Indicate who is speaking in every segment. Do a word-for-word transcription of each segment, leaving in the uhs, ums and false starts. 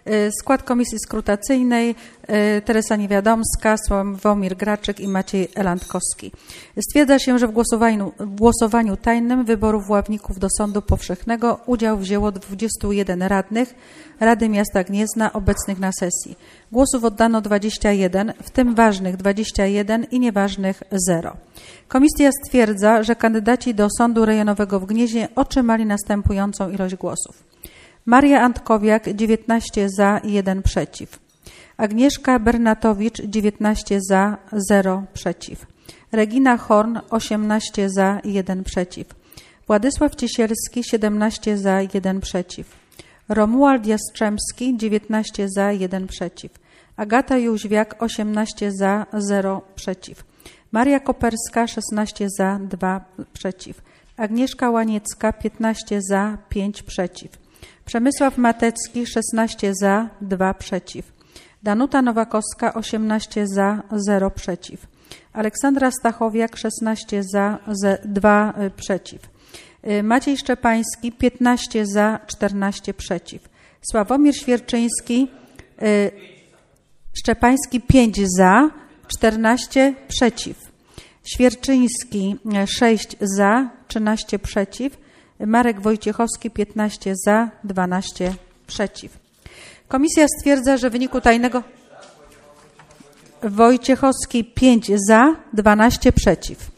Speaker 1: Skład Komisji Skrutacyjnej: Teresa Niewiadomska, Sławomir Graczyk i Maciej Elandkowski. Stwierdza się, że w głosowaniu, w głosowaniu tajnym wyborów ławników do Sądu Powszechnego udział wzięło dwudziestu jeden radnych Rady Miasta Gniezna obecnych na sesji. Głosów oddano dwadzieścia jeden, w tym ważnych dwadzieścia jeden i nieważnych zero. Komisja stwierdza, że kandydaci do Sądu Rejonowego w Gnieźnie otrzymali następującą ilość głosów. Maria Antkowiak dziewiętnaście za i jeden przeciw. Agnieszka Bernatowicz dziewiętnaście za, zero przeciw. Regina Horn osiemnaście za i jeden przeciw. Władysław Ciesielski siedemnaście za i jeden przeciw. Romuald Jastrzębski dziewiętnaście za i jeden przeciw. Agata Jóźwiak osiemnaście za, zero przeciw. Maria Koperska szesnaście za, dwa przeciw. Agnieszka Łaniecka piętnaście za, pięć przeciw. Przemysław Matecki szesnaście za, dwa przeciw. Danuta Nowakowska osiemnaście za, zero przeciw. Aleksandra Stachowiak szesnaście za, dwa przeciw. Maciej Szczepański piętnaście za, czternaście przeciw. Sławomir Świerczyński, Szczepański pięć za, czternaście przeciw. Świerczyński sześć za, trzynaście przeciw. Marek Wojciechowski piętnaście za, dwanaście przeciw. Komisja stwierdza, że w wyniku tajnego... Wojciechowski pięć za, dwanaście przeciw.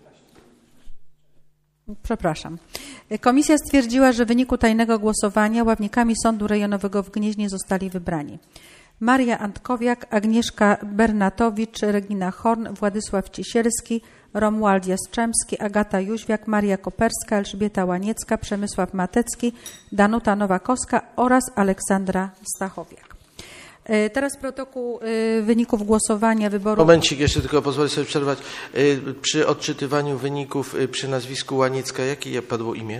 Speaker 1: Przepraszam. Komisja stwierdziła, że w wyniku tajnego głosowania ławnikami Sądu Rejonowego w Gnieźnie zostali wybrani Maria Antkowiak, Agnieszka Bernatowicz, Regina Horn, Władysław Ciesielski, Romuald Jastrzębski, Agata Jóźwiak, Maria Koperska, Elżbieta Łaniecka, Przemysław Matecki, Danuta Nowakowska oraz Aleksandra Stachowiak. Teraz protokół wyników głosowania wyboru...
Speaker 2: Momencik, jeszcze tylko pozwolę sobie przerwać. Przy odczytywaniu wyników przy nazwisku Łaniecka, jakie padło imię?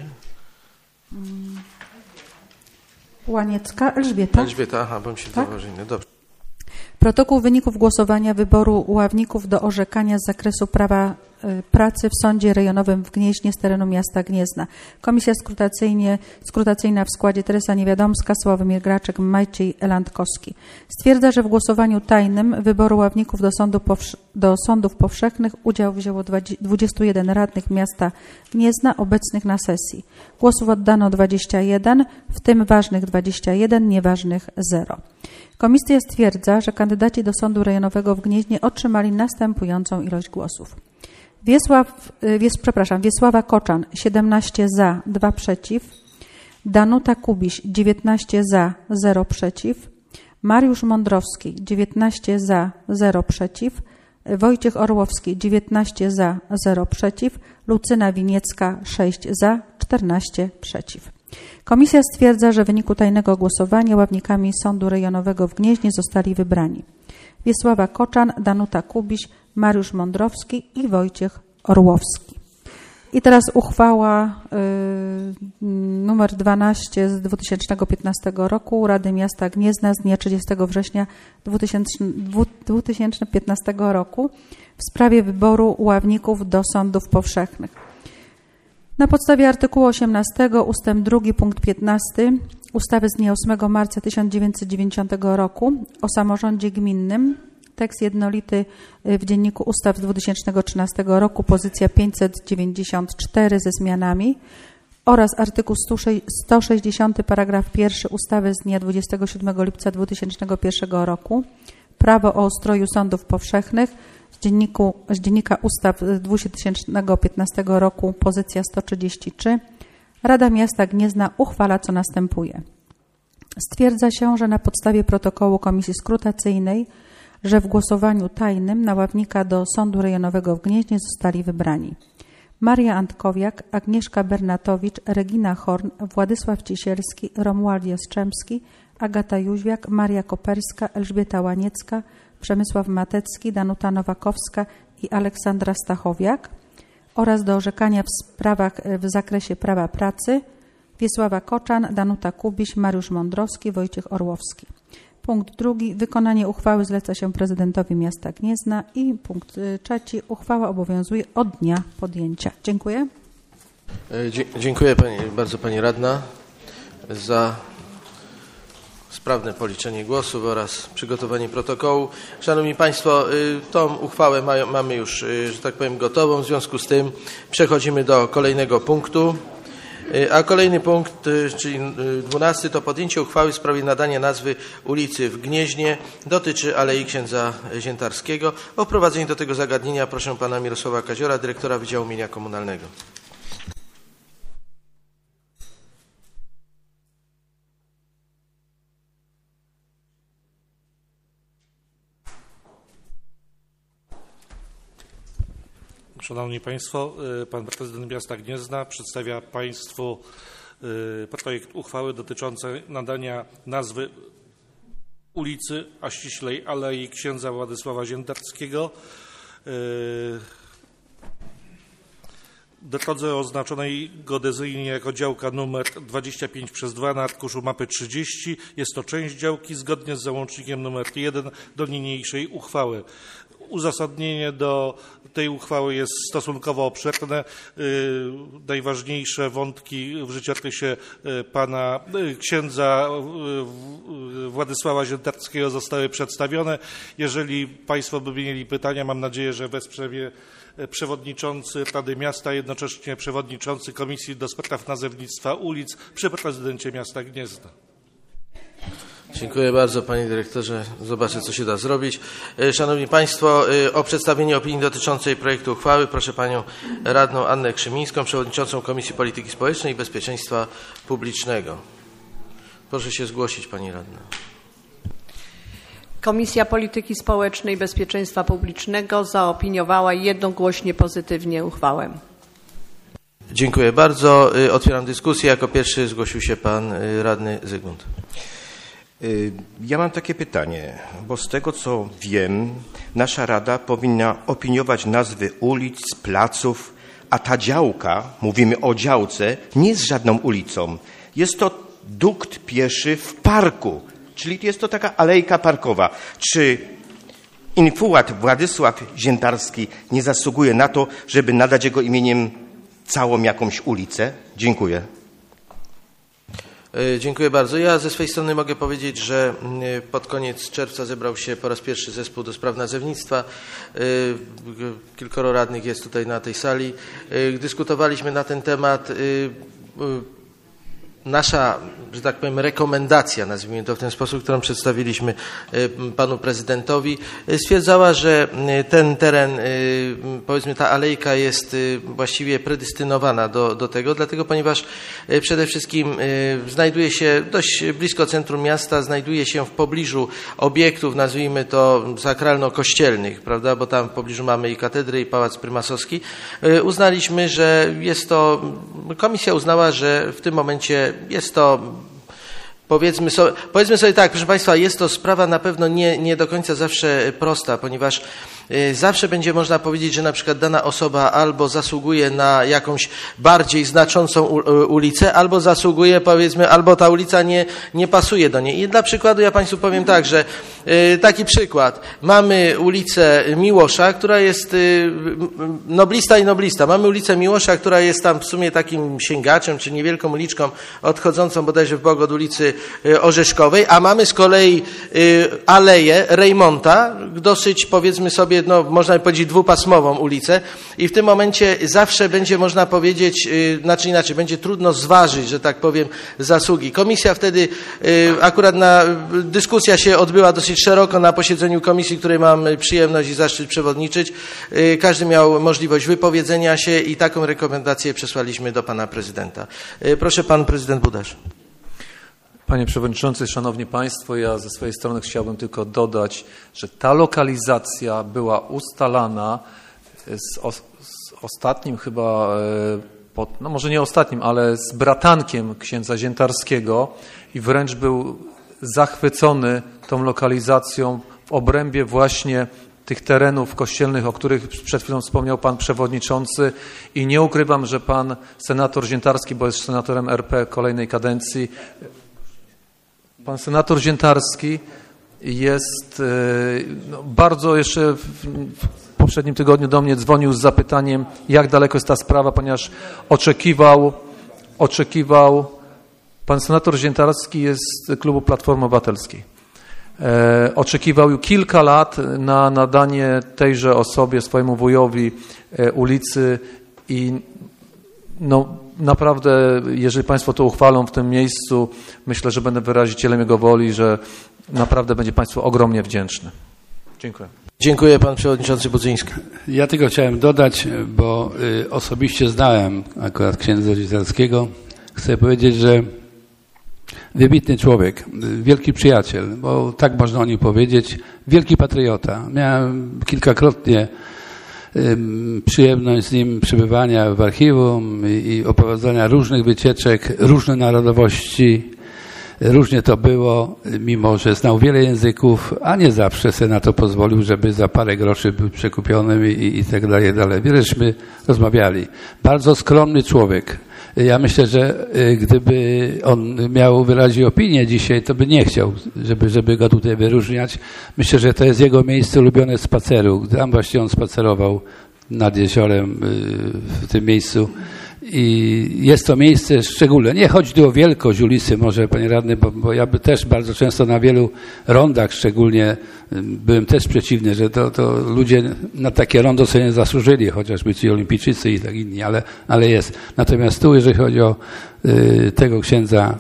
Speaker 1: Łaniecka, Elżbieta.
Speaker 2: Elżbieta, aha, bądź się
Speaker 1: tak?
Speaker 2: zauważenie. Dobrze.
Speaker 1: Protokół wyników głosowania wyboru ławników do orzekania z zakresu prawa pracy w Sądzie Rejonowym w Gnieźnie z terenu miasta Gniezna. Komisja skrutacyjnie, skrutacyjna w składzie Teresa Niewiadomska, Sławomir Graczyk, Maciej Elandkowski. Stwierdza, że w głosowaniu tajnym wyboru ławników do, sądu powsz- do sądów powszechnych udział wzięło dwudziestu jeden radnych miasta Gniezna obecnych na sesji. Głosów oddano dwadzieścia jeden, w tym ważnych dwadzieścia jeden, nieważnych zero. Komisja stwierdza, że kandydaci do Sądu Rejonowego w Gnieźnie otrzymali następującą ilość głosów. Wiesław, Wies, przepraszam, Wiesława Koczan siedemnaście za, dwa przeciw. Danuta Kubiś dziewiętnaście za, zero przeciw. Mariusz Mądrowski dziewiętnaście za, zero przeciw. Wojciech Orłowski dziewiętnaście za, zero przeciw. Lucyna Winiecka sześć za, czternaście przeciw. Komisja stwierdza, że w wyniku tajnego głosowania ławnikami Sądu Rejonowego w Gnieźnie zostali wybrani Wiesława Koczan, Danuta Kubiś, Mariusz Mądrowski i Wojciech Orłowski. I teraz uchwała y, numer dwanaście z dwa tysiące piętnastego roku Rady Miasta Gniezna z dnia trzydziestego września dwa tysiące piętnastego roku w sprawie wyboru ławników do sądów powszechnych. Na podstawie artykułu osiemnastego ustęp drugi punkt piętnasty ustawy z dnia ósmego marca tysiąc dziewięćset dziewięćdziesiątego roku o samorządzie gminnym, tekst jednolity w Dzienniku Ustaw z dwa tysiące trzynastego roku, pozycja pięćset dziewięćdziesiąt cztery ze zmianami oraz artykuł sto sześćdziesiąty paragraf pierwszy ustawy z dnia dwudziestego siódmego lipca dwa tysiące pierwszego roku, prawo o ustroju sądów powszechnych, z, dzienniku, z Dziennika Ustaw z dwa tysiące piętnastego roku, pozycja sto trzydzieści trzy, Rada Miasta Gniezna uchwala, co następuje. Stwierdza się, że na podstawie protokołu Komisji Skrutacyjnej, że w głosowaniu tajnym na ławnika do Sądu Rejonowego w Gnieźnie zostali wybrani Maria Antkowiak, Agnieszka Bernatowicz, Regina Horn, Władysław Ciesielski, Romuald Jastrzębski, Agata Jóźwiak, Maria Koperska, Elżbieta Łaniecka, Przemysław Matecki, Danuta Nowakowska i Aleksandra Stachowiak oraz do orzekania w sprawach w zakresie prawa pracy Wiesława Koczan, Danuta Kubiś, Mariusz Mądrowski, Wojciech Orłowski. Punkt drugi. Wykonanie uchwały zleca się prezydentowi miasta Gniezna i punkt trzeci. Uchwała obowiązuje od dnia podjęcia. Dziękuję.
Speaker 2: Dziękuję pani, bardzo pani radna za sprawne policzenie głosów oraz przygotowanie protokołu. Szanowni Państwo, tą uchwałę mamy już, że tak powiem, gotową. W związku z tym przechodzimy do kolejnego punktu. A kolejny punkt, czyli dwunasty, to podjęcie uchwały w sprawie nadania nazwy ulicy w Gnieźnie. Dotyczy Alei Księdza Ziętarskiego. O wprowadzenie do tego zagadnienia proszę pana Mirosława Kaziora, dyrektora Wydziału Mienia Komunalnego.
Speaker 3: Szanowni Państwo, pan prezydent miasta Gniezna przedstawia Państwu projekt uchwały dotyczącej nadania nazwy ulicy, a ściślej Alei Księdza Władysława Ziętarskiego drodze oznaczonej geodezyjnie jako działka numer dwadzieścia pięć przez dwa na arkuszu mapy trzydzieści. Jest to część działki zgodnie z załącznikiem numer jeden do niniejszej uchwały. Uzasadnienie do tej uchwały jest stosunkowo obszerne. Najważniejsze wątki w życiorysie pana księdza Władysława Ziętarskiego zostały przedstawione. Jeżeli Państwo by mieli pytania, mam nadzieję, że wesprze mnie przewodniczący Rady Miasta, jednocześnie przewodniczący Komisji do Spraw Nazewnictwa Ulic przy prezydencie miasta Gniezna.
Speaker 2: Dziękuję bardzo, panie dyrektorze. Zobaczę, co się da zrobić. Szanowni Państwo, o przedstawienie opinii dotyczącej projektu uchwały proszę panią radną Annę Krzymińską, przewodniczącą Komisji Polityki Społecznej i Bezpieczeństwa Publicznego. Proszę się zgłosić, pani radna.
Speaker 4: Komisja Polityki Społecznej i Bezpieczeństwa Publicznego zaopiniowała jednogłośnie pozytywnie uchwałę.
Speaker 2: Dziękuję bardzo. Otwieram dyskusję. Jako pierwszy zgłosił się pan radny Zygmunt.
Speaker 5: Ja mam takie pytanie, bo z tego co wiem, nasza Rada powinna opiniować nazwy ulic, placów, a ta działka, mówimy o działce, nie jest żadną ulicą. Jest to dukt pieszy w parku, czyli jest to taka alejka parkowa. Czy infułat Władysław Ziętarski nie zasługuje na to, żeby nadać jego imieniem całą jakąś ulicę? Dziękuję.
Speaker 2: Dziękuję bardzo. Ja ze swojej strony mogę powiedzieć, że pod koniec czerwca zebrał się po raz pierwszy zespół do spraw nazewnictwa. Kilkoro radnych jest tutaj na tej sali. Dyskutowaliśmy na ten temat. Nasza, że tak powiem, rekomendacja, nazwijmy to w ten sposób, którą przedstawiliśmy panu prezydentowi, stwierdzała, że ten teren, powiedzmy ta alejka jest właściwie predestynowana do, do tego, dlatego ponieważ przede wszystkim znajduje się dość blisko centrum miasta, znajduje się w pobliżu obiektów, nazwijmy to sakralno-kościelnych, prawda, bo tam w pobliżu mamy i katedrę, i pałac prymasowski. Uznaliśmy, że jest to, komisja uznała, że w tym momencie jest to, powiedzmy sobie, powiedzmy sobie tak, proszę Państwa, jest to sprawa na pewno nie, nie do końca zawsze prosta, ponieważ zawsze będzie można powiedzieć, że na przykład dana osoba albo zasługuje na jakąś bardziej znaczącą ulicę, albo zasługuje, powiedzmy, albo ta ulica nie, nie pasuje do niej. I dla przykładu ja Państwu powiem tak, że taki przykład. Mamy ulicę Miłosza, która jest noblista i noblista. Mamy ulicę Miłosza, która jest tam w sumie takim sięgaczem, czy niewielką uliczką odchodzącą bodajże w bok od ulicy Orzeszkowej, a mamy z kolei aleję Rejmonta, dosyć, powiedzmy sobie, no, można powiedzieć dwupasmową ulicę i w tym momencie zawsze będzie można powiedzieć, znaczy inaczej, będzie trudno zważyć, że tak powiem, zasługi. Komisja wtedy, akurat na, dyskusja się odbyła dosyć szeroko na posiedzeniu komisji, której mam przyjemność i zaszczyt przewodniczyć. Każdy miał możliwość wypowiedzenia się i taką rekomendację przesłaliśmy do pana prezydenta. Proszę, pan prezydent Budasz.
Speaker 6: Panie Przewodniczący, Szanowni Państwo, ja ze swojej strony chciałbym tylko dodać, że ta lokalizacja była ustalana z, o, z ostatnim chyba, pod, no może nie ostatnim, ale z bratankiem księdza Ziętarskiego i wręcz był zachwycony tą lokalizacją w obrębie właśnie tych terenów kościelnych, o których przed chwilą wspomniał pan przewodniczący i nie ukrywam, że pan senator Ziętarski, bo jest senatorem R P kolejnej kadencji, pan senator Ziętarski jest no, bardzo jeszcze w, w poprzednim tygodniu do mnie dzwonił z zapytaniem, jak daleko jest ta sprawa, ponieważ oczekiwał, oczekiwał Pan senator Ziętarski jest z klubu Platformy Obywatelskiej. E, oczekiwał kilka lat na nadanie tejże osobie, swojemu wujowi e, ulicy i no, naprawdę, jeżeli Państwo to uchwalą w tym miejscu, myślę, że będę wyrazicielem jego woli, że naprawdę będzie Państwu ogromnie wdzięczny. Dziękuję.
Speaker 2: Dziękuję, pan przewodniczący Budzyński.
Speaker 7: Ja tylko chciałem dodać, bo y, osobiście znałem akurat księdza Ziętarskiego. Chcę powiedzieć, że wybitny człowiek, wielki przyjaciel, bo tak można o nim powiedzieć, wielki patriota. Miałem kilkakrotnie y, przyjemność z nim przebywania w archiwum i, i oprowadzania różnych wycieczek, różne narodowości. Różnie to było, mimo że znał wiele języków, a nie zawsze sobie na to pozwolił, żeby za parę groszy był przekupionym i, i tak dalej, dalej. Wieleśmy rozmawiali. Bardzo skromny człowiek. Ja myślę, że gdyby on miał wyrazić opinię dzisiaj, to by nie chciał, żeby, żeby go tutaj wyróżniać. Myślę, że to jest jego miejsce ulubione spaceru. Tam właśnie on spacerował nad jeziorem w tym miejscu. I jest to miejsce szczególne. Nie chodzi tu o wielkość ulicy, może panie radny, bo, bo ja by też bardzo często na wielu rondach szczególnie byłem też przeciwny, że to, to ludzie na takie rondo sobie nie zasłużyli, chociażby ci olimpijczycy i tak inni, ale, ale jest. Natomiast tu, jeżeli chodzi o y, tego księdza,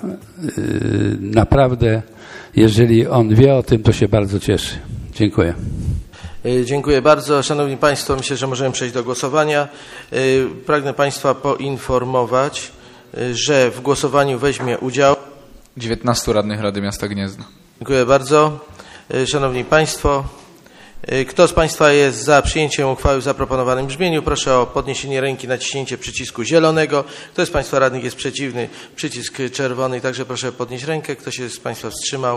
Speaker 7: y, naprawdę, jeżeli on wie o tym, to się bardzo cieszy. Dziękuję.
Speaker 2: Dziękuję bardzo. Szanowni Państwo, myślę, że możemy przejść do głosowania. Pragnę Państwa poinformować, że w głosowaniu weźmie udział
Speaker 8: dziewiętnastu radnych Rady Miasta Gniezna.
Speaker 2: Dziękuję bardzo. Szanowni Państwo, kto z Państwa jest za przyjęciem uchwały w zaproponowanym brzmieniu, proszę o podniesienie ręki, naciśnięcie przycisku zielonego. Kto z Państwa radnych jest przeciwny, przycisk czerwony, także proszę podnieść rękę. Kto się z Państwa wstrzymał?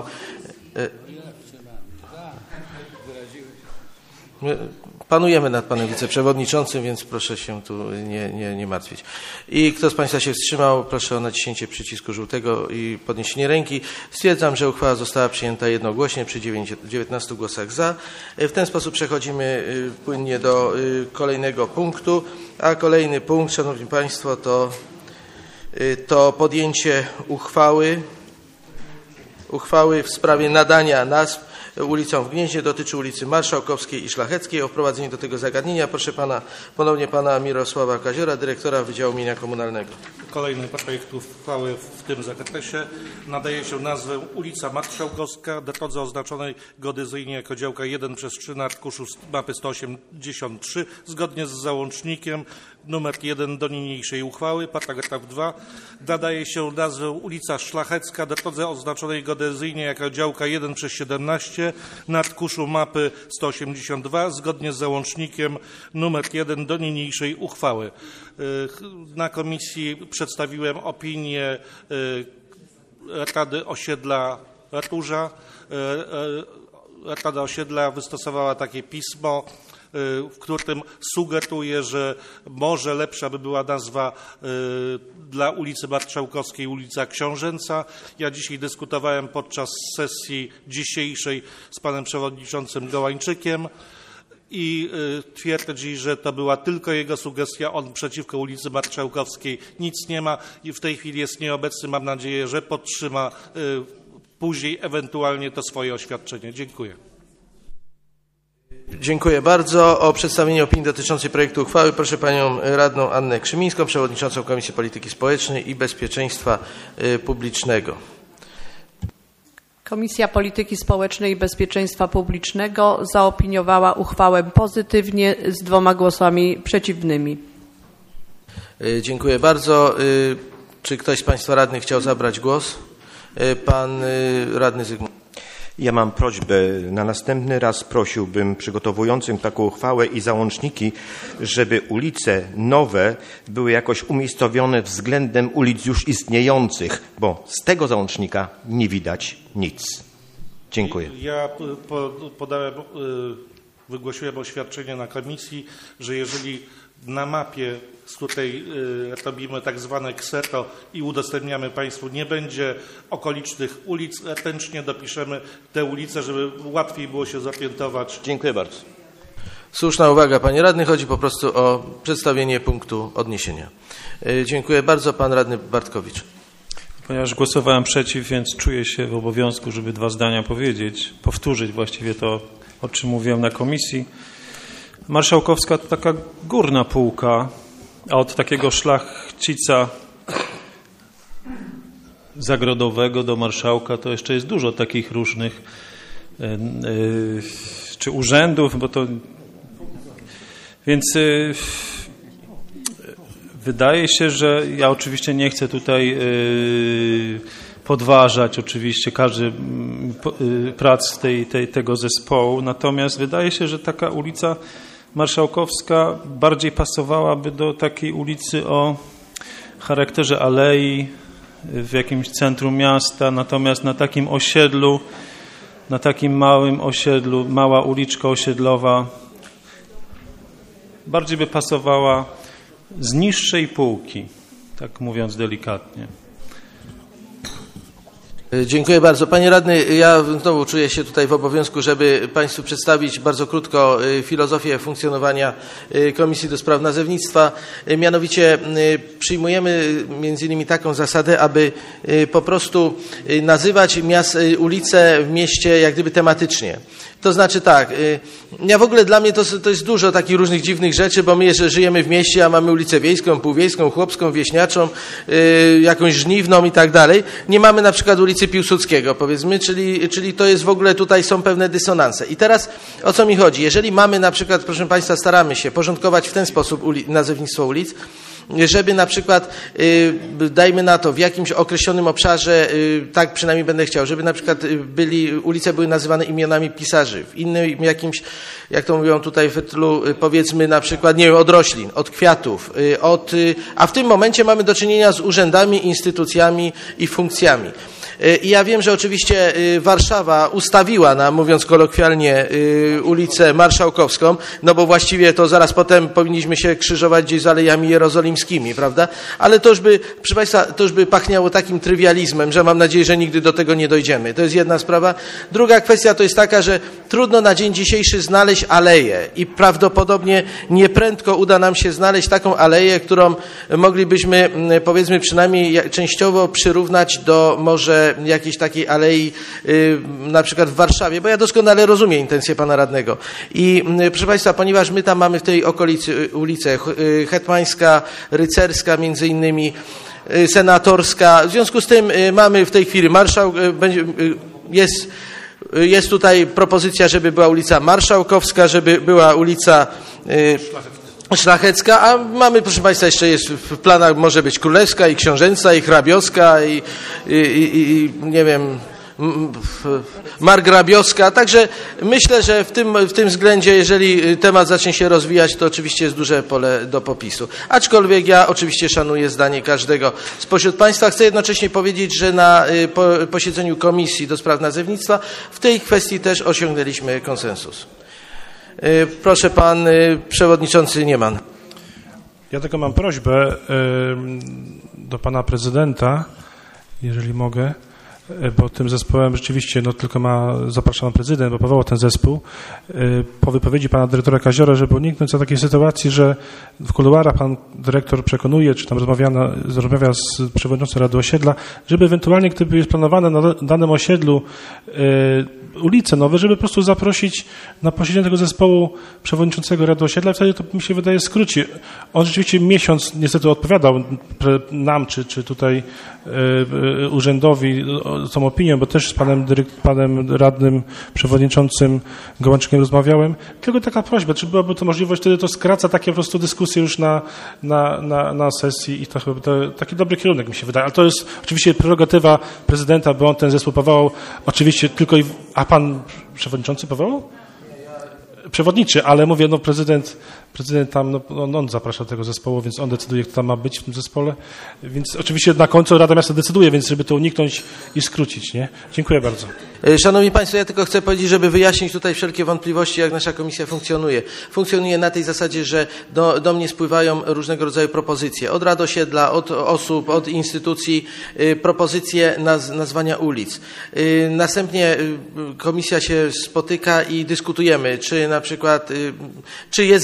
Speaker 2: Panujemy nad panem wiceprzewodniczącym, więc proszę się tu nie, nie, nie martwić. I kto z Państwa się wstrzymał, proszę o naciśnięcie przycisku żółtego i podniesienie ręki. Stwierdzam, że uchwała została przyjęta jednogłośnie przy dziewiętnastu głosach za. W ten sposób przechodzimy płynnie do kolejnego punktu, a kolejny punkt, Szanowni Państwo, to, to podjęcie uchwały, uchwały w sprawie nadania nazw ulicą w Gnieźnie, dotyczy ulicy Marszałkowskiej i Szlacheckiej. O wprowadzenie do tego zagadnienia proszę pana, ponownie pana Mirosława Kaziora, dyrektora Wydziału Mienia Komunalnego.
Speaker 3: Kolejny projekt uchwały w tym zakresie nadaje się nazwę ulica Marszałkowska drodze oznaczonej geodezyjnie jako działka jeden przez trzy na arkuszu mapy sto osiemdziesiąt trzy zgodnie z załącznikiem numer jeden do niniejszej uchwały, paragraf dwa. Nadaje się nazwę ulica Szlachecka drodze oznaczonej geodezyjnie jako działka jeden przez siedemnaście na arkuszu mapy sto osiemdziesiąt dwa zgodnie z załącznikiem numer jeden do niniejszej uchwały. Na komisji przedstawiłem opinię Rady Osiedla Ratusza. Rada Osiedla wystosowała takie pismo, w którym sugeruje, że może lepsza by była nazwa dla ulicy Marszałkowskiej ulica Książęca. Ja dzisiaj dyskutowałem podczas sesji dzisiejszej z panem przewodniczącym Gołańczykiem i twierdzi, że to była tylko jego sugestia. On przeciwko ulicy Marszałkowskiej nic nie ma i w tej chwili jest nieobecny. Mam nadzieję, że podtrzyma później ewentualnie to swoje oświadczenie. Dziękuję.
Speaker 2: Dziękuję bardzo. O przedstawienie opinii dotyczącej projektu uchwały proszę panią radną Annę Krzymińską, przewodniczącą Komisji Polityki Społecznej i Bezpieczeństwa Publicznego.
Speaker 4: Komisja Polityki Społecznej i Bezpieczeństwa Publicznego zaopiniowała uchwałę pozytywnie z dwoma głosami przeciwnymi.
Speaker 2: Dziękuję bardzo. Czy ktoś z Państwa radnych chciał zabrać głos? Pan radny Zygmunt.
Speaker 5: Ja mam prośbę, na następny raz prosiłbym przygotowującym taką uchwałę i załączniki, żeby ulice nowe były jakoś umiejscowione względem ulic już istniejących, bo z tego załącznika nie widać nic. Dziękuję.
Speaker 3: Ja podałem, wygłosiłem oświadczenie na komisji, że jeżeli na mapie, z której robimy tak zwane kseto i udostępniamy Państwu, nie będzie okolicznych ulic, ręcznie dopiszemy te ulice, żeby łatwiej było się zorientować.
Speaker 2: Dziękuję bardzo. Słuszna uwaga, panie radny. Chodzi po prostu o przedstawienie punktu odniesienia. Dziękuję bardzo. Pan radny Bartkowicz.
Speaker 9: Ponieważ głosowałem przeciw, więc czuję się w obowiązku, żeby dwa zdania powiedzieć, powtórzyć właściwie to, o czym mówiłem na komisji. Marszałkowska to taka górna półka, a od takiego szlachcica zagrodowego do marszałka to jeszcze jest dużo takich różnych yy, yy, czy urzędów, bo to... Więc... Yy, Wydaje się, że ja oczywiście nie chcę tutaj yy, podważać oczywiście każdy yy, prac tej, tej, tego zespołu, natomiast wydaje się, że taka ulica Marszałkowska bardziej pasowałaby do takiej ulicy o charakterze alei w jakimś centrum miasta, natomiast na takim osiedlu, na takim małym osiedlu, mała uliczka osiedlowa bardziej by pasowała z niższej półki, tak mówiąc delikatnie.
Speaker 2: Dziękuję bardzo. Panie radny, ja znowu czuję się tutaj w obowiązku, żeby Państwu przedstawić bardzo krótko filozofię funkcjonowania Komisji do Spraw Nazewnictwa. Mianowicie przyjmujemy między innymi taką zasadę, aby po prostu nazywać miast, ulice w mieście jak gdyby tematycznie. To znaczy tak, ja w ogóle dla mnie to, to jest dużo takich różnych dziwnych rzeczy, bo my że żyjemy w mieście, a mamy ulicę wiejską, półwiejską, chłopską, wieśniaczą, yy, jakąś żniwną i tak dalej. Nie mamy na przykład ulicy Piłsudskiego, powiedzmy, czyli, czyli to jest w ogóle, tutaj są pewne dysonanse. I teraz o co mi chodzi? Jeżeli mamy na przykład, proszę Państwa, staramy się porządkować w ten sposób uli, nazewnictwo ulic, żeby na przykład, y, dajmy na to, w jakimś określonym obszarze, y, tak przynajmniej będę chciał, żeby na przykład byli, ulice były nazywane imionami pisarzy, w innym jakimś, jak to mówią tutaj w tytulu, y, powiedzmy na przykład, nie wiem, od roślin, od kwiatów, y, od, y, a w tym momencie mamy do czynienia z urzędami, instytucjami i funkcjami. I ja wiem, że oczywiście Warszawa ustawiła nam, mówiąc kolokwialnie, ulicę Marszałkowską, no bo właściwie to zaraz potem powinniśmy się krzyżować gdzieś z Alejami Jerozolimskimi, prawda? Ale to już by, proszę Państwa, to już by pachniało takim trywializmem, że mam nadzieję, że nigdy do tego nie dojdziemy. To jest jedna sprawa. Druga kwestia to jest taka, że trudno na dzień dzisiejszy znaleźć aleję i prawdopodobnie nieprędko uda nam się znaleźć taką aleję, którą moglibyśmy, powiedzmy, przynajmniej częściowo przyrównać do może jakiejś takiej alei yy, na przykład w Warszawie, bo ja doskonale rozumiem intencję pana radnego. I yy, proszę Państwa, ponieważ my tam mamy w tej okolicy yy, ulicę yy, Hetmańska, Rycerska między innymi, yy, Senatorska, w związku z tym yy, mamy w tej chwili marszał, yy, będzie, yy, jest, yy, jest tutaj propozycja, żeby była ulica Marszałkowska, żeby była ulica yy, Szlachecka, a mamy, proszę Państwa, jeszcze jest w planach, może być Królewska i Książęca i Hrabiowska i, i, i, i nie wiem, Margrabiowska. Także myślę, że w tym, w tym względzie, jeżeli temat zacznie się rozwijać, to oczywiście jest duże pole do popisu. Aczkolwiek ja oczywiście szanuję zdanie każdego spośród Państwa. Chcę jednocześnie powiedzieć, że na po, posiedzeniu Komisji do Spraw Nazewnictwa w tej kwestii też osiągnęliśmy konsensus. Proszę pan przewodniczący Nieman.
Speaker 10: Ja tylko mam prośbę do pana prezydenta, jeżeli mogę, bo tym zespołem rzeczywiście no, tylko ma, zapraszam prezydent, bo powołał ten zespół, po wypowiedzi pana dyrektora Kaziora, żeby uniknąć za takiej sytuacji, że w kuluarach pan dyrektor przekonuje, czy tam rozmawia, na, rozmawia z przewodniczącym Rady Osiedla, żeby ewentualnie, gdyby jest planowane na danym osiedlu y, ulice nowe, żeby po prostu zaprosić na posiedzenie tego zespołu przewodniczącego Rady Osiedla, wtedy to mi się wydaje skróci. On rzeczywiście miesiąc niestety odpowiadał nam, czy, czy tutaj y, y, urzędowi tą opinię, bo też z panem, dyryk, panem radnym przewodniczącym Gołączkiem rozmawiałem. Tylko taka prośba, czy byłaby to możliwość, wtedy to skraca takie po prostu dyskusje już na, na, na, na sesji i to chyba to, taki dobry kierunek mi się wydaje. Ale to jest oczywiście prerogatywa prezydenta, bo on ten zespół powołał. Oczywiście tylko i... A pan przewodniczący powołał? Przewodniczy, ale mówię, no prezydent, prezydent tam, no, on, on zaprasza do tego zespołu, więc on decyduje, kto tam ma być w tym zespole. Więc oczywiście na końcu Rada Miasta decyduje, więc żeby to uniknąć i skrócić, nie? Dziękuję bardzo.
Speaker 2: Szanowni Państwo, ja tylko chcę powiedzieć, żeby wyjaśnić tutaj wszelkie wątpliwości, jak nasza komisja funkcjonuje. Funkcjonuje na tej zasadzie, że do, do mnie spływają różnego rodzaju propozycje. Od rad osiedla, od osób, od instytucji, y, propozycje naz, nazwania ulic. Y, następnie y, komisja się spotyka i dyskutujemy, czy na przykład, y, czy jest zasadne,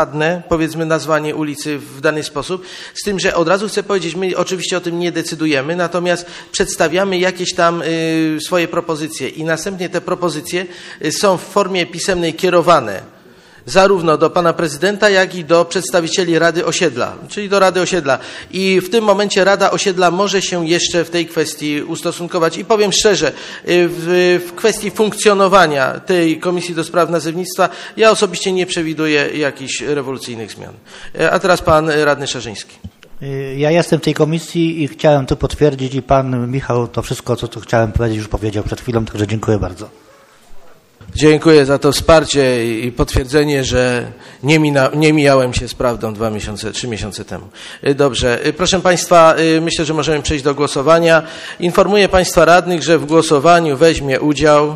Speaker 2: zasadne, powiedzmy, nazwanie ulicy w dany sposób, z tym, że od razu chcę powiedzieć, my oczywiście o tym nie decydujemy, natomiast przedstawiamy jakieś tam y, swoje propozycje i następnie te propozycje są w formie pisemnej kierowane zarówno do pana prezydenta, jak i do przedstawicieli Rady Osiedla, czyli do Rady Osiedla. I w tym momencie Rada Osiedla może się jeszcze w tej kwestii ustosunkować. I powiem szczerze, w, w kwestii funkcjonowania tej Komisji do Spraw Nazewnictwa ja osobiście nie przewiduję jakichś rewolucyjnych zmian. A teraz pan radny Szarzyński.
Speaker 11: Ja jestem w tej komisji i chciałem tu potwierdzić i pan Michał to wszystko, co tu chciałem powiedzieć, już powiedział przed chwilą, także dziękuję bardzo.
Speaker 2: Dziękuję za to wsparcie i potwierdzenie, że nie, mina, nie mijałem się z prawdą dwa miesiące, trzy miesiące temu. Dobrze. Proszę państwa, myślę, że możemy przejść do głosowania. Informuję państwa radnych, że w głosowaniu weźmie udział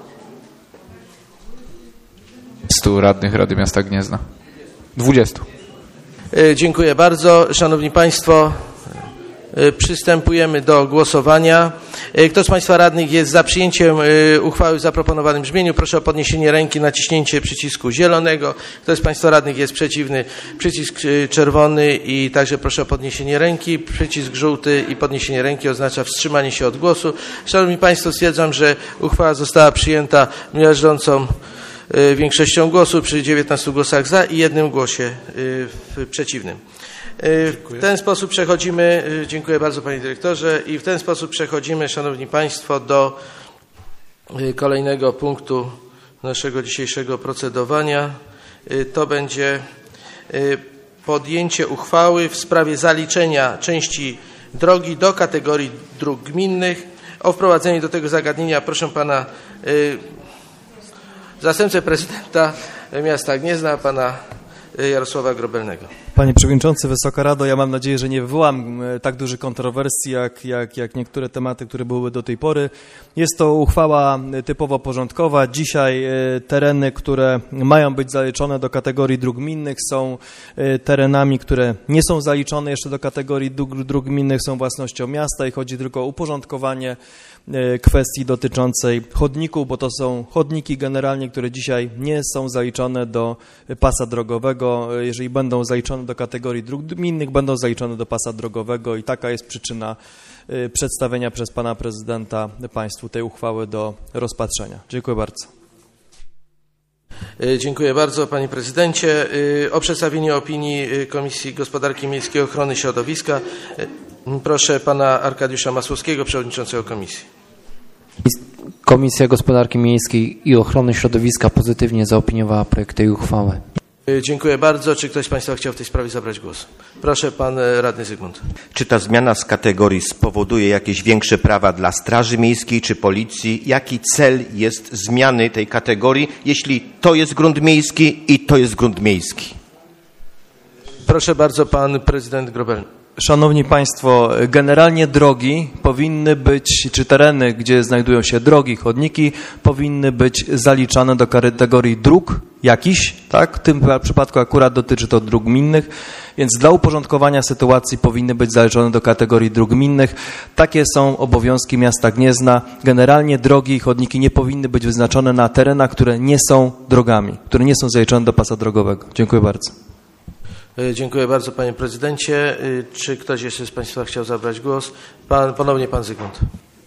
Speaker 8: stu radnych Rady Miasta Gniezna. dwudziestu.
Speaker 2: Dziękuję bardzo. Szanowni państwo, przystępujemy do głosowania. Kto z państwa radnych jest za przyjęciem uchwały w zaproponowanym brzmieniu? Proszę o podniesienie ręki, naciśnięcie przycisku zielonego. Kto z państwa radnych jest przeciwny? Przycisk czerwony i także proszę o podniesienie ręki. Przycisk żółty i podniesienie ręki oznacza wstrzymanie się od głosu. Szanowni państwo, stwierdzam, że uchwała została przyjęta miażdżącą większością głosów przy dziewiętnastu głosach za i jednym głosie przeciwnym. W ten sposób przechodzimy, dziękuję bardzo panie dyrektorze, i w ten sposób przechodzimy, szanowni państwo, do kolejnego punktu naszego dzisiejszego procedowania. To będzie podjęcie uchwały w sprawie zaliczenia części drogi do kategorii dróg gminnych. O wprowadzenie do tego zagadnienia proszę pana zastępcę prezydenta miasta Gniezna, pana Jarosława Grobelnego.
Speaker 12: Panie Przewodniczący, Wysoka Rado, ja mam nadzieję, że nie wywołam tak dużych kontrowersji jak, jak, jak niektóre tematy, które były do tej pory. Jest to uchwała typowo porządkowa. Dzisiaj tereny, które mają być zaliczone do kategorii dróg gminnych, są terenami, które nie są zaliczone jeszcze do kategorii dróg, dróg gminnych, są własnością miasta i chodzi tylko o uporządkowanie kwestii dotyczącej chodników, bo to są chodniki generalnie, które dzisiaj nie są zaliczone do pasa drogowego. Jeżeli będą zaliczone do kategorii dróg gminnych, będą zaliczone do pasa drogowego i taka jest przyczyna przedstawienia przez pana prezydenta państwu tej uchwały do rozpatrzenia. Dziękuję bardzo.
Speaker 2: Dziękuję bardzo panie prezydencie. O przedstawienie opinii Komisji Gospodarki Miejskiej i Ochrony Środowiska proszę pana Arkadiusza Masłowskiego, przewodniczącego komisji.
Speaker 13: Komisja Gospodarki Miejskiej i Ochrony Środowiska pozytywnie zaopiniowała projekt tej uchwały.
Speaker 2: Dziękuję bardzo. Czy ktoś z państwa chciał w tej sprawie zabrać głos? Proszę, pan radny Zygmunt.
Speaker 5: Czy ta zmiana z kategorii spowoduje jakieś większe prawa dla Straży Miejskiej czy Policji? Jaki cel jest zmiany tej kategorii, jeśli to jest grunt miejski i to jest grunt miejski?
Speaker 2: Proszę bardzo, pan prezydent Grobel.
Speaker 12: Szanowni Państwo, generalnie drogi powinny być, czy tereny, gdzie znajdują się drogi, chodniki, powinny być zaliczane do kategorii dróg jakiś, tak? W tym przypadku akurat dotyczy to dróg gminnych, więc dla uporządkowania sytuacji powinny być zaliczone do kategorii dróg gminnych. Takie są obowiązki miasta Gniezna. Generalnie drogi i chodniki nie powinny być wyznaczone na terenach, które nie są drogami, które nie są zaliczone do pasa drogowego. Dziękuję bardzo.
Speaker 2: Dziękuję bardzo panie prezydencie. Czy ktoś jeszcze z państwa chciał zabrać głos? Pan, ponownie pan Zygmunt.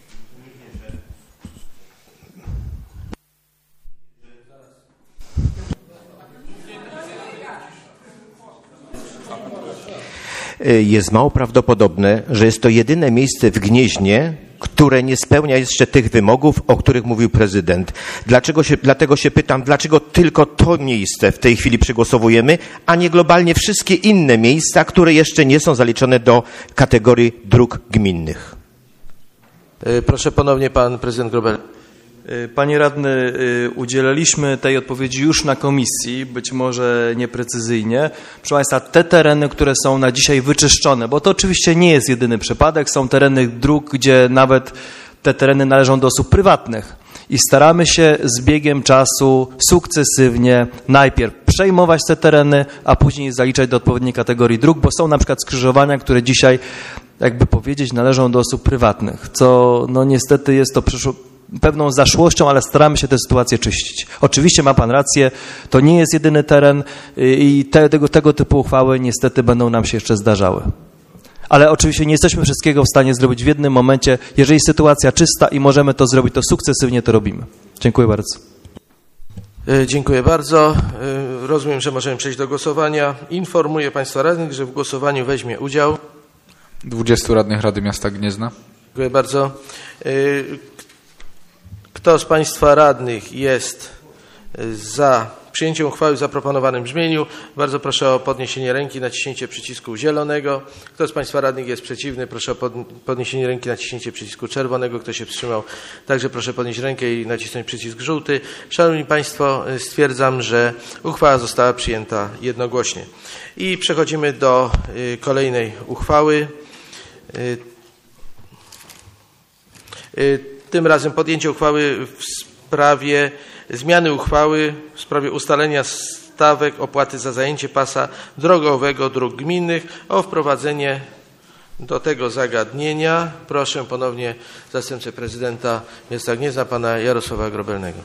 Speaker 5: Jest mało prawdopodobne, że jest to jedyne miejsce w Gnieźnie, które nie spełnia jeszcze tych wymogów, o których mówił prezydent. Dlaczego się, dlatego się pytam, dlaczego tylko to miejsce w tej chwili przegłosowujemy, a nie globalnie wszystkie inne miejsca, które jeszcze nie są zaliczone do kategorii dróg gminnych?
Speaker 2: Proszę ponownie pan prezydent Grobel.
Speaker 12: Panie radny, udzielaliśmy tej odpowiedzi już na komisji, być może nieprecyzyjnie. Proszę Państwa, te tereny, które są na dzisiaj wyczyszczone, bo to oczywiście nie jest jedyny przypadek, są tereny dróg, gdzie nawet te tereny należą do osób prywatnych i staramy się z biegiem czasu sukcesywnie najpierw przejmować te tereny, a później zaliczać do odpowiedniej kategorii dróg, bo są na przykład skrzyżowania, które dzisiaj, jakby powiedzieć, należą do osób prywatnych, co no niestety jest to przyszło pewną zaszłością, ale staramy się tę sytuację czyścić. Oczywiście ma pan rację, to nie jest jedyny teren i te, tego, tego typu uchwały niestety będą nam się jeszcze zdarzały. Ale oczywiście nie jesteśmy wszystkiego w stanie zrobić w jednym momencie. Jeżeli sytuacja czysta i możemy to zrobić, to sukcesywnie to robimy. Dziękuję bardzo.
Speaker 2: Dziękuję bardzo. Rozumiem, że możemy przejść do głosowania. Informuję Państwa radnych, że w głosowaniu weźmie udział
Speaker 8: dwudziestu radnych Rady Miasta Gniezna.
Speaker 2: Dziękuję bardzo. Kto z Państwa radnych jest za przyjęciem uchwały w zaproponowanym brzmieniu? Bardzo proszę o podniesienie ręki, naciśnięcie przycisku zielonego. Kto z Państwa radnych jest przeciwny? Proszę o podniesienie ręki, naciśnięcie przycisku czerwonego. Kto się wstrzymał? Także proszę podnieść rękę i nacisnąć przycisk żółty. Szanowni Państwo, stwierdzam, że uchwała została przyjęta jednogłośnie. I przechodzimy do kolejnej uchwały. Tym razem podjęcie uchwały w sprawie zmiany uchwały w sprawie ustalenia stawek opłaty za zajęcie pasa drogowego dróg gminnych. O wprowadzenie do tego zagadnienia proszę ponownie zastępcę prezydenta miasta Gniezna, pana Jarosława Grobelnego.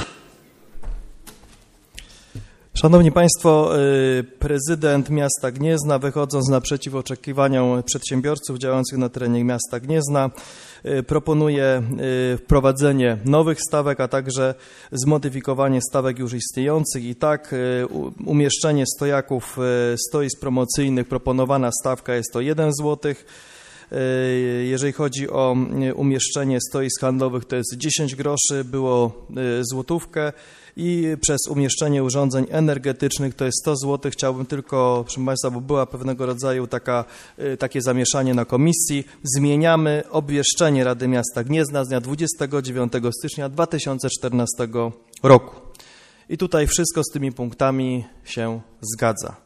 Speaker 12: Szanowni Państwo, prezydent miasta Gniezna, wychodząc naprzeciw oczekiwaniom przedsiębiorców działających na terenie miasta Gniezna, proponuje wprowadzenie nowych stawek, a także zmodyfikowanie stawek już istniejących. I tak umieszczenie stojaków, stoisk promocyjnych, proponowana stawka jest to jeden złotych. Jeżeli chodzi o umieszczenie stoisk handlowych, to jest dziesięć groszy, było złotówkę. I przez umieszczenie urządzeń energetycznych to jest sto złotych. Chciałbym tylko, proszę Państwa, bo była pewnego rodzaju taka, takie zamieszanie na komisji. Zmieniamy obwieszczenie Rady Miasta Gniezna z dnia dwudziestego dziewiątego stycznia dwa tysiące czternastego roku. I tutaj wszystko z tymi punktami się zgadza.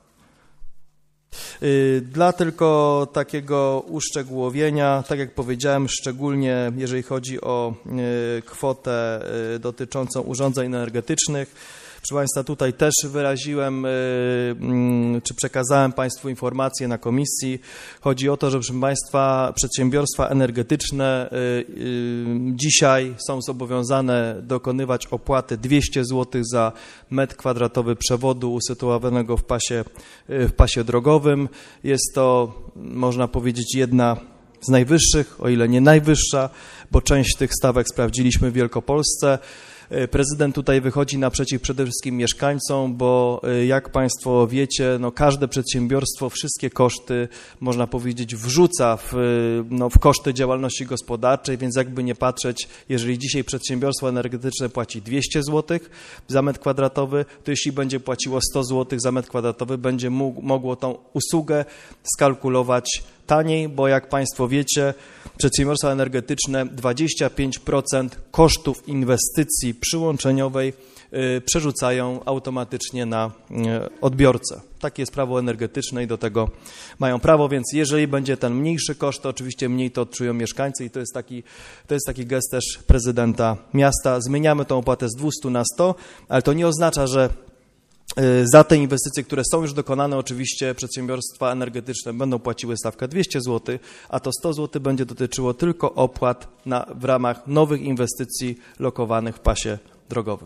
Speaker 12: Dla tylko takiego uszczegółowienia, tak jak powiedziałem, szczególnie jeżeli chodzi o kwotę dotyczącą urządzeń energetycznych, proszę Państwa, tutaj też wyraziłem, czy przekazałem Państwu informację na komisji. Chodzi o to, że, proszę Państwa, przedsiębiorstwa energetyczne dzisiaj są zobowiązane dokonywać opłaty dwieście złotych za metr kwadratowy przewodu usytuowanego w pasie, w pasie drogowym. Jest to, można powiedzieć, jedna z najwyższych, o ile nie najwyższa, bo część tych stawek sprawdziliśmy w Wielkopolsce. Prezydent tutaj wychodzi naprzeciw przede wszystkim mieszkańcom, bo jak Państwo wiecie, no każde przedsiębiorstwo wszystkie koszty, można powiedzieć, wrzuca w, no w koszty działalności gospodarczej, więc jakby nie patrzeć, jeżeli dzisiaj przedsiębiorstwo energetyczne płaci dwieście złotych za metr kwadratowy, to jeśli będzie płaciło sto złotych za metr kwadratowy, będzie mógł, mogło tą usługę skalkulować taniej, bo jak Państwo wiecie, przedsiębiorstwa energetyczne dwadzieścia pięć procent kosztów inwestycji przyłączeniowej przerzucają automatycznie na odbiorcę. Takie jest prawo energetyczne i do tego mają prawo, więc jeżeli będzie ten mniejszy koszt, to oczywiście mniej to odczują mieszkańcy i to jest taki, to jest taki gest też prezydenta miasta. Zmieniamy tą opłatę z dwustu na sto, ale to nie oznacza, że za te inwestycje, które są już dokonane, oczywiście przedsiębiorstwa energetyczne będą płaciły stawkę dwieście złotych, a to sto złotych będzie dotyczyło tylko opłat na, w ramach nowych inwestycji lokowanych w pasie drogowym.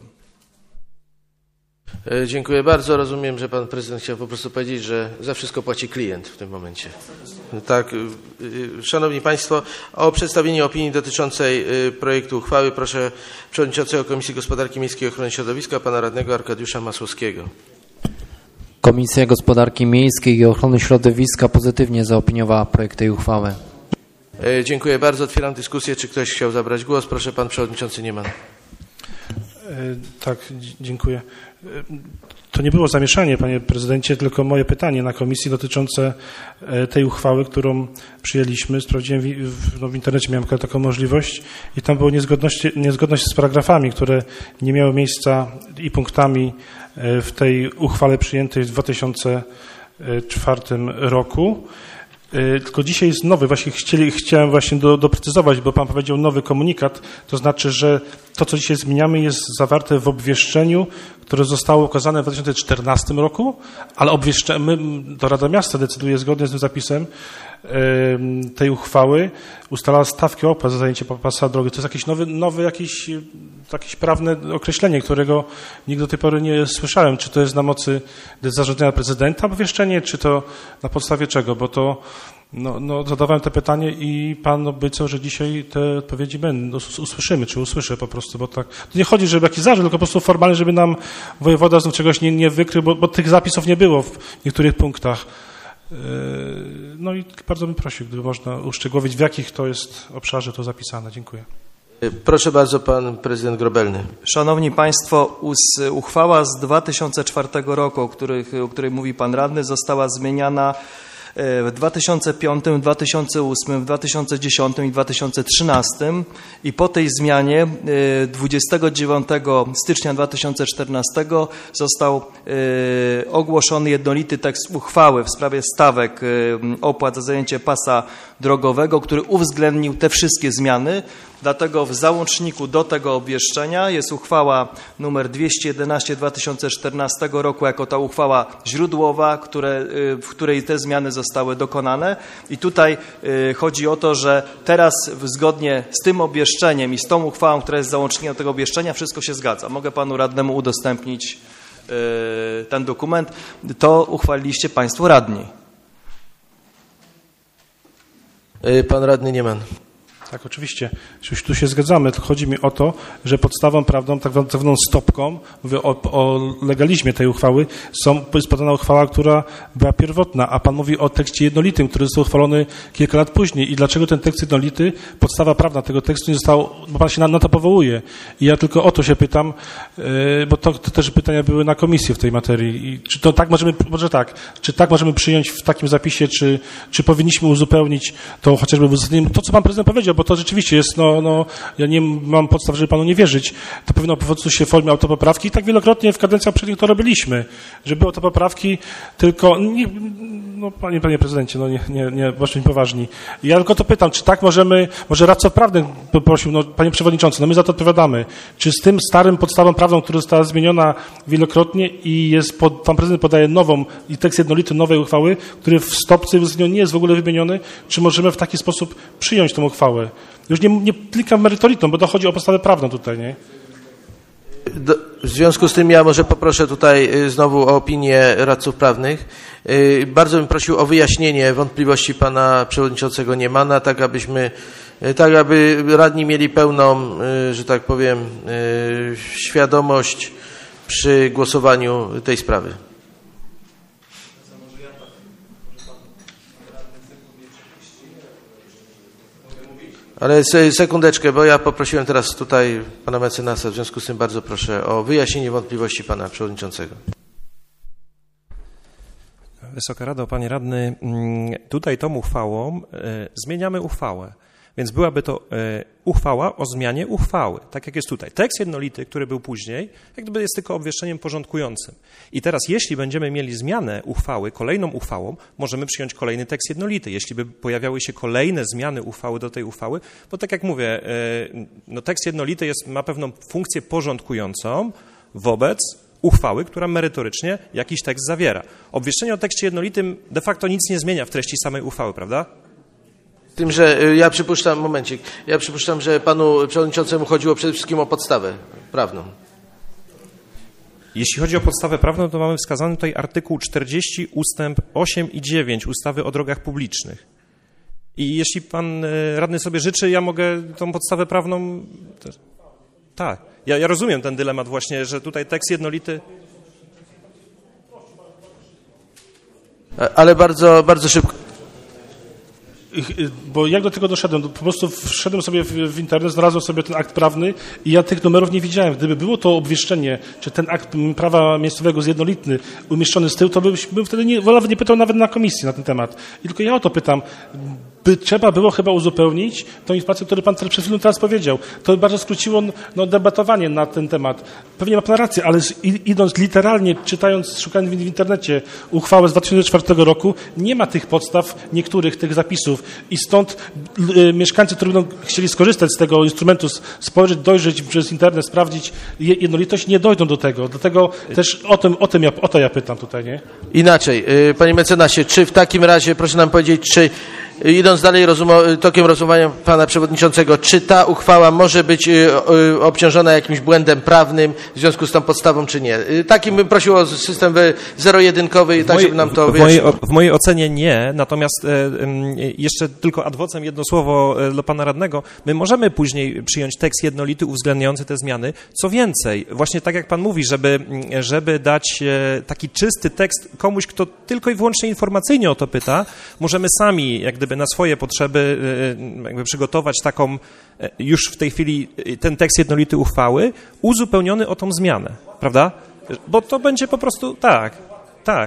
Speaker 2: Dziękuję bardzo. Rozumiem, że pan prezydent chciał po prostu powiedzieć, że za wszystko płaci klient w tym momencie. Tak, szanowni państwo, o przedstawienie opinii dotyczącej projektu uchwały proszę przewodniczącego Komisji Gospodarki Miejskiej i Ochrony Środowiska, pana radnego Arkadiusza Masłowskiego.
Speaker 13: Komisja Gospodarki Miejskiej i Ochrony Środowiska pozytywnie zaopiniowała projekt tej uchwały.
Speaker 2: Dziękuję bardzo. Otwieram dyskusję. Czy ktoś chciał zabrać głos? Proszę, pan przewodniczący Nieman.
Speaker 10: Tak, dziękuję. To nie było zamieszanie, panie prezydencie, tylko moje pytanie na komisji dotyczące tej uchwały, którą przyjęliśmy. Sprawdziłem w, no w internecie, miałem taką możliwość i tam było niezgodność, niezgodność z paragrafami, które nie miały miejsca i punktami w tej uchwale przyjętej w dwa tysiące czwartym roku. Tylko dzisiaj jest nowy, właśnie chcieli, chciałem właśnie do, doprecyzować, bo pan powiedział nowy komunikat, to znaczy, że to, co dzisiaj zmieniamy, jest zawarte w obwieszczeniu, które zostało ukazane w dwa tysiące czternastym roku, ale obwieszczamy, to Rada Miasta decyduje zgodnie z tym zapisem tej uchwały, ustala stawki opłat za zajęcie pasa drogi. To jest jakieś nowe, nowe jakieś, jakieś prawne określenie, którego nigdy do tej pory nie słyszałem. Czy to jest na mocy zarządzenia prezydenta obwieszczenie, czy to na podstawie czego? Bo to no, no, zadawałem to pytanie i pan obiecał, że dzisiaj te odpowiedzi będą, usłyszymy, czy usłyszę po prostu, bo tak. To nie chodzi, żeby jakiś zarzut, tylko po prostu formalnie, żeby nam wojewoda znów czegoś nie, nie wykrył, bo, bo tych zapisów nie było w niektórych punktach. No i bardzo bym prosił, gdyby można uszczegółowić, w jakich to jest obszarze to zapisane. Dziękuję.
Speaker 2: Proszę bardzo, pan prezydent Grobelny.
Speaker 12: Szanowni Państwo, uchwała z dwa tysiące czwartego roku, o, których, o której mówi pan radny, została zmieniana w dwa tysiące piątym, dwa tysiące ósmym, dwa tysiące dziesiątym i dwa tysiące trzynastym i po tej zmianie dwudziestego dziewiątego stycznia dwa tysiące czternastego został ogłoszony jednolity tekst uchwały w sprawie stawek opłat za zajęcie pasa drogowego, który uwzględnił te wszystkie zmiany. Dlatego w załączniku do tego obwieszczenia jest uchwała numer dwieście jedenaście dwa tysiące czternastego roku jako ta uchwała źródłowa, które, w której te zmiany zostały dokonane. I tutaj chodzi o to, że teraz zgodnie z tym obwieszczeniem i z tą uchwałą, która jest załącznikiem do tego obwieszczenia, wszystko się zgadza. Mogę panu radnemu udostępnić ten dokument. To uchwaliliście państwo radni.
Speaker 2: Pan radny Nieman.
Speaker 10: Tak, oczywiście. Tu się zgadzamy. Chodzi mi o to, że podstawą prawdą, tak zwaną stopką, mówię o, o legalizmie tej uchwały, są, jest podana uchwała, która była pierwotna, a pan mówi o tekście jednolitym, który został uchwalony kilka lat później. I dlaczego ten tekst jednolity, podstawa prawna tego tekstu nie została, bo pan się na, na to powołuje. I ja tylko o to się pytam, yy, bo to, to też pytania były na komisji w tej materii. I czy to tak możemy, może tak, czy tak możemy przyjąć w takim zapisie, czy, czy powinniśmy uzupełnić to chociażby w uzasadnieniu, to co pan prezydent powiedział, bo to rzeczywiście jest, no, no, ja nie mam podstaw, żeby panu nie wierzyć, to powinno po prostu się w formie autopoprawki i tak wielokrotnie w kadencjach poprzednich to robiliśmy, że były autopoprawki, tylko, nie, no panie, panie prezydencie, no nie, nie, nie, bądźmy poważni. Ja tylko to pytam, czy tak możemy, może radca prawny poprosił, no panie przewodniczący, no my za to odpowiadamy, czy z tym starym podstawą prawną, która została zmieniona wielokrotnie i jest, pod, pan prezydent podaje nową i tekst jednolity nowej uchwały, który w stopce nie jest w ogóle wymieniony, czy możemy w taki sposób przyjąć tą uchwałę? Już nie, nie klikam merytorytą, bo to chodzi o podstawę prawną tutaj, nie?
Speaker 2: Do, w związku z tym ja może poproszę tutaj znowu o opinię radców prawnych. Bardzo bym prosił o wyjaśnienie wątpliwości pana przewodniczącego Niemana, tak abyśmy, tak aby radni mieli pełną, że tak powiem, świadomość przy głosowaniu tej sprawy. Ale sekundeczkę, bo ja poprosiłem teraz tutaj pana mecenasa, w związku z tym bardzo proszę o wyjaśnienie wątpliwości pana przewodniczącego.
Speaker 14: Wysoka Rado, panie radny, tutaj tą uchwałą zmieniamy uchwałę. Więc byłaby to uchwała o zmianie uchwały, tak jak jest tutaj. Tekst jednolity, który był później, jak gdyby jest tylko obwieszczeniem porządkującym. I teraz, jeśli będziemy mieli zmianę uchwały, kolejną uchwałą, możemy przyjąć kolejny tekst jednolity. Jeśli by pojawiały się kolejne zmiany uchwały do tej uchwały, bo tak jak mówię, no tekst jednolity jest, ma pewną funkcję porządkującą wobec uchwały, która merytorycznie jakiś tekst zawiera. Obwieszczenie o tekście jednolitym de facto nic nie zmienia w treści samej uchwały, prawda?
Speaker 2: Z tym, że ja przypuszczam, momencik, ja przypuszczam, że panu przewodniczącemu chodziło przede wszystkim o podstawę prawną.
Speaker 14: Jeśli chodzi o podstawę prawną, to mamy wskazany tutaj artykuł czterdziesty ustęp osiem i dziewięć ustawy o drogach publicznych. I jeśli pan radny sobie życzy, ja mogę tą podstawę prawną... Tak, ja, ja rozumiem ten dylemat właśnie, że tutaj tekst jednolity...
Speaker 2: Ale bardzo, bardzo szybko.
Speaker 10: Bo jak do tego doszedłem? Po prostu wszedłem sobie w, w internet, znalazłem sobie ten akt prawny i ja tych numerów nie widziałem. Gdyby było to obwieszczenie, czy ten akt prawa miejscowego jest jednolitny, umieszczony z tyłu, to bym, bym wtedy nie, wolałbym nie pytał nawet na komisji na ten temat. I tylko ja o to pytam. by trzeba było chyba uzupełnić tą informację, którą pan przed chwilą teraz powiedział. To by bardzo skróciło no, debatowanie na ten temat. Pewnie ma pan rację, ale idąc literalnie, czytając, szukając w internecie uchwałę z dwa tysiące czwartego roku, nie ma tych podstaw, niektórych tych zapisów i stąd y, mieszkańcy, którzy będą chcieli skorzystać z tego instrumentu, spojrzeć, dojrzeć przez internet, sprawdzić jednolitość, nie dojdą do tego. Dlatego też o tym, o tym ja, o to ja pytam tutaj, nie?
Speaker 2: Inaczej, panie mecenasie, czy w takim razie, proszę nam powiedzieć, czy idąc dalej rozumo- tokiem rozumowania pana przewodniczącego, czy ta uchwała może być obciążona jakimś błędem prawnym w związku z tą podstawą, czy nie? Takim bym prosił o system zero-jedynkowy, tak żeby nam to
Speaker 14: w mojej, w mojej ocenie nie, natomiast jeszcze tylko ad vocem jedno słowo dla pana radnego. My możemy później przyjąć tekst jednolity uwzględniający te zmiany. Co więcej, właśnie tak jak pan mówi, żeby, żeby dać taki czysty tekst komuś, kto tylko i wyłącznie informacyjnie o to pyta, możemy sami jak gdyby na swoje potrzeby jakby przygotować taką już w tej chwili ten tekst jednolity uchwały uzupełniony o tą zmianę, prawda? Bo to będzie po prostu tak, tak.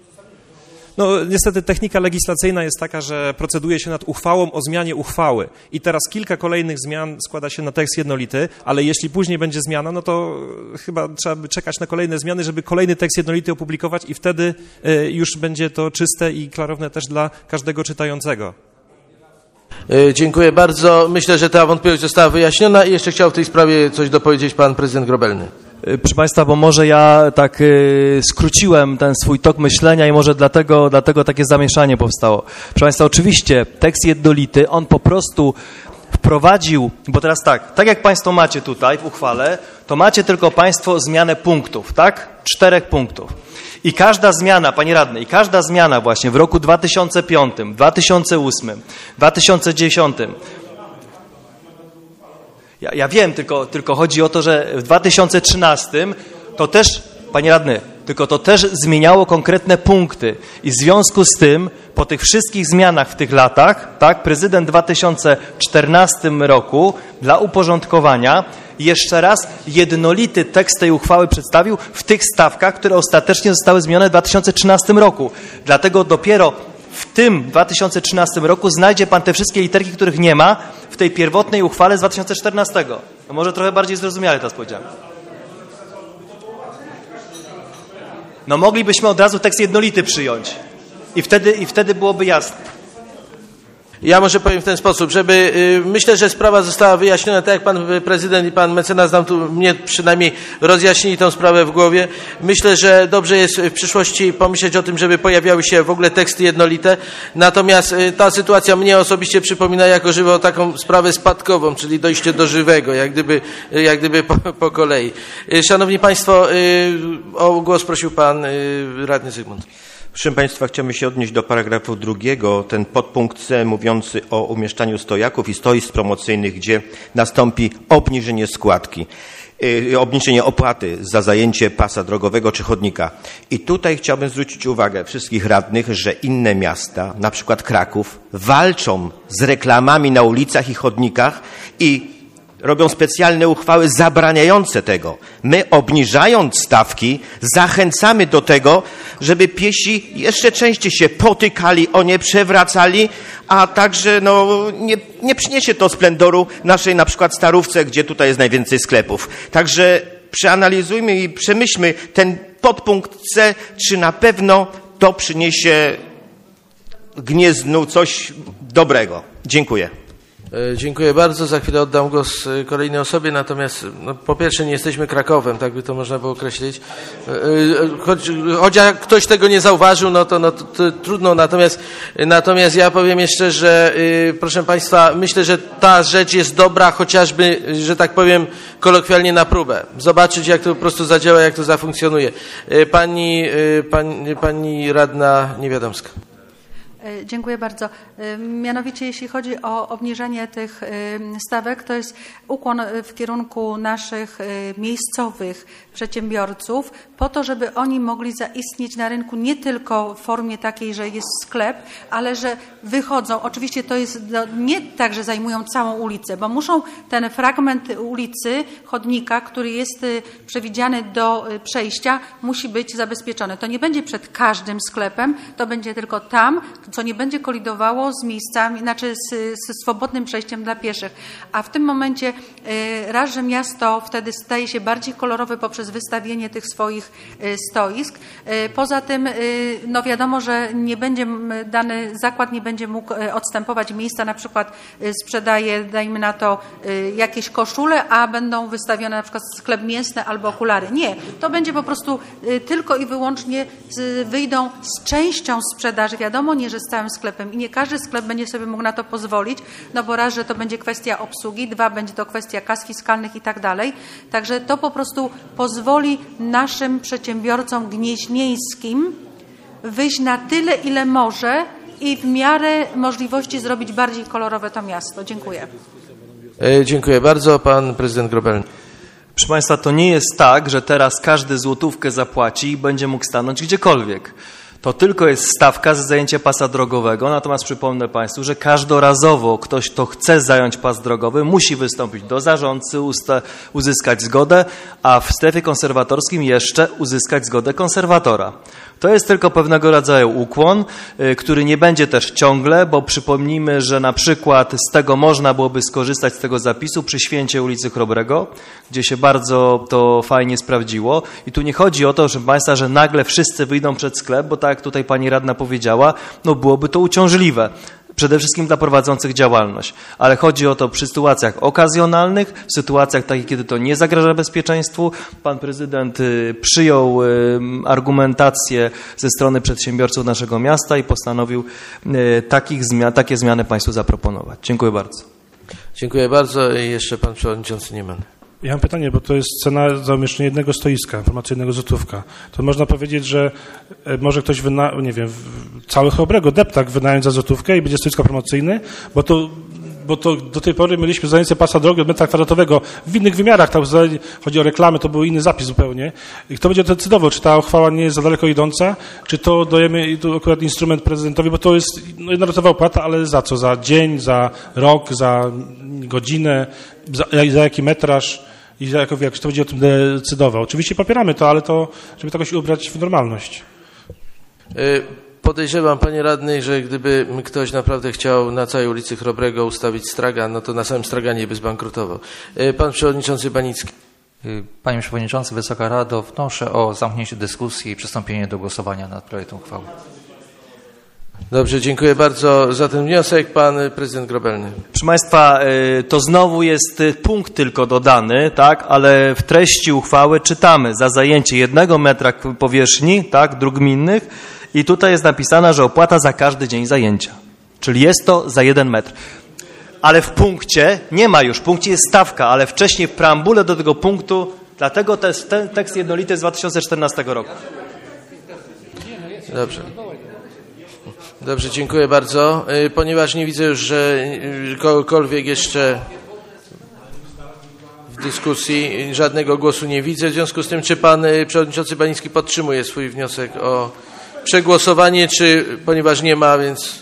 Speaker 14: No niestety technika legislacyjna jest taka, że proceduje się nad uchwałą o zmianie uchwały i teraz kilka kolejnych zmian składa się na tekst jednolity, ale jeśli później będzie zmiana, no to chyba trzeba by czekać na kolejne zmiany, żeby kolejny tekst jednolity opublikować i wtedy już będzie to czyste i klarowne też dla każdego czytającego.
Speaker 2: Dziękuję bardzo. Myślę, że ta wątpliwość została wyjaśniona i jeszcze chciał w tej sprawie coś dopowiedzieć pan prezydent Grobelny.
Speaker 12: Proszę Państwa, bo może ja tak y, skróciłem ten swój tok myślenia i może dlatego, dlatego takie zamieszanie powstało. Proszę Państwa, oczywiście tekst jednolity, on po prostu wprowadził, bo teraz tak, tak jak Państwo macie tutaj w uchwale, to macie tylko Państwo zmianę punktów, tak? Czterech punktów. I każda zmiana, Panie Radny, i każda zmiana właśnie w roku dwa tysiące piątym, dwa tysiące ósmym, dwa tysiące dziesiątym, Ja, ja wiem, tylko, tylko chodzi o to, że w dwa tysiące trzynastym to też, Panie Radny, tylko to też zmieniało konkretne punkty i w związku z tym po tych wszystkich zmianach w tych latach, tak, prezydent w dwa tysiące czternastym roku dla uporządkowania jeszcze raz jednolity tekst tej uchwały przedstawił w tych stawkach, które ostatecznie zostały zmienione w dwa tysiące trzynastym roku. Dlatego dopiero w tym dwa tysiące trzynastym roku znajdzie pan te wszystkie literki, których nie ma w tej pierwotnej uchwale z dwa tysiące czternastego. No może trochę bardziej zrozumiale teraz powiedziałem. No moglibyśmy od razu tekst jednolity przyjąć i wtedy, i wtedy byłoby jasne.
Speaker 2: Ja może powiem w ten sposób, żeby y, myślę, że sprawa została wyjaśniona, tak jak pan prezydent i pan mecenas nam tu mnie przynajmniej rozjaśnili tę sprawę w głowie. Myślę, że dobrze jest w przyszłości pomyśleć o tym, żeby pojawiały się w ogóle teksty jednolite. Natomiast y, ta sytuacja mnie osobiście przypomina jako żywo taką sprawę spadkową, czyli dojście do żywego, jak gdyby, y, jak gdyby po, po kolei. Y, szanowni państwo, y, o głos prosił pan y, radny Zygmunt.
Speaker 5: Proszę Państwa, chciałbym się odnieść do paragrafu drugiego, ten podpunkt C mówiący o umieszczaniu stojaków i stoisk promocyjnych, gdzie nastąpi obniżenie składki, yy, obniżenie opłaty za zajęcie pasa drogowego czy chodnika. I tutaj chciałbym zwrócić uwagę wszystkich radnych, że inne miasta, na przykład Kraków, walczą z reklamami na ulicach i chodnikach i robią specjalne uchwały zabraniające tego. My, obniżając stawki, zachęcamy do tego, żeby piesi jeszcze częściej się potykali, o nie przewracali, a także no, nie, nie przyniesie to splendoru naszej na przykład Starówce, gdzie tutaj jest najwięcej sklepów. Także przeanalizujmy i przemyślmy ten podpunkt C, czy na pewno to przyniesie Gniezdnu coś dobrego. Dziękuję.
Speaker 2: Dziękuję bardzo. Za chwilę oddam głos kolejnej osobie, natomiast no, po pierwsze nie jesteśmy Krakowem, tak by to można było określić. Choć, choć jak ktoś tego nie zauważył, no to, no, to, to trudno, natomiast, natomiast ja powiem jeszcze, że yy, proszę Państwa, myślę, że ta rzecz jest dobra chociażby, że tak powiem kolokwialnie na próbę. Zobaczyć jak to po prostu zadziała, jak to zafunkcjonuje. Yy, pani, yy, pani, pani radna Niewiadomska.
Speaker 1: Dziękuję bardzo. Mianowicie jeśli chodzi o obniżenie tych stawek, to jest ukłon w kierunku naszych miejscowych przedsiębiorców po to, żeby oni mogli zaistnieć na rynku nie tylko w formie takiej, że jest sklep, ale że wychodzą. Oczywiście to jest nie tak, że zajmują całą ulicę, bo muszą ten fragment ulicy, chodnika, który jest przewidziany do przejścia, musi być zabezpieczony. To nie będzie przed każdym sklepem, to będzie tylko tam, co nie będzie kolidowało z miejscami, znaczy z, z swobodnym przejściem dla pieszych. A w tym momencie raz, że miasto wtedy staje się bardziej kolorowe poprzez wystawienie tych swoich stoisk. Poza tym no wiadomo, że nie będzie dany zakład nie będzie mógł odstępować miejsca, na przykład sprzedaje, dajmy na to, jakieś koszule, a będą wystawione na przykład sklep mięsny albo okulary. Nie, to będzie po prostu tylko i wyłącznie z, wyjdą z częścią sprzedaży. Wiadomo, nie, że z całym sklepem i nie każdy sklep będzie sobie mógł na to pozwolić, no bo raz, że to będzie kwestia obsługi, dwa, będzie to kwestia kas fiskalnych i tak dalej. Także to po prostu pozwoli naszym przedsiębiorcom gnieźnieńskim wyjść na tyle, ile może i w miarę możliwości zrobić bardziej kolorowe to miasto. Dziękuję.
Speaker 2: E, dziękuję bardzo. Pan prezydent Grobelny.
Speaker 12: Proszę Państwa, to nie jest tak, że teraz każdy złotówkę zapłaci i będzie mógł stanąć gdziekolwiek. To tylko jest stawka za zajęcie pasa drogowego, natomiast przypomnę Państwu, że każdorazowo ktoś, kto chce zająć pas drogowy, musi wystąpić do zarządcy, usta- uzyskać zgodę, a w strefie konserwatorskim jeszcze uzyskać zgodę konserwatora. To jest tylko pewnego rodzaju ukłon, y, który nie będzie też ciągle, bo przypomnijmy, że na przykład z tego można byłoby skorzystać z tego zapisu przy święcie ulicy Chrobrego, gdzie się bardzo to fajnie sprawdziło. I tu nie chodzi o to, proszę Państwa, że nagle wszyscy wyjdą przed sklep, bo tak jak tutaj pani radna powiedziała, no byłoby to uciążliwe. Przede wszystkim dla prowadzących działalność. Ale chodzi o to przy sytuacjach okazjonalnych, w sytuacjach takich, kiedy to nie zagraża bezpieczeństwu. Pan prezydent y, przyjął y, argumentację ze strony przedsiębiorców naszego miasta i postanowił y, takich zmian, takie zmiany Państwu zaproponować. Dziękuję bardzo.
Speaker 2: Dziękuję bardzo. I jeszcze pan przewodniczący Niemann.
Speaker 10: Ja mam pytanie, bo to jest cena za umieszczenie jednego stoiska informacyjnego złotówka. To można powiedzieć, że może ktoś, wyna, nie wiem, cały Chrobrego, deptak wynająć za złotówkę i będzie stoisko promocyjne, bo to, bo to do tej pory mieliśmy zajęcie pasa drogi od metra kwadratowego w innych wymiarach, tam chodzi o reklamy, to był inny zapis zupełnie. I kto będzie decydował, czy ta uchwała nie jest za daleko idąca, czy to dajemy tu akurat instrument prezydentowi, bo to jest no, jednorazowa opłata, ale za co? Za dzień, za rok, za godzinę, za, za jaki metraż? I jak, jak kto będzie o tym decydował. Oczywiście popieramy to, ale to, żeby to jakoś ubrać w normalność.
Speaker 2: Podejrzewam, panie radny, że gdyby ktoś naprawdę chciał na całej ulicy Chrobrego ustawić stragan, no to na samym straganie by zbankrutował. Pan przewodniczący Banicki.
Speaker 15: Panie przewodniczący, Wysoka Rado, wnoszę o zamknięcie dyskusji i przystąpienie do głosowania nad projektem uchwały.
Speaker 2: Dobrze, dziękuję bardzo za ten wniosek. Pan prezydent Grobelny.
Speaker 12: Proszę Państwa, to znowu jest punkt tylko dodany, tak, ale w treści uchwały czytamy za zajęcie jednego metra powierzchni, tak, dróg gminnych i tutaj jest napisane, że opłata za każdy dzień zajęcia. Czyli jest to za jeden metr. Ale w punkcie nie ma już, w punkcie jest stawka, ale wcześniej w preambule do tego punktu, dlatego to jest ten tekst jednolity z dwa tysiące czternastego roku.
Speaker 2: Dobrze. Dobrze, dziękuję bardzo. Ponieważ nie widzę już, że kogokolwiek jeszcze w dyskusji, żadnego głosu nie widzę. W związku z tym, czy pan przewodniczący Banicki podtrzymuje swój wniosek o przegłosowanie, czy ponieważ nie ma, więc...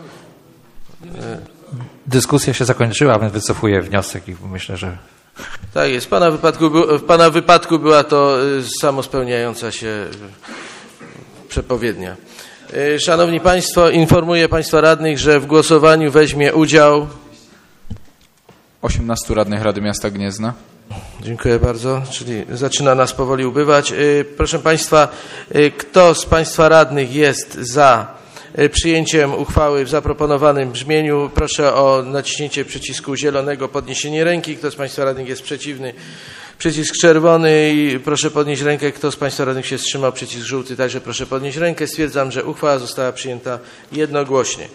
Speaker 15: Dyskusja się zakończyła, więc wycofuję wniosek i myślę, że...
Speaker 2: Tak jest. W pana wypadku, w pana wypadku była to samospełniająca się przepowiednia. Szanowni Państwo, informuję Państwa radnych, że w głosowaniu weźmie udział
Speaker 8: osiemnastu radnych Rady Miasta Gniezna.
Speaker 2: Dziękuję bardzo, czyli zaczyna nas powoli ubywać. Proszę Państwa, kto z Państwa radnych jest za przyjęciem uchwały w zaproponowanym brzmieniu? Proszę o naciśnięcie przycisku zielonego, podniesienie ręki. Kto z Państwa radnych jest przeciwny? Przycisk czerwony i proszę podnieść rękę. Kto z Państwa radnych się wstrzymał? Przycisk żółty, także proszę podnieść rękę. Stwierdzam, że uchwała została przyjęta jednogłośnie.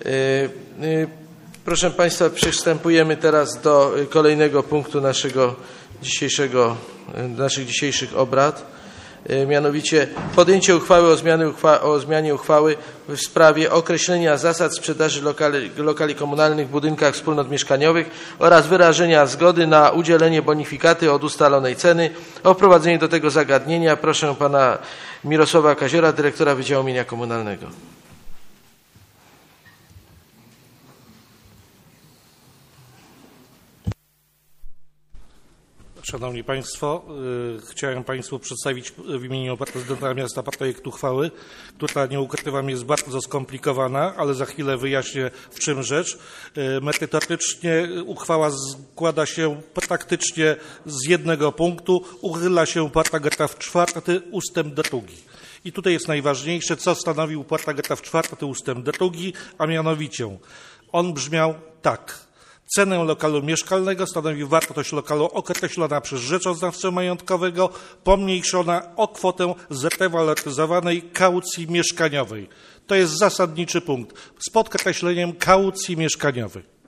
Speaker 2: Proszę Państwa, przystępujemy teraz do kolejnego punktu naszego dzisiejszego, naszych dzisiejszych obrad. Mianowicie podjęcie uchwały o, zmianie uchwa o zmianie uchwały w sprawie określenia zasad sprzedaży lokali, lokali komunalnych w budynkach wspólnot mieszkaniowych oraz wyrażenia zgody na udzielenie bonifikaty od ustalonej ceny. O wprowadzenie do tego zagadnienia proszę pana Mirosława Kaziora, dyrektora Wydziału Mienia Komunalnego.
Speaker 3: Szanowni Państwo, y, chciałem Państwu przedstawić w imieniu prezydenta miasta projekt uchwały, która, nie ukrywam, jest bardzo skomplikowana, ale za chwilę wyjaśnię, w czym rzecz. Y, merytorycznie uchwała składa się praktycznie z jednego punktu. Uchyla się paragraf czwarty ustęp drugi. I tutaj jest najważniejsze, co stanowił paragraf czwarty ustęp drugi, a mianowicie on brzmiał tak. Cenę lokalu mieszkalnego stanowi wartość lokalu określona przez rzeczoznawcę majątkowego, pomniejszona o kwotę zrewaloryzowanej kaucji mieszkaniowej. To jest zasadniczy punkt, z podkreśleniem kaucji mieszkaniowej.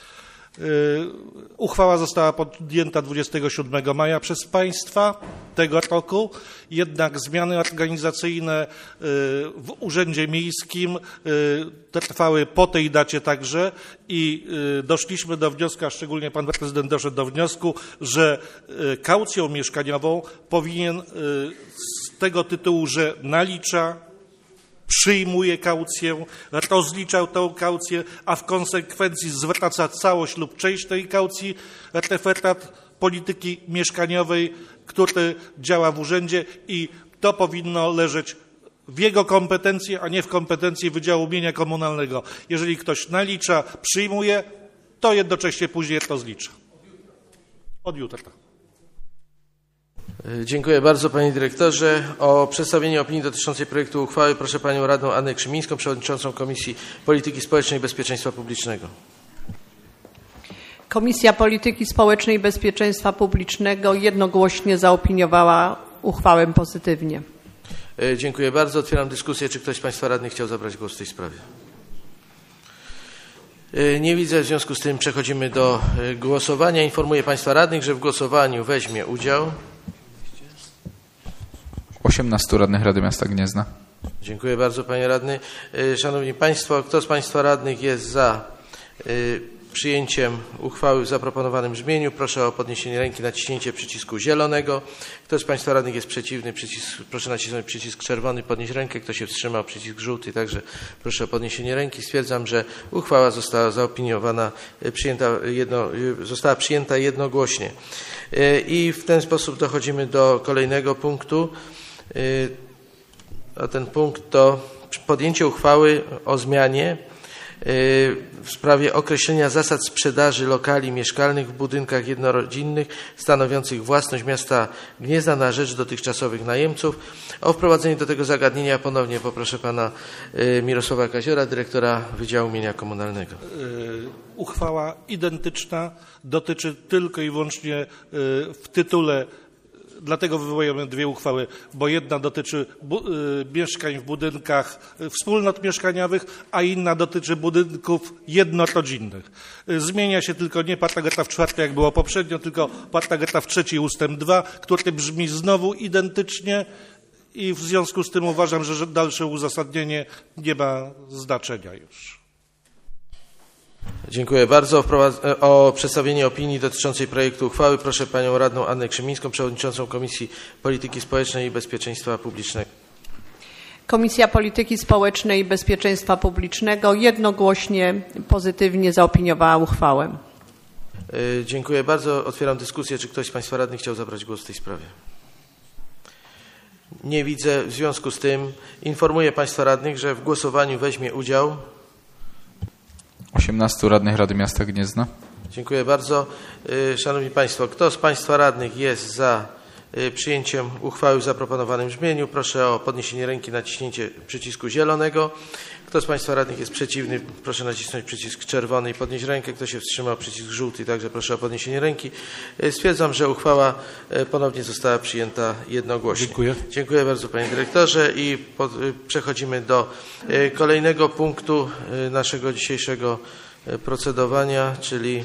Speaker 3: Uchwała została podjęta dwudziestego siódmego maja przez Państwa tego roku, jednak zmiany organizacyjne w Urzędzie Miejskim trwały po tej dacie także i doszliśmy do wniosku, a szczególnie Pan Prezydent doszedł do wniosku, że kaucją mieszkaniową powinien z tego tytułu, że nalicza, przyjmuje kaucję, rozliczał tę kaucję, a w konsekwencji zwraca całość lub część tej kaucji referat polityki mieszkaniowej, który działa w urzędzie i to powinno leżeć w jego kompetencji, a nie w kompetencji Wydziału Mienia Komunalnego. Jeżeli ktoś nalicza, przyjmuje, to jednocześnie później rozlicza. Od jutra.
Speaker 2: Dziękuję bardzo, panie dyrektorze. O przedstawienie opinii dotyczącej projektu uchwały proszę panią radną Annę Krzymińską, przewodniczącą Komisji Polityki Społecznej i Bezpieczeństwa Publicznego.
Speaker 4: Komisja Polityki Społecznej i Bezpieczeństwa Publicznego jednogłośnie zaopiniowała uchwałę pozytywnie.
Speaker 2: Dziękuję bardzo. Otwieram dyskusję. Czy ktoś z państwa radnych chciał zabrać głos w tej sprawie? Nie widzę, w związku z tym przechodzimy do głosowania. Informuję państwa radnych, że w głosowaniu weźmie udział
Speaker 8: osiemnastu radnych Rady Miasta Gniezna.
Speaker 2: Dziękuję bardzo, panie radny. Szanowni państwo, kto z państwa radnych jest za przyjęciem uchwały w zaproponowanym brzmieniu? Proszę o podniesienie ręki, naciśnięcie przycisku zielonego. Kto z państwa radnych jest przeciwny? Przycisk, proszę nacisnąć przycisk czerwony, podnieść rękę. Kto się wstrzymał? Przycisk żółty. Także proszę o podniesienie ręki. Stwierdzam, że uchwała została zaopiniowana, przyjęta jedno, została przyjęta jednogłośnie. I w ten sposób dochodzimy do kolejnego punktu. A ten punkt to podjęcie uchwały o zmianie w sprawie określenia zasad sprzedaży lokali mieszkalnych w budynkach jednorodzinnych stanowiących własność miasta Gniezna na rzecz dotychczasowych najemców. O wprowadzenie do tego zagadnienia ponownie poproszę pana Mirosława Kaziora, dyrektora Wydziału Mienia Komunalnego.
Speaker 3: Uchwała identyczna, dotyczy tylko i wyłącznie w tytule. Dlatego wywołujemy dwie uchwały, bo jedna dotyczy bu- y, mieszkań w budynkach y, wspólnot mieszkaniowych, a inna dotyczy budynków jednorodzinnych. Y, zmienia się tylko nie paragraf czwarty, jak było poprzednio, tylko paragraf trzeci ustęp dwa, który brzmi znowu identycznie i w związku z tym uważam, że dalsze uzasadnienie nie ma znaczenia już.
Speaker 2: Dziękuję bardzo. O przedstawienie opinii dotyczącej projektu uchwały proszę panią radną Annę Krzymińską, przewodniczącą Komisji Polityki Społecznej i Bezpieczeństwa Publicznego.
Speaker 4: Komisja Polityki Społecznej i Bezpieczeństwa Publicznego jednogłośnie pozytywnie zaopiniowała uchwałę.
Speaker 2: Dziękuję bardzo. Otwieram dyskusję. Czy ktoś z państwa radnych chciał zabrać głos w tej sprawie? Nie widzę. W związku z tym informuję państwa radnych, że w głosowaniu weźmie udział
Speaker 8: osiemnastu radnych Rady Miasta Gniezna.
Speaker 2: Dziękuję bardzo. Szanowni państwo, kto z państwa radnych jest za przyjęciem uchwały w zaproponowanym brzmieniu? Proszę o podniesienie ręki, naciśnięcie przycisku zielonego. Kto z państwa radnych jest przeciwny? Proszę nacisnąć przycisk czerwony i podnieść rękę. Kto się wstrzymał? Przycisk żółty. Także proszę o podniesienie ręki. Stwierdzam, że uchwała ponownie została przyjęta jednogłośnie.
Speaker 3: Dziękuję.
Speaker 2: Dziękuję bardzo, panie dyrektorze. I pod, przechodzimy do kolejnego punktu naszego dzisiejszego procedowania, czyli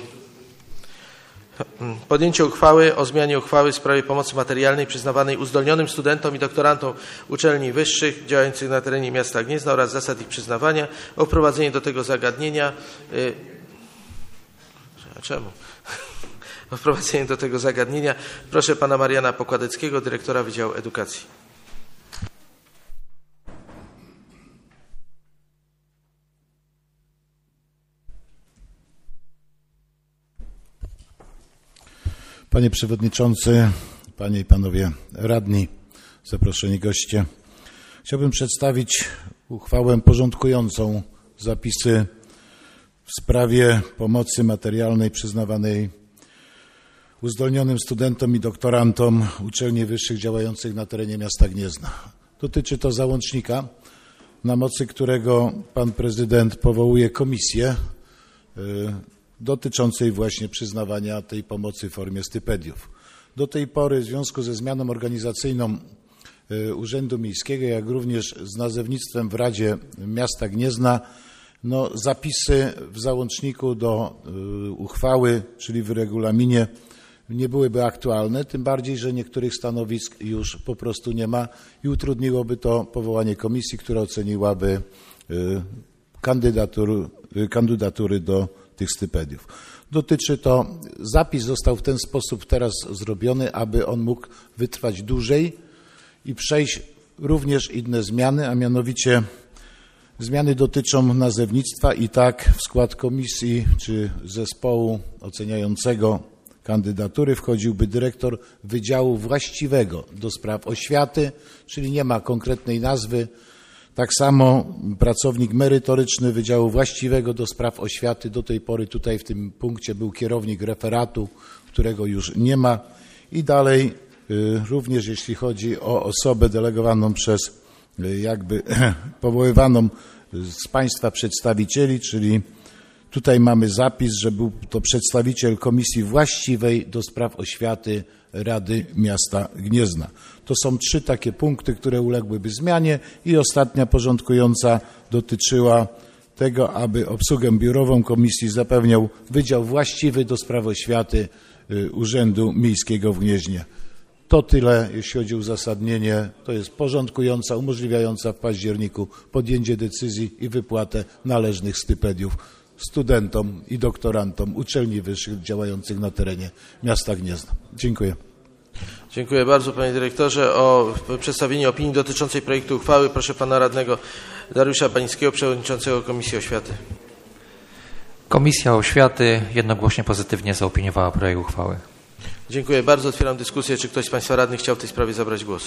Speaker 2: podjęcie uchwały o zmianie uchwały w sprawie pomocy materialnej przyznawanej uzdolnionym studentom i doktorantom uczelni wyższych działających na terenie miasta Gniezna oraz zasad ich przyznawania. O wprowadzenie do tego zagadnienia. A czemu? O wprowadzenie do tego zagadnienia proszę pana Mariana Pokładeckiego, dyrektora Wydziału Edukacji.
Speaker 16: Panie Przewodniczący, Panie i Panowie Radni, zaproszeni goście. Chciałbym przedstawić uchwałę porządkującą zapisy w sprawie pomocy materialnej przyznawanej uzdolnionym studentom i doktorantom uczelni wyższych działających na terenie miasta Gniezna. Dotyczy to załącznika, na mocy którego pan prezydent powołuje komisję y, dotyczącej właśnie przyznawania tej pomocy w formie stypendiów. Do tej pory w związku ze zmianą organizacyjną y, Urzędu Miejskiego, jak również z nazewnictwem w Radzie Miasta Gniezna, no, zapisy w załączniku do y, uchwały, czyli w regulaminie, nie byłyby aktualne, tym bardziej, że niektórych stanowisk już po prostu nie ma i utrudniłoby to powołanie komisji, która oceniłaby kandydatur, kandydatury do tych stypendiów. Dotyczy to, zapis został w ten sposób teraz zrobiony, aby on mógł wytrwać dłużej i przejść również inne zmiany, a mianowicie zmiany dotyczą nazewnictwa i tak w skład komisji czy zespołu oceniającego kandydatury wchodziłby dyrektor wydziału właściwego do spraw oświaty, czyli nie ma konkretnej nazwy. Tak samo pracownik merytoryczny wydziału właściwego do spraw oświaty. Do tej pory tutaj w tym punkcie był kierownik referatu, którego już nie ma. I dalej również jeśli chodzi o osobę delegowaną przez jakby powoływaną z państwa przedstawicieli, czyli tutaj mamy zapis, że był to przedstawiciel komisji właściwej do spraw oświaty Rady Miasta Gniezna. To są trzy takie punkty, które uległyby zmianie i ostatnia porządkująca dotyczyła tego, aby obsługę biurową komisji zapewniał Wydział Właściwy do spraw oświaty Urzędu Miejskiego w Gnieźnie. To tyle, jeśli chodzi o uzasadnienie. To jest porządkująca, umożliwiająca w październiku podjęcie decyzji i wypłatę należnych stypendiów studentom i doktorantom uczelni wyższych działających na terenie miasta Gniezna. Dziękuję.
Speaker 2: Dziękuję bardzo, panie dyrektorze. O przedstawienie opinii dotyczącej projektu uchwały proszę pana radnego Dariusza Banickiego, przewodniczącego Komisji Oświaty.
Speaker 15: Komisja Oświaty jednogłośnie pozytywnie zaopiniowała projekt uchwały.
Speaker 2: Dziękuję bardzo. Otwieram dyskusję. Czy ktoś z państwa radnych chciał w tej sprawie zabrać głos?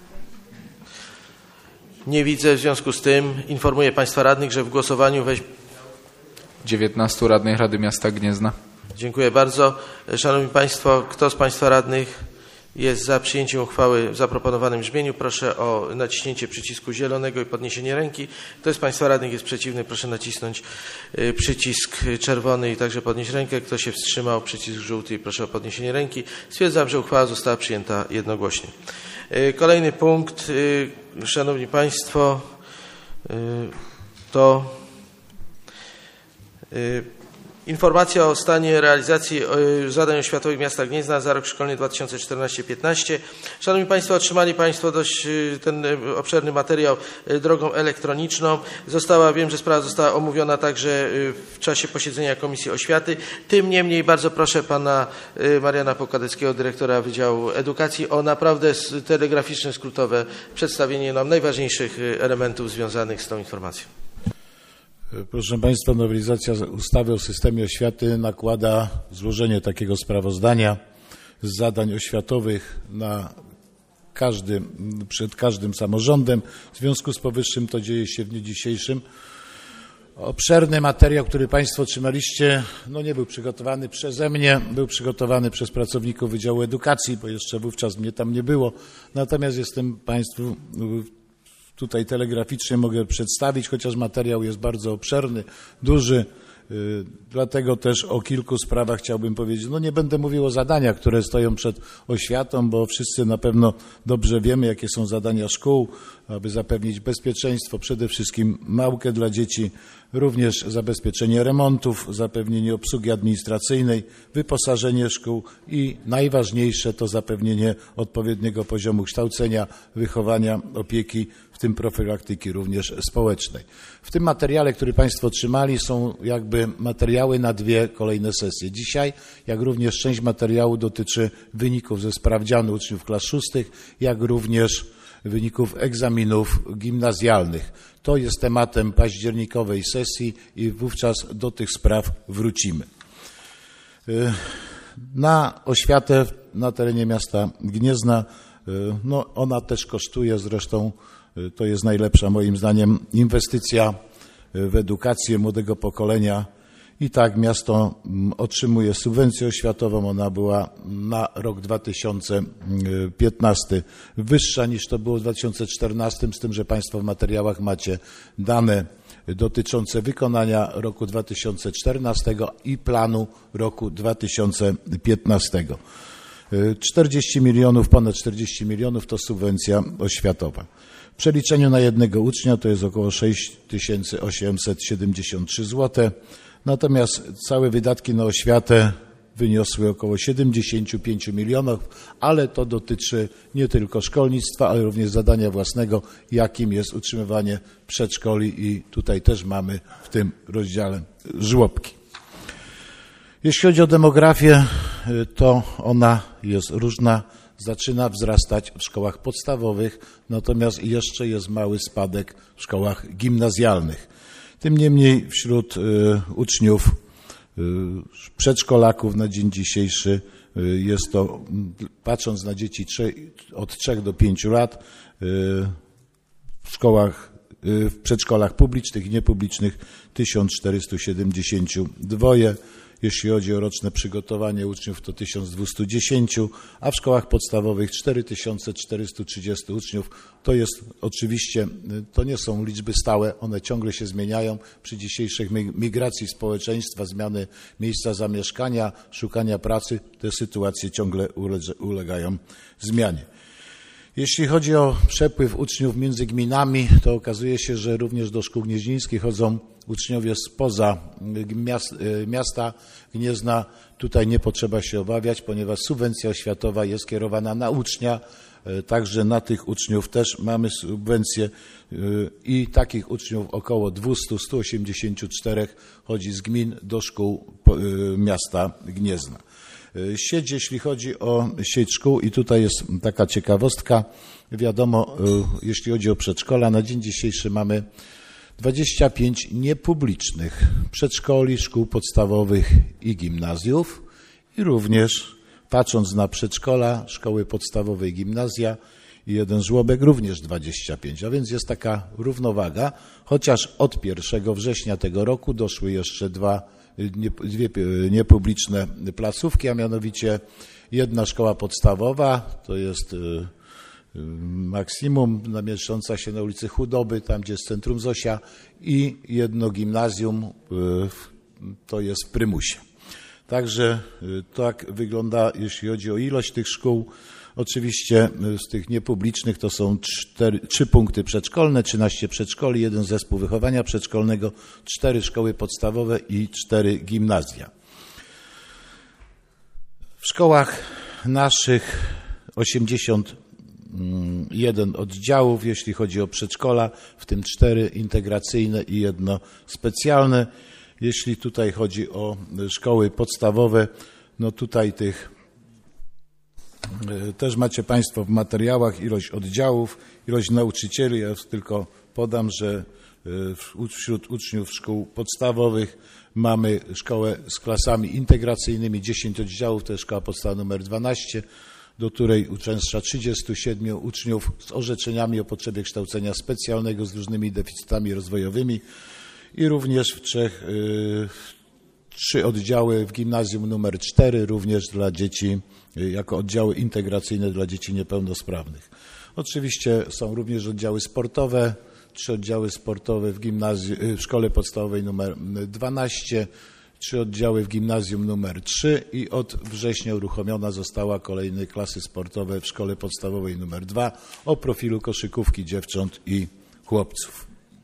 Speaker 2: Nie widzę. W związku z tym informuję państwa radnych, że w głosowaniu weźmie
Speaker 8: dziewiętnastu radnych Rady Miasta Gniezna.
Speaker 2: Dziękuję bardzo. Szanowni Państwo, kto z Państwa radnych jest za przyjęciem uchwały w zaproponowanym brzmieniu, proszę o naciśnięcie przycisku zielonego i podniesienie ręki. Kto z Państwa radnych jest przeciwny, proszę nacisnąć przycisk czerwony i także podnieść rękę. Kto się wstrzymał, przycisk żółty i proszę o podniesienie ręki. Stwierdzam, że uchwała została przyjęta jednogłośnie. Kolejny punkt, Szanowni Państwo, to informacja o stanie realizacji zadań oświatowych miasta Gniezna za rok szkolny dwa tysiące czternaście piętnaście. Szanowni Państwo, otrzymali Państwo dość ten obszerny materiał drogą elektroniczną. Została, wiem, że sprawa została omówiona także w czasie posiedzenia Komisji Oświaty. Tym niemniej bardzo proszę pana Mariana Pokadeckiego, dyrektora Wydziału Edukacji, o naprawdę telegraficzne, skrótowe przedstawienie nam najważniejszych elementów związanych z tą informacją.
Speaker 16: Proszę Państwa, nowelizacja ustawy o systemie oświaty nakłada złożenie takiego sprawozdania z zadań oświatowych na każdym, przed każdym samorządem. W związku z powyższym to dzieje się w dniu dzisiejszym. Obszerny materiał, który Państwo otrzymaliście, no nie był przygotowany przeze mnie, był przygotowany przez pracowników Wydziału Edukacji, bo jeszcze wówczas mnie tam nie było. Natomiast jestem Państwu tutaj telegraficznie mogę przedstawić, chociaż materiał jest bardzo obszerny, duży, dlatego też o kilku sprawach chciałbym powiedzieć. No nie będę mówił o zadaniach, które stoją przed oświatą, bo wszyscy na pewno dobrze wiemy, jakie są zadania szkół, aby zapewnić bezpieczeństwo, przede wszystkim naukę dla dzieci, również zabezpieczenie remontów, zapewnienie obsługi administracyjnej, wyposażenie szkół i najważniejsze to zapewnienie odpowiedniego poziomu kształcenia, wychowania, opieki, w tym profilaktyki również społecznej. W tym materiale, który Państwo otrzymali, są jakby materiały na dwie kolejne sesje. Dzisiaj, jak również część materiału dotyczy wyników ze sprawdzianu uczniów klas szóstych, jak również wyników egzaminów gimnazjalnych. To jest tematem październikowej sesji i wówczas do tych spraw wrócimy. Na oświatę na terenie miasta Gniezna, no ona też kosztuje, zresztą to jest najlepsza moim zdaniem inwestycja w edukację młodego pokolenia. I tak miasto otrzymuje subwencję oświatową, ona była na rok dwa tysiące piętnasty wyższa niż to było w dwa tysiące czternastym, z tym, że Państwo w materiałach macie dane dotyczące wykonania roku dwa tysiące czternastego i planu roku dwa tysiące piętnastego. czterdzieści milionów, ponad czterdzieści milionów to subwencja oświatowa. W przeliczeniu na jednego ucznia to jest około sześć tysięcy osiemset siedemdziesiąt trzy złote. Natomiast całe wydatki na oświatę wyniosły około siedemdziesiąt pięć milionów, ale to dotyczy nie tylko szkolnictwa, ale również zadania własnego, jakim jest utrzymywanie przedszkoli i tutaj też mamy w tym rozdziale żłobki. Jeśli chodzi o demografię, to ona jest różna, zaczyna wzrastać w szkołach podstawowych, natomiast jeszcze jest mały spadek w szkołach gimnazjalnych. Tym niemniej wśród y, uczniów, y, przedszkolaków na dzień dzisiejszy y, jest to, patrząc na dzieci trzy, od trzech do pięciu lat, y, w szkołach, y, w przedszkolach publicznych i niepublicznych tysiąc czterysta siedemdziesiąt dwa. Jeśli chodzi o roczne przygotowanie uczniów, to tysiąc dwieście dziesięć, a w szkołach podstawowych cztery tysiące czterysta trzydzieści uczniów. To jest oczywiście, to nie są liczby stałe, one ciągle się zmieniają. Przy dzisiejszych migracji społeczeństwa, zmiany miejsca zamieszkania, szukania pracy, te sytuacje ciągle ulegają zmianie. Jeśli chodzi o przepływ uczniów między gminami, to okazuje się, że również do szkół gnieźnieńskich chodzą uczniowie spoza miasta Gniezna. Tutaj nie potrzeba się obawiać, ponieważ subwencja oświatowa jest kierowana na ucznia, także na tych uczniów też mamy subwencję i takich uczniów około dwieście, sto osiemdziesiąt cztery chodzi z gmin do szkół miasta Gniezna. Sieć, jeśli chodzi o sieć szkół, i tutaj jest taka ciekawostka, wiadomo, jeśli chodzi o przedszkola, na dzień dzisiejszy mamy dwadzieścia pięć niepublicznych przedszkoli, szkół podstawowych i gimnazjów i również patrząc na przedszkola, szkoły podstawowe i gimnazja i jeden żłobek również dwadzieścia pięć, a więc jest taka równowaga, chociaż od pierwszego września tego roku doszły jeszcze dwa dwie niepubliczne placówki, a mianowicie jedna szkoła podstawowa, to jest Maksimum, namieszcząca się na ulicy Chudoby, tam gdzie jest centrum Zosia, i jedno gimnazjum, to jest w Prymusie. Także tak wygląda, jeśli chodzi o ilość tych szkół. Oczywiście z tych niepublicznych to są cztery, trzy punkty przedszkolne, trzynaście przedszkoli, jeden zespół wychowania przedszkolnego, cztery szkoły podstawowe i cztery gimnazja. W szkołach naszych osiemdziesiąt jeden oddziałów, jeśli chodzi o przedszkola, w tym cztery integracyjne i jedno specjalne. Jeśli tutaj chodzi o szkoły podstawowe, no tutaj tych też macie Państwo w materiałach ilość oddziałów, ilość nauczycieli. Ja tylko podam, że wśród uczniów szkół podstawowych mamy szkołę z klasami integracyjnymi, dziesięć oddziałów, to jest szkoła podstawowa numer dwanaście, do której uczęszcza trzydziestu siedmiu uczniów z orzeczeniami o potrzebie kształcenia specjalnego z różnymi deficytami rozwojowymi i również w trzech, trzy oddziały w gimnazjum numer cztery, również dla dzieci, jako oddziały integracyjne dla dzieci niepełnosprawnych. Oczywiście są również oddziały sportowe, trzy oddziały sportowe w, gimnazjum, w szkole podstawowej numer dwanaście, trzy oddziały w gimnazjum numer trzy i od września uruchomiona została kolejne klasy sportowe w szkole podstawowej numer dwa o profilu koszykówki dziewcząt i chłopców.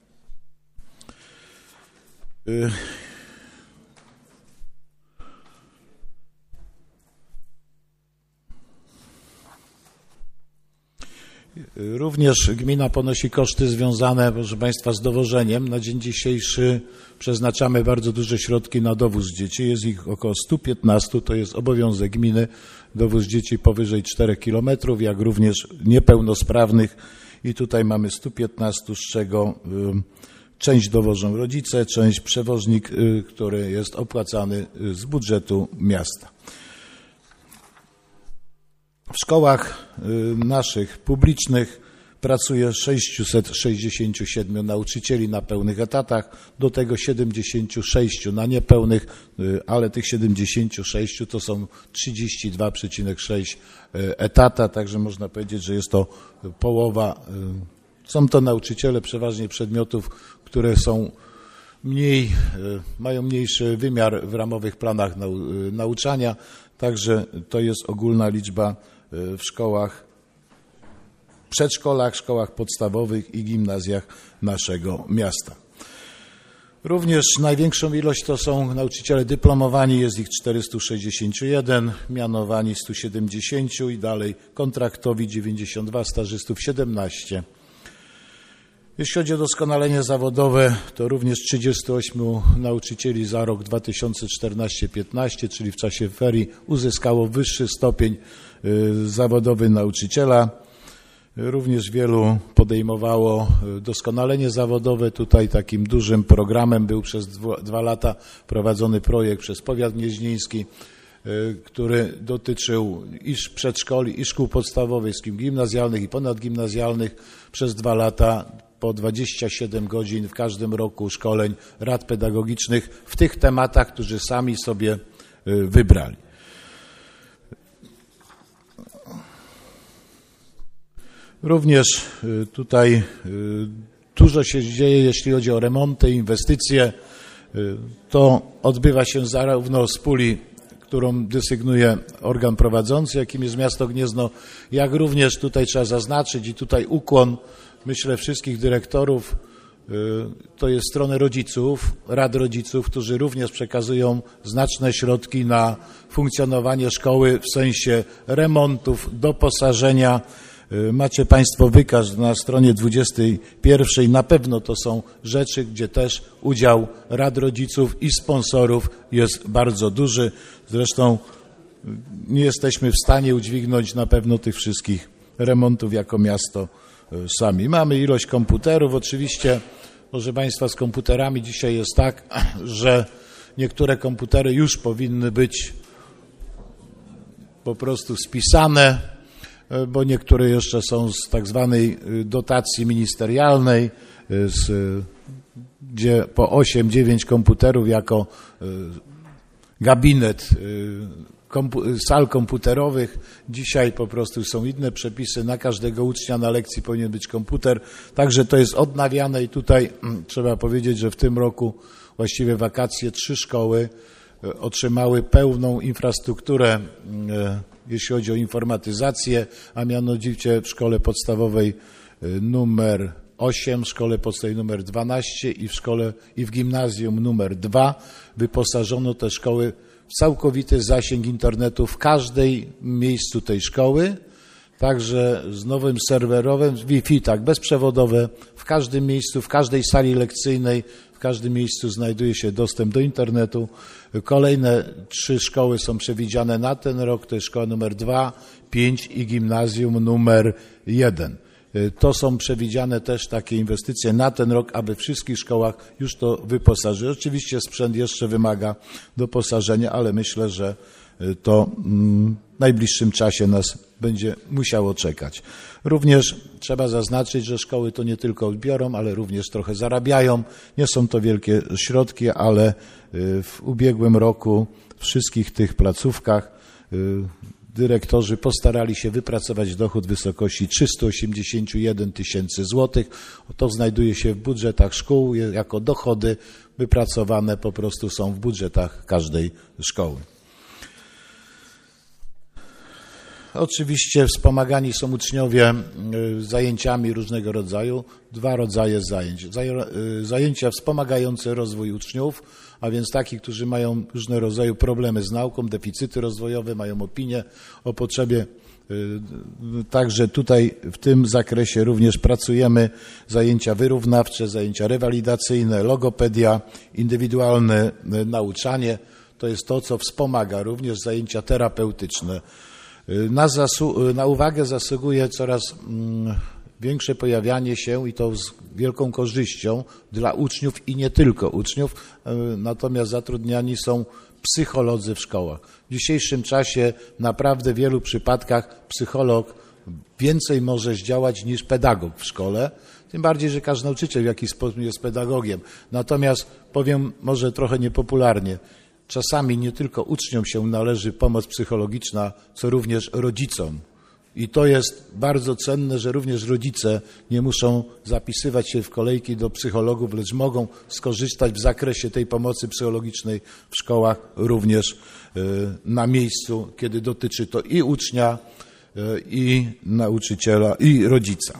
Speaker 16: Również gmina ponosi koszty związane, proszę Państwa, z dowożeniem. Na dzień dzisiejszy przeznaczamy bardzo duże środki na dowóz dzieci. Jest ich około stu piętnastu. To jest obowiązek gminy. Dowóz dzieci powyżej czterech kilometrów, jak również niepełnosprawnych. I tutaj mamy stu piętnastu, z czego część dowożą rodzice, część przewoźnik, który jest opłacany z budżetu miasta. W szkołach naszych publicznych pracuje sześćset sześćdziesiąt siedem nauczycieli na pełnych etatach, do tego siedemdziesiąt sześć na niepełnych, ale tych siedemdziesiąt sześć to są trzydzieści dwa przecinek sześć etata, także można powiedzieć, że jest to połowa. Są to nauczyciele przeważnie przedmiotów, które są mniej, mają mniejszy wymiar w ramowych planach nau, nauczania, także to jest ogólna liczba w szkołach, przedszkolach, szkołach podstawowych i gimnazjach naszego miasta. Również największą ilość to są nauczyciele dyplomowani, jest ich czterysta sześćdziesiąt jeden, mianowani sto siedemdziesiąt i dalej kontraktowi dziewięćdziesiąt dwa, stażystów siedemnaście. Jeśli chodzi o doskonalenie zawodowe, to również trzydziestu ośmiu nauczycieli za rok dwa tysiące czternasty piętnasty, czyli w czasie ferii, uzyskało wyższy stopień zawodowy nauczyciela. Również wielu podejmowało doskonalenie zawodowe. Tutaj takim dużym programem był przez dwa, dwa lata prowadzony projekt przez powiat gnieźnieński, który dotyczył i przedszkoli, i szkół podstawowych, szkół gimnazjalnych i ponadgimnazjalnych. Przez dwa lata po dwadzieścia siedem godzin w każdym roku szkoleń rad pedagogicznych w tych tematach, którzy sami sobie wybrali. Również tutaj dużo się dzieje, jeśli chodzi o remonty, inwestycje. To odbywa się zarówno z puli, którą desygnuje organ prowadzący, jakim jest miasto Gniezno, jak również tutaj trzeba zaznaczyć i tutaj ukłon, myślę, wszystkich dyrektorów, to jest stronę rodziców, rad rodziców, którzy również przekazują znaczne środki na funkcjonowanie szkoły w sensie remontów, doposażenia. Macie Państwo wykaz na stronie dwudziestej pierwszej. Na pewno to są rzeczy, gdzie też udział rad rodziców i sponsorów jest bardzo duży. Zresztą nie jesteśmy w stanie udźwignąć na pewno tych wszystkich remontów jako miasto sami. Mamy ilość komputerów. Oczywiście, proszę Państwa, z komputerami dzisiaj jest tak, że niektóre komputery już powinny być po prostu spisane, bo niektóre jeszcze są z tak zwanej dotacji ministerialnej, z, gdzie po osiem dziewięć komputerów jako gabinet kompu, sal komputerowych. Dzisiaj po prostu są inne przepisy. Na każdego ucznia na lekcji powinien być komputer. Także to jest odnawiane i tutaj trzeba powiedzieć, że w tym roku właściwie wakacje trzy szkoły otrzymały pełną infrastrukturę, jeśli chodzi o informatyzację, a mianowicie w szkole podstawowej numer osiem, w szkole podstawowej numer dwanaście i w szkole i w gimnazjum numer dwa wyposażono te szkoły w całkowity zasięg internetu w każdej miejscu tej szkoły, także z nowym serwerowym, Wi-Fi, tak, bezprzewodowe, w każdym miejscu, w każdej sali lekcyjnej, w każdym miejscu znajduje się dostęp do internetu. Kolejne trzy szkoły są przewidziane na ten rok, to jest szkoła numer dwa, pięć i gimnazjum numer jeden. To są przewidziane też takie inwestycje na ten rok, aby w wszystkich szkołach już to wyposażyć. Oczywiście sprzęt jeszcze wymaga doposażenia, ale myślę, że to w najbliższym czasie nas będzie musiało czekać. Również trzeba zaznaczyć, że szkoły to nie tylko odbiorą, ale również trochę zarabiają. Nie są to wielkie środki, ale w ubiegłym roku w wszystkich tych placówkach dyrektorzy postarali się wypracować dochód w wysokości trzysta osiemdziesiąt jeden tysięcy złotych. To znajduje się w budżetach szkół jako dochody wypracowane po prostu są w budżetach każdej szkoły. Oczywiście wspomagani są uczniowie zajęciami różnego rodzaju, dwa rodzaje zajęć. Zajęcia wspomagające rozwój uczniów, a więc takich, którzy mają różne rodzaju problemy z nauką, deficyty rozwojowe, mają opinię o potrzebie. Także tutaj w tym zakresie również pracujemy. Zajęcia wyrównawcze, zajęcia rewalidacyjne, logopedia, indywidualne nauczanie. To jest to, co wspomaga również zajęcia terapeutyczne. Na, zasu- na uwagę zasługuje coraz mm, większe pojawianie się i to z wielką korzyścią dla uczniów i nie tylko uczniów, natomiast zatrudniani są psycholodzy w szkołach. W dzisiejszym czasie naprawdę w wielu przypadkach psycholog więcej może zdziałać niż pedagog w szkole, tym bardziej, że każdy nauczyciel w jakiś sposób jest pedagogiem. Natomiast powiem może trochę niepopularnie, czasami nie tylko uczniom się należy pomoc psychologiczna, co również rodzicom. I to jest bardzo cenne, że również rodzice nie muszą zapisywać się w kolejki do psychologów, lecz mogą skorzystać w zakresie tej pomocy psychologicznej w szkołach również na miejscu, kiedy dotyczy to i ucznia, i nauczyciela, i rodzica.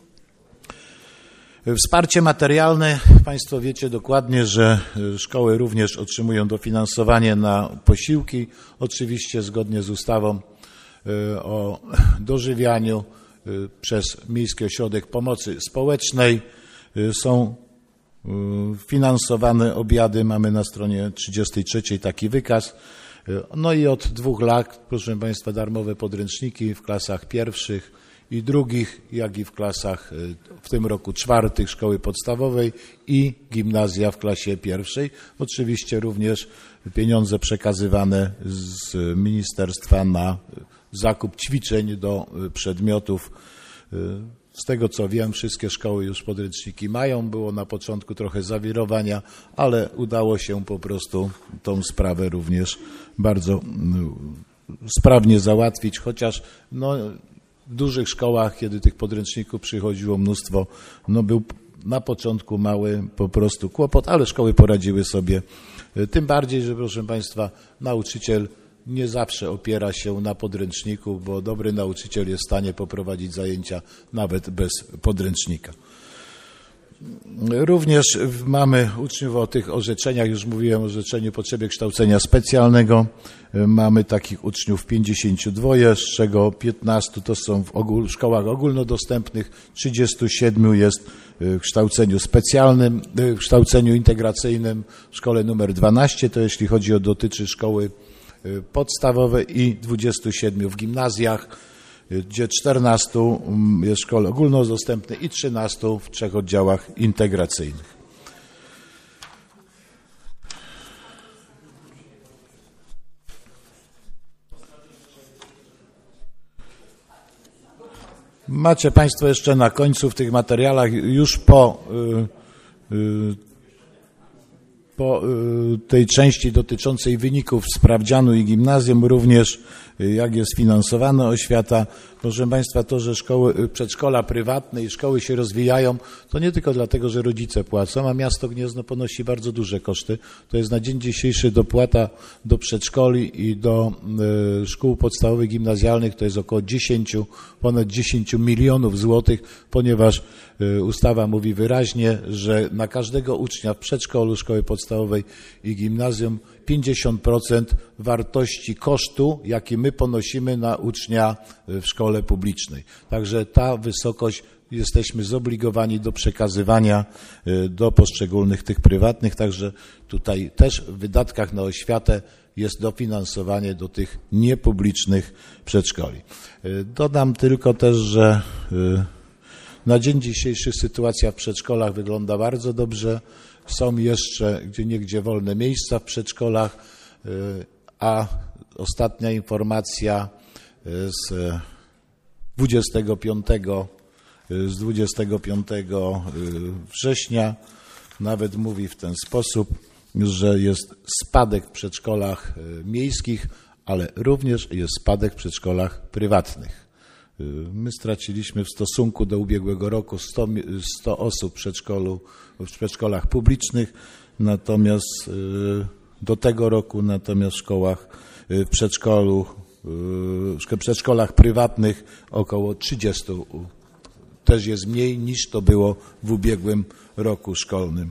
Speaker 16: Wsparcie materialne. Państwo wiecie dokładnie, że szkoły również otrzymują dofinansowanie na posiłki, oczywiście zgodnie z ustawą o dożywianiu przez Miejski Ośrodek Pomocy Społecznej. Są finansowane obiady, mamy na stronie trzydziestej trzeciej taki wykaz. No i od dwóch lat, proszę Państwa, darmowe podręczniki w klasach pierwszych i drugich, jak i w klasach w tym roku czwartych szkoły podstawowej i gimnazja w klasie pierwszej. Oczywiście również pieniądze przekazywane z ministerstwa na zakup ćwiczeń do przedmiotów. Z tego co wiem, wszystkie szkoły już podręczniki mają. Było na początku trochę zawirowania, ale udało się po prostu tą sprawę również bardzo sprawnie załatwić, chociaż no, w dużych szkołach, kiedy tych podręczników przychodziło mnóstwo, no był na początku mały po prostu kłopot, ale szkoły poradziły sobie. Tym bardziej, że proszę Państwa, nauczyciel nie zawsze opiera się na podręczniku, bo dobry nauczyciel jest w stanie poprowadzić zajęcia nawet bez podręcznika. Również mamy uczniów o tych orzeczeniach, już mówiłem o orzeczeniu potrzeby kształcenia specjalnego. Mamy takich uczniów pięćdziesiąt dwa, z czego piętnaście to są w ogól, szkołach ogólnodostępnych, trzydzieści siedem jest w kształceniu specjalnym, w kształceniu integracyjnym w szkole numer dwanaście, to jeśli chodzi o dotyczy szkoły podstawowe i dwudziestu siedmiu w gimnazjach, gdzie czternastu jest w szkole ogólnodostępnej i trzynastu w trzech oddziałach integracyjnych. Macie Państwo jeszcze na końcu w tych materiałach już po y, y, po tej części dotyczącej wyników sprawdzianu i gimnazjum, również jak jest finansowana oświata. Proszę Państwa, to, że szkoły, przedszkola prywatne i szkoły się rozwijają, to nie tylko dlatego, że rodzice płacą, a miasto Gniezno ponosi bardzo duże koszty. To jest na dzień dzisiejszy dopłata do przedszkoli i do y, szkół podstawowych, gimnazjalnych, to jest około dziesięć, ponad dziesięć milionów złotych, ponieważ y, ustawa mówi wyraźnie, że na każdego ucznia w przedszkolu, szkoły podstawowej i gimnazjum pięćdziesiąt procent wartości kosztu, jaki my ponosimy na ucznia w szkole publicznej. Także ta wysokość jesteśmy zobligowani do przekazywania do poszczególnych tych prywatnych, także tutaj też w wydatkach na oświatę jest dofinansowanie do tych niepublicznych przedszkoli. Dodam tylko też, że na dzień dzisiejszy sytuacja w przedszkolach wygląda bardzo dobrze. Są jeszcze gdzieniegdzie wolne miejsca w przedszkolach, a ostatnia informacja z dwudziestego piątego, z dwudziestego piątego września nawet mówi w ten sposób, że jest spadek w przedszkolach miejskich, ale również jest spadek w przedszkolach prywatnych. My straciliśmy w stosunku do ubiegłego roku sto, sto osób w przedszkolu, w przedszkolach publicznych, natomiast do tego roku natomiast w szkołach, w przedszkolu, w przedszkolach prywatnych około trzydzieści też jest mniej niż to było w ubiegłym roku szkolnym.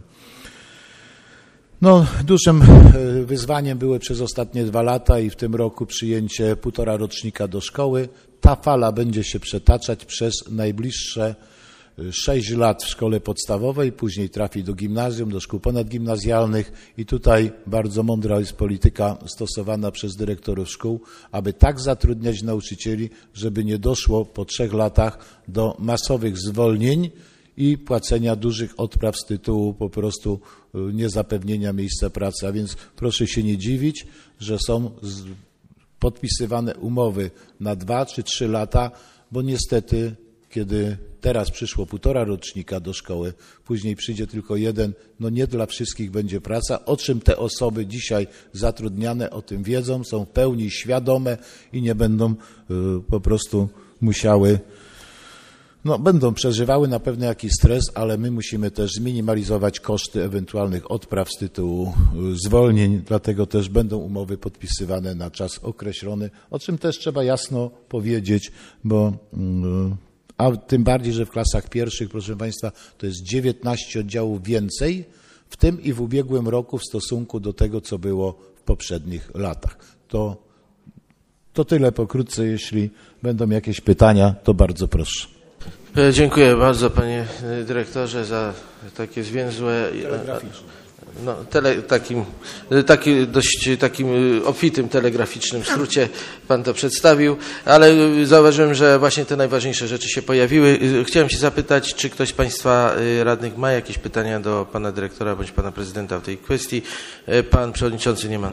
Speaker 16: No, dużym wyzwaniem były przez ostatnie dwa lata i w tym roku przyjęcie półtora rocznika do szkoły. Ta fala będzie się przetaczać przez najbliższe sześć lat w szkole podstawowej, później trafi do gimnazjum, do szkół ponadgimnazjalnych i tutaj bardzo mądra jest polityka stosowana przez dyrektorów szkół, aby tak zatrudniać nauczycieli, żeby nie doszło po trzech latach do masowych zwolnień i płacenia dużych odpraw z tytułu po prostu niezapewnienia miejsca pracy. A więc proszę się nie dziwić, że są podpisywane umowy na dwa czy trzy lata, bo niestety, kiedy teraz przyszło półtora rocznika do szkoły, później przyjdzie tylko jeden, no nie dla wszystkich będzie praca, o czym te osoby dzisiaj zatrudniane o tym wiedzą, są w pełni świadome i nie będą y, po prostu musiały, no będą przeżywały na pewno jakiś stres, ale my musimy też zminimalizować koszty ewentualnych odpraw z tytułu zwolnień, dlatego też będą umowy podpisywane na czas określony, o czym też trzeba jasno powiedzieć, bo y, a tym bardziej, że w klasach pierwszych, proszę Państwa, to jest dziewiętnaście oddziałów więcej, w tym i w ubiegłym roku w stosunku do tego, co było w poprzednich latach. To, to tyle pokrótce. Jeśli będą jakieś pytania, to bardzo proszę.
Speaker 2: Dziękuję bardzo, panie dyrektorze, za takie zwięzłe... No, tele, takim, taki, dość takim obfitym telegraficznym skrócie pan to przedstawił, ale zauważyłem, że właśnie te najważniejsze rzeczy się pojawiły. Chciałem się zapytać, czy ktoś z państwa radnych ma jakieś pytania do pana dyrektora bądź pana prezydenta w tej kwestii. Pan przewodniczący nie ma.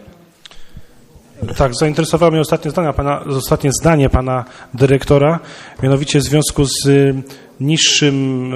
Speaker 10: Tak, zainteresowało mnie ostatnie zdanie pana, ostatnie zdanie pana dyrektora, mianowicie w związku z niższym,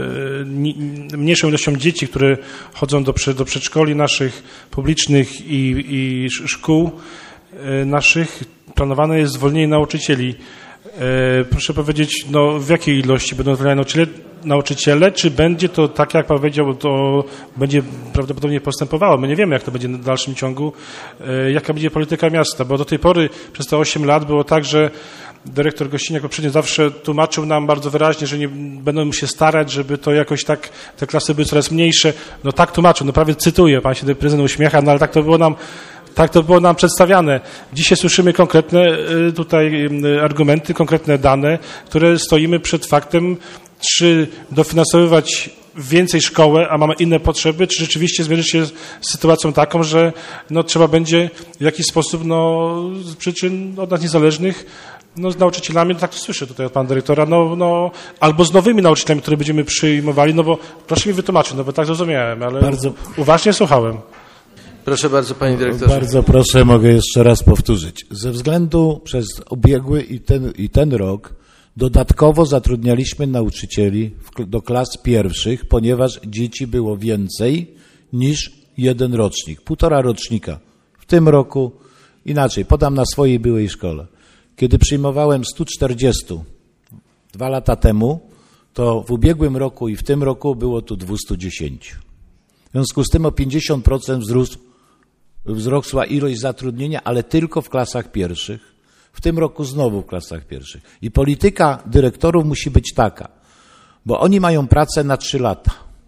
Speaker 10: mniejszą ilością dzieci, które chodzą do, do przedszkoli naszych publicznych i, i szkół naszych, planowane jest zwolnienie nauczycieli. Proszę powiedzieć, no, w jakiej ilości będą zwolnieni nauczyciele, nauczyciele, czy będzie to, tak jak pan powiedział, to będzie prawdopodobnie postępowało. My nie wiemy, jak to będzie w dalszym ciągu, jaka będzie polityka miasta, bo do tej pory przez te osiem lat było tak, że dyrektor Gościniak poprzednio zawsze tłumaczył nam bardzo wyraźnie, że nie będą się starać, żeby to jakoś tak, te klasy były coraz mniejsze. No tak tłumaczył, no prawie cytuję, pan się prezydent uśmiecha, no ale tak to było nam Tak to było nam przedstawiane. Dzisiaj słyszymy konkretne tutaj argumenty, konkretne dane, które stoimy przed faktem, czy dofinansowywać więcej szkołę, a mamy inne potrzeby, czy rzeczywiście zmierzyć się z sytuacją taką, że no, trzeba będzie w jakiś sposób no, z przyczyn od nas niezależnych no, z nauczycielami, no, tak to słyszę tutaj od pana dyrektora, no, no, albo z nowymi nauczycielami, które będziemy przyjmowali, no bo proszę mi wytłumaczyć, no bo tak zrozumiałem, ale bardzo uważnie słuchałem.
Speaker 2: Proszę bardzo, panie dyrektorze.
Speaker 16: Bardzo proszę, mogę jeszcze raz powtórzyć. Ze względu przez ubiegły i ten, i ten rok dodatkowo zatrudnialiśmy nauczycieli w, do klas pierwszych, ponieważ dzieci było więcej niż jeden rocznik, półtora rocznika. W tym roku inaczej, podam na swojej byłej szkole. Kiedy przyjmowałem sto czterdzieści dwa lata temu, to w ubiegłym roku i w tym roku było tu dwieście dziesięć. W związku z tym o pięćdziesiąt procent wzrósł, wzrosła ilość zatrudnienia, ale tylko w klasach pierwszych. W tym roku znowu w klasach pierwszych. I polityka dyrektorów musi być taka, bo oni mają pracę na trzy lata.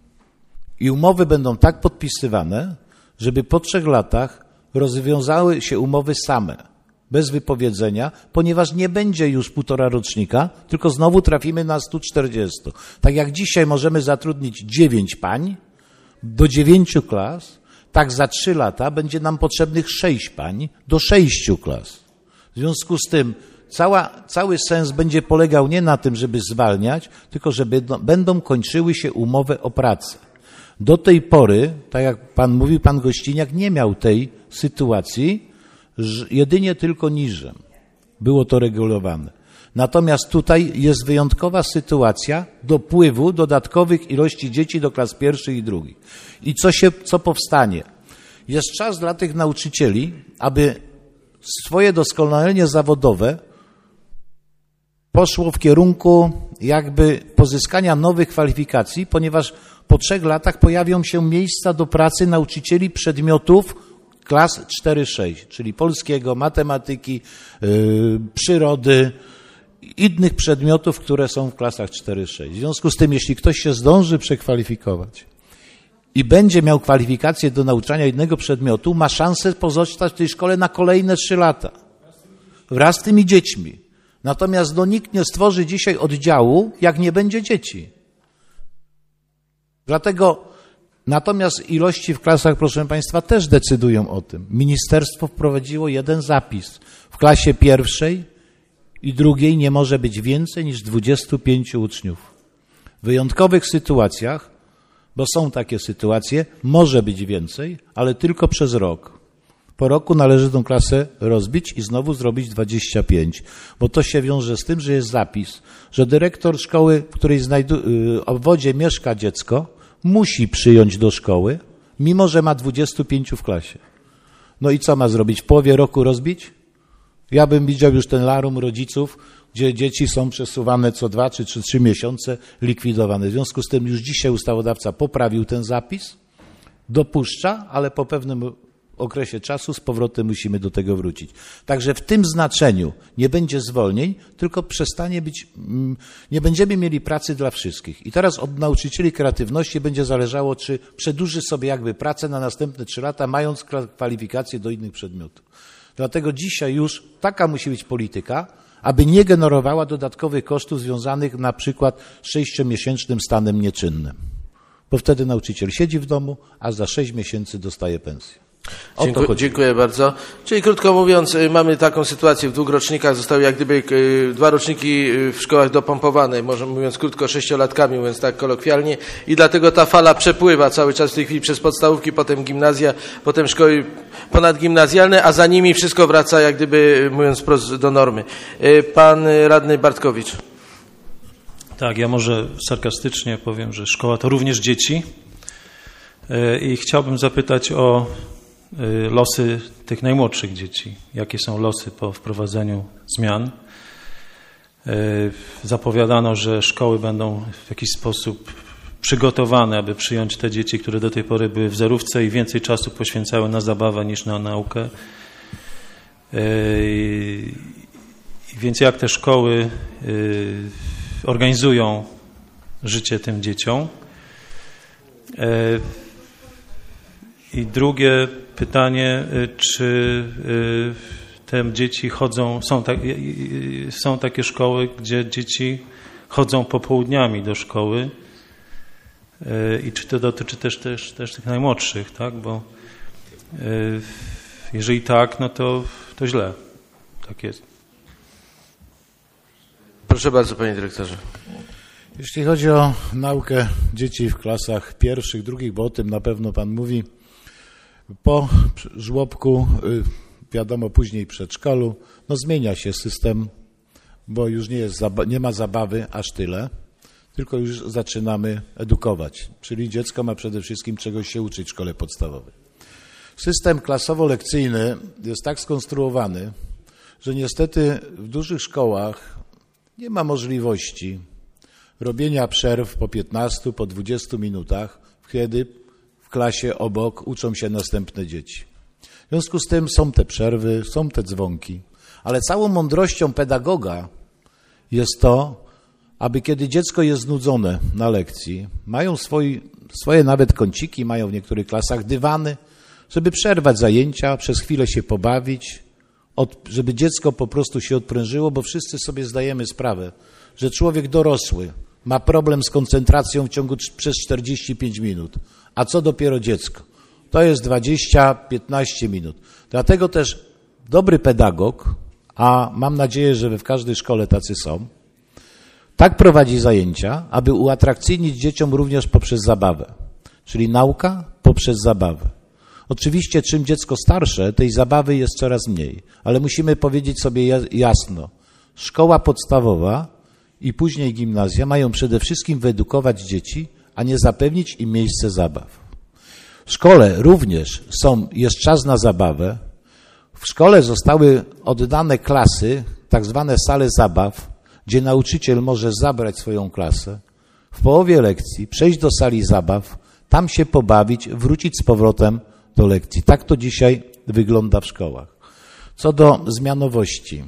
Speaker 16: I umowy będą tak podpisywane, żeby po trzech latach rozwiązały się umowy same, bez wypowiedzenia, ponieważ nie będzie już półtora rocznika, tylko znowu trafimy na sto czterdzieści. Tak jak dzisiaj możemy zatrudnić dziewięć pań do dziewięciu klas, tak za trzy lata będzie nam potrzebnych sześć pań do sześciu klas. W związku z tym cała, cały sens będzie polegał nie na tym, żeby zwalniać, tylko żeby no, będą kończyły się umowy o pracę. Do tej pory, tak jak pan mówił, pan Gościniak nie miał tej sytuacji, że jedynie tylko niżem było to regulowane. Natomiast tutaj jest wyjątkowa sytuacja dopływu dodatkowych ilości dzieci do klas pierwszych i drugich. I co się, co powstanie? Jest czas dla tych nauczycieli, aby swoje doskonalenie zawodowe poszło w kierunku jakby pozyskania nowych kwalifikacji, ponieważ po trzech latach pojawią się miejsca do pracy nauczycieli przedmiotów klas cztery sześć, czyli polskiego, matematyki, yy, przyrody, innych przedmiotów, które są w klasach cztery sześć. W związku z tym, jeśli ktoś się zdąży przekwalifikować i będzie miał kwalifikację do nauczania jednego przedmiotu, ma szansę pozostać w tej szkole na kolejne trzy lata. Wraz z tymi dziećmi. Natomiast no, nikt nie stworzy dzisiaj oddziału, jak nie będzie dzieci. Dlatego, natomiast ilości w klasach, proszę Państwa, też decydują o tym. Ministerstwo wprowadziło jeden zapis. W klasie pierwszej i drugiej nie może być więcej niż dwudziestu pięciu uczniów. wyjątkowych sytuacjach, bo są takie sytuacje, może być więcej, ale tylko przez rok. Po roku należy tą klasę rozbić i znowu zrobić dwadzieścia pięć, bo to się wiąże z tym, że jest zapis, że dyrektor szkoły, w której znajdu- obwodzie mieszka dziecko, musi przyjąć do szkoły, mimo że ma dwudziestu pięciu w klasie. No i co ma zrobić? W połowie roku rozbić? Ja bym widział już ten larum rodziców, gdzie dzieci są przesuwane co dwa czy trzy, trzy miesiące, likwidowane. W związku z tym już dzisiaj ustawodawca poprawił ten zapis, dopuszcza, ale po pewnym okresie czasu z powrotem musimy do tego wrócić. Także w tym znaczeniu nie będzie zwolnień, tylko przestanie być, nie będziemy mieli pracy dla wszystkich. I teraz od nauczycieli kreatywności będzie zależało, czy przedłuży sobie jakby pracę na następne trzy lata, mając kwalifikacje do innych przedmiotów. Dlatego dzisiaj już taka musi być polityka, aby nie generowała dodatkowych kosztów związanych na przykład z sześciomiesięcznym stanem nieczynnym. Bo wtedy nauczyciel siedzi w domu, a za sześć miesięcy dostaje pensję.
Speaker 2: Dziękuję, dziękuję bardzo. Czyli krótko mówiąc, mamy taką sytuację, w dwóch rocznikach zostały jak gdyby dwa roczniki w szkołach dopompowane, może mówiąc krótko, sześciolatkami, mówiąc tak kolokwialnie, i dlatego ta fala przepływa cały czas w tej chwili przez podstawówki, potem gimnazja, potem szkoły ponadgimnazjalne, a za nimi wszystko wraca jak gdyby, mówiąc wprost, do normy. Pan radny Bartkowicz.
Speaker 9: Tak, ja może sarkastycznie powiem, że szkoła to również dzieci i chciałbym zapytać o losy tych najmłodszych dzieci. Jakie są losy po wprowadzeniu zmian? Zapowiadano, że szkoły będą w jakiś sposób przygotowane, aby przyjąć te dzieci, które do tej pory były w zerówce i więcej czasu poświęcały na zabawę niż na naukę. Więc jak te szkoły organizują życie tym dzieciom? I drugie pytanie, czy te dzieci chodzą, są, tak, są takie szkoły, gdzie dzieci chodzą popołudniami do szkoły i czy to dotyczy też, też, też tych najmłodszych, tak? Bo jeżeli tak, no to, to źle. Tak jest.
Speaker 2: Proszę bardzo, panie dyrektorze.
Speaker 16: Jeśli chodzi o naukę dzieci w klasach pierwszych, drugich, bo o tym na pewno pan mówi, po żłobku, wiadomo, później przedszkolu, no zmienia się system, bo już nie, jest, nie ma zabawy aż tyle, tylko już zaczynamy edukować, czyli dziecko ma przede wszystkim czegoś się uczyć w szkole podstawowej. System klasowo-lekcyjny jest tak skonstruowany, że niestety w dużych szkołach nie ma możliwości robienia przerw po piętnastu, po dwudziestu minutach, kiedy w klasie obok uczą się następne dzieci. W związku z tym są te przerwy, są te dzwonki, ale całą mądrością pedagoga jest to, aby kiedy dziecko jest znudzone na lekcji, mają swoi, swoje nawet kąciki, mają w niektórych klasach dywany, żeby przerwać zajęcia, przez chwilę się pobawić, od, żeby dziecko po prostu się odprężyło, bo wszyscy sobie zdajemy sprawę, że człowiek dorosły ma problem z koncentracją w ciągu przez czterdzieści pięć minut. A co dopiero dziecko? To jest dwadzieścia piętnaście minut. Dlatego też dobry pedagog, a mam nadzieję, że w każdej szkole tacy są, tak prowadzi zajęcia, aby uatrakcyjnić dzieciom również poprzez zabawę. Czyli nauka poprzez zabawę. Oczywiście czym dziecko starsze, tej zabawy jest coraz mniej, ale musimy powiedzieć sobie jasno, szkoła podstawowa i później gimnazja mają przede wszystkim wyedukować dzieci, a nie zapewnić im miejsce zabaw. W szkole również są, jest czas na zabawę. W szkole zostały oddane klasy, tak zwane sale zabaw, gdzie nauczyciel może zabrać swoją klasę, w połowie lekcji przejść do sali zabaw, tam się pobawić, wrócić z powrotem do lekcji. Tak to dzisiaj wygląda w szkołach. Co do zmianowości.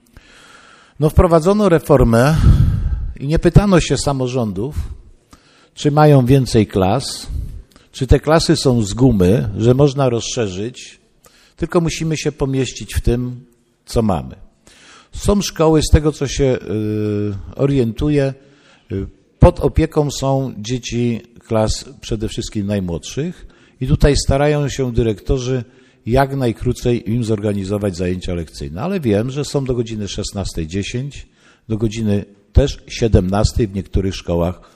Speaker 16: No wprowadzono reformę i nie pytano się samorządów, czy mają więcej klas, czy te klasy są z gumy, że można rozszerzyć, tylko musimy się pomieścić w tym, co mamy. Są szkoły, z tego co się orientuję, pod opieką są dzieci klas przede wszystkim najmłodszych i tutaj starają się dyrektorzy jak najkrócej im zorganizować zajęcia lekcyjne, ale wiem, że są do godziny szesnastej dziesięć, do godziny też siedemnastej w niektórych szkołach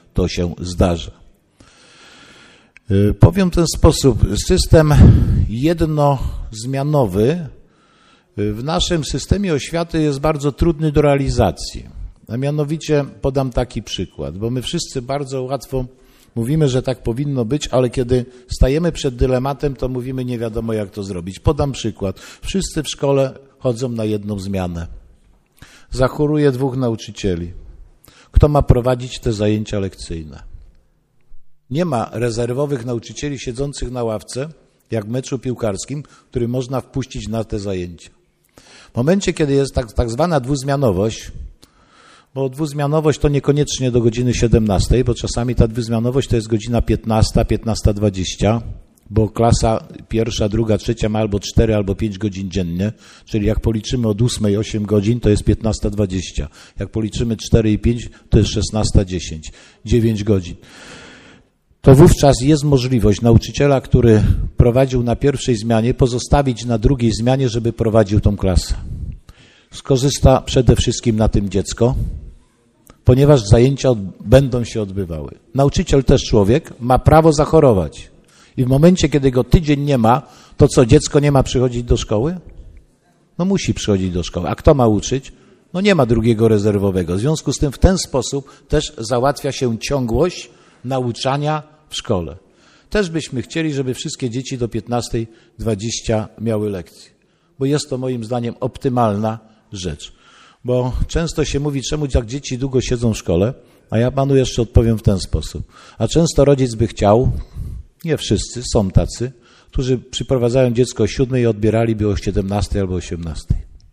Speaker 16: to się zdarza. Powiem w ten sposób, system jednozmianowy w naszym systemie oświaty jest bardzo trudny do realizacji. A mianowicie podam taki przykład, bo my wszyscy bardzo łatwo mówimy, że tak powinno być, ale kiedy stajemy przed dylematem, to mówimy nie wiadomo jak to zrobić. Podam przykład. Wszyscy w szkole chodzą na jedną zmianę. Zachoruje dwóch nauczycieli. Kto ma prowadzić te zajęcia lekcyjne? Nie ma rezerwowych nauczycieli siedzących na ławce, jak w meczu piłkarskim, który można wpuścić na te zajęcia. W momencie, kiedy jest tak, tak zwana dwuzmianowość, bo dwuzmianowość to niekoniecznie do godziny siedemnastej, bo czasami ta dwuzmianowość to jest godzina piętnasta, piętnasta dwadzieścia, bo klasa pierwsza, druga, trzecia ma albo cztery, albo pięć godzin dziennie, czyli jak policzymy od ósmej osiem godzin, to jest piętnasta dwadzieścia. Jak policzymy cztery i pięć, to jest szesnasta dziesięć, dziewięć godzin. To wówczas jest możliwość nauczyciela, który prowadził na pierwszej zmianie, pozostawić na drugiej zmianie, żeby prowadził tą klasę. Skorzysta przede wszystkim na tym dziecko, ponieważ zajęcia od, będą się odbywały. Nauczyciel też człowiek, ma prawo zachorować. I w momencie, kiedy go tydzień nie ma, to co, dziecko nie ma przychodzić do szkoły? No musi przychodzić do szkoły. A kto ma uczyć? No nie ma drugiego rezerwowego. W związku z tym w ten sposób też załatwia się ciągłość nauczania w szkole. Też byśmy chcieli, żeby wszystkie dzieci do piętnastej dwadzieścia miały lekcje, bo jest to moim zdaniem optymalna rzecz. Bo często się mówi, czemu tak dzieci długo siedzą w szkole, a ja panu jeszcze odpowiem w ten sposób. A często rodzic by chciał, nie wszyscy, są tacy, którzy przyprowadzają dziecko o siódmej i odbieraliby o siedemnastej albo osiemnastej.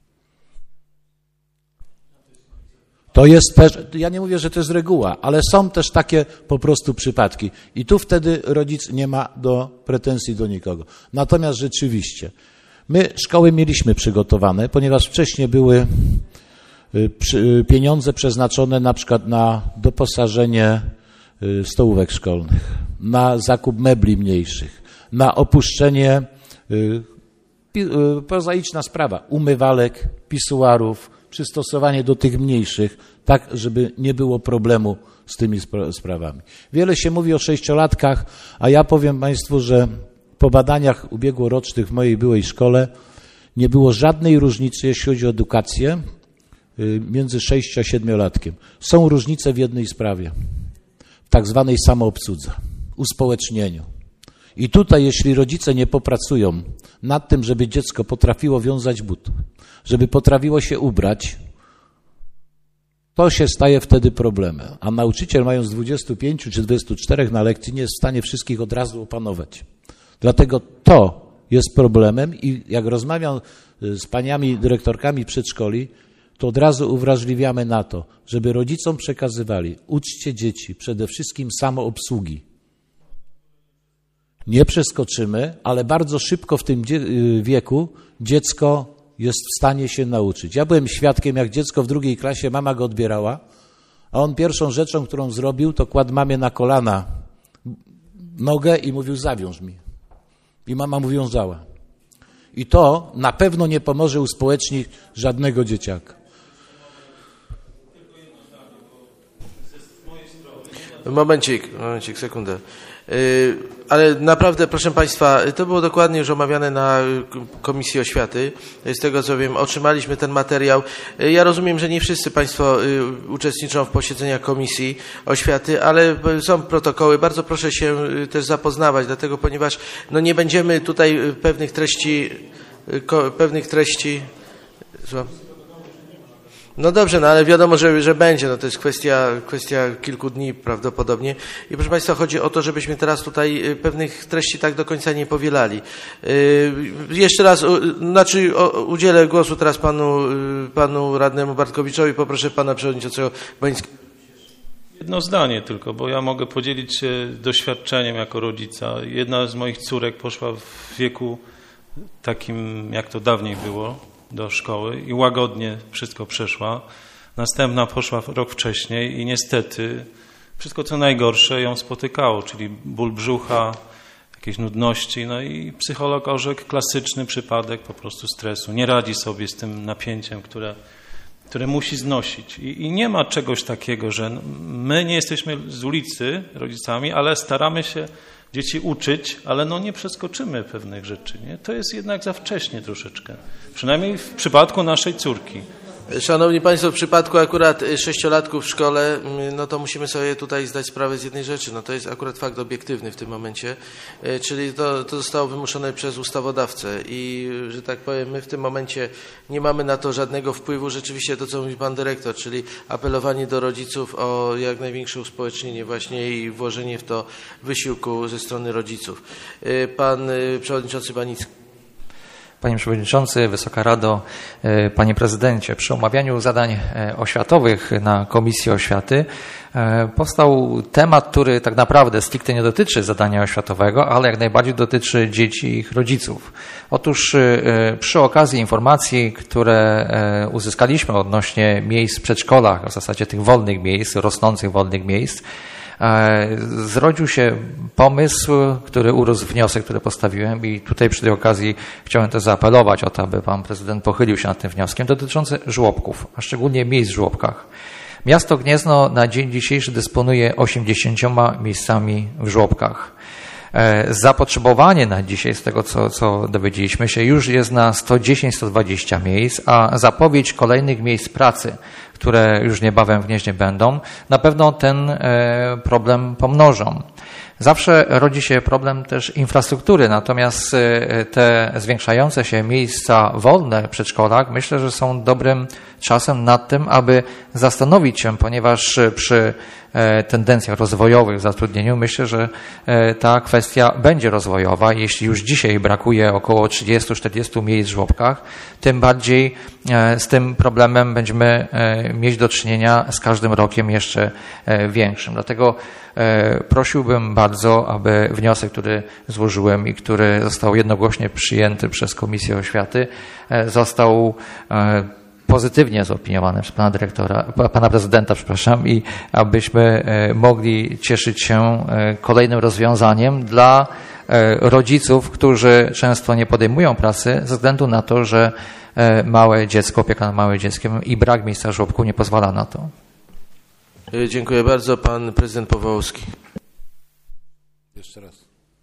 Speaker 16: To jest też, ja nie mówię, że to jest reguła, ale są też takie po prostu przypadki. I tu wtedy rodzic nie ma do pretensji do nikogo. Natomiast rzeczywiście, my szkoły mieliśmy przygotowane, ponieważ wcześniej były pieniądze przeznaczone na przykład na doposażenie stołówek szkolnych, na zakup mebli mniejszych, na opuszczenie, prozaiczna sprawa, umywalek, pisuarów, przystosowanie do tych mniejszych, tak żeby nie było problemu z tymi sprawami. Wiele się mówi o sześciolatkach, a ja powiem Państwu, że po badaniach ubiegłorocznych w mojej byłej szkole nie było żadnej różnicy, jeśli chodzi o edukację, między sześcio a siedmiolatkiem. Są różnice w jednej sprawie, w tak zwanej samoobsłudze, uspołecznieniu. I tutaj, jeśli rodzice nie popracują nad tym, żeby dziecko potrafiło wiązać but, żeby potrafiło się ubrać, to się staje wtedy problemem. A nauczyciel, mając dwudziestu pięciu czy dwudziestu czterech na lekcji, nie jest w stanie wszystkich od razu opanować. Dlatego to jest problemem i jak rozmawiam z paniami dyrektorkami przedszkoli, to od razu uwrażliwiamy na to, żeby rodzicom przekazywali, uczcie dzieci przede wszystkim samoobsługi. Nie przeskoczymy, ale bardzo szybko w tym wieku dziecko jest w stanie się nauczyć. Ja byłem świadkiem, jak dziecko w drugiej klasie, mama go odbierała, a on pierwszą rzeczą, którą zrobił, to kładł mamie na kolana nogę i mówił, zawiąż mi. I mama mu wiązała. I to na pewno nie pomoże uspołecznić żadnego dzieciaka.
Speaker 2: Momencik, momencik, sekundę. Ale naprawdę, proszę Państwa, to było dokładnie już omawiane na Komisji Oświaty. Z tego co wiem, otrzymaliśmy ten materiał. Ja rozumiem, że nie wszyscy Państwo uczestniczą w posiedzeniach Komisji Oświaty, ale są protokoły. Bardzo proszę się też zapoznawać, dlatego ponieważ no nie będziemy tutaj pewnych treści, pewnych treści... Słucham? No dobrze, no ale wiadomo, że, że będzie, no to jest kwestia, kwestia kilku dni prawdopodobnie. I proszę Państwa, chodzi o to, żebyśmy teraz tutaj pewnych treści tak do końca nie powielali. Yy, jeszcze raz, u, znaczy o, udzielę głosu teraz panu, panu radnemu Bartkowiczowi, poproszę pana przewodniczącego Bańskiego.
Speaker 9: Jedno zdanie tylko, bo ja mogę podzielić się doświadczeniem jako rodzica. Jedna z moich córek poszła w wieku takim, jak to dawniej było, do szkoły i łagodnie wszystko przeszła. Następna poszła rok wcześniej i niestety wszystko co najgorsze ją spotykało, czyli ból brzucha, jakieś nudności, no i psycholog orzekł klasyczny przypadek po prostu stresu. Nie radzi sobie z tym napięciem, które które musi znosić. I, I nie ma czegoś takiego, że my nie jesteśmy z ulicy rodzicami, ale staramy się dzieci uczyć, ale no nie przeskoczymy pewnych rzeczy. Nie? To jest jednak za wcześnie troszeczkę. Przynajmniej w przypadku naszej córki.
Speaker 2: Szanowni Państwo, w przypadku akurat sześciolatków w szkole, no to musimy sobie tutaj zdać sprawę z jednej rzeczy. No to jest akurat fakt obiektywny w tym momencie, czyli to, to zostało wymuszone przez ustawodawcę i, że tak powiem, my w tym momencie nie mamy na to żadnego wpływu. Rzeczywiście to, co mówi Pan Dyrektor, czyli apelowanie do rodziców o jak największe uspołecznienie właśnie i włożenie w to wysiłku ze strony rodziców. Pan Przewodniczący Banicki.
Speaker 15: Panie Przewodniczący, Wysoka Rado, Panie Prezydencie, przy omawianiu zadań oświatowych na Komisji Oświaty powstał temat, który tak naprawdę stricte nie dotyczy zadania oświatowego, ale jak najbardziej dotyczy dzieci i ich rodziców. Otóż przy okazji informacji, które uzyskaliśmy odnośnie miejsc w przedszkolach, w zasadzie tych wolnych miejsc, rosnących wolnych miejsc, zrodził się pomysł, który urósł wniosek, który postawiłem i tutaj przy tej okazji chciałem też zaapelować o to, aby Pan Prezydent pochylił się nad tym wnioskiem dotyczącym żłobków, a szczególnie miejsc w żłobkach. Miasto Gniezno na dzień dzisiejszy dysponuje osiemdziesięcioma miejscami w żłobkach. Zapotrzebowanie na dzisiaj, z tego co, co dowiedzieliśmy się, już jest na sto dziesięć do stu dwudziestu miejsc, a zapowiedź kolejnych miejsc pracy, które już niebawem w Gnieźnie będą, na pewno ten problem pomnożą. Zawsze rodzi się problem też infrastruktury, natomiast te zwiększające się miejsca wolne w przedszkolach myślę, że są dobrym czasem nad tym, aby zastanowić się, ponieważ przy tendencjach rozwojowych w zatrudnieniu myślę, że ta kwestia będzie rozwojowa. Jeśli już dzisiaj brakuje około trzydziestu do czterdziestu miejsc w żłobkach, tym bardziej z tym problemem będziemy mieć do czynienia z każdym rokiem jeszcze większym. Dlatego prosiłbym bardzo, aby wniosek, który złożyłem i który został jednogłośnie przyjęty przez Komisję Oświaty, został pozytywnie zaopiniowany przez pana dyrektora, pana prezydenta, przepraszam, i abyśmy mogli cieszyć się kolejnym rozwiązaniem dla rodziców, którzy często nie podejmują pracy ze względu na to, że małe dziecko, opieka nad małym dzieckiem i brak miejsca w żłobku nie pozwala na to.
Speaker 2: Dziękuję bardzo. Pan prezydent Powołowski.
Speaker 16: Jeszcze raz.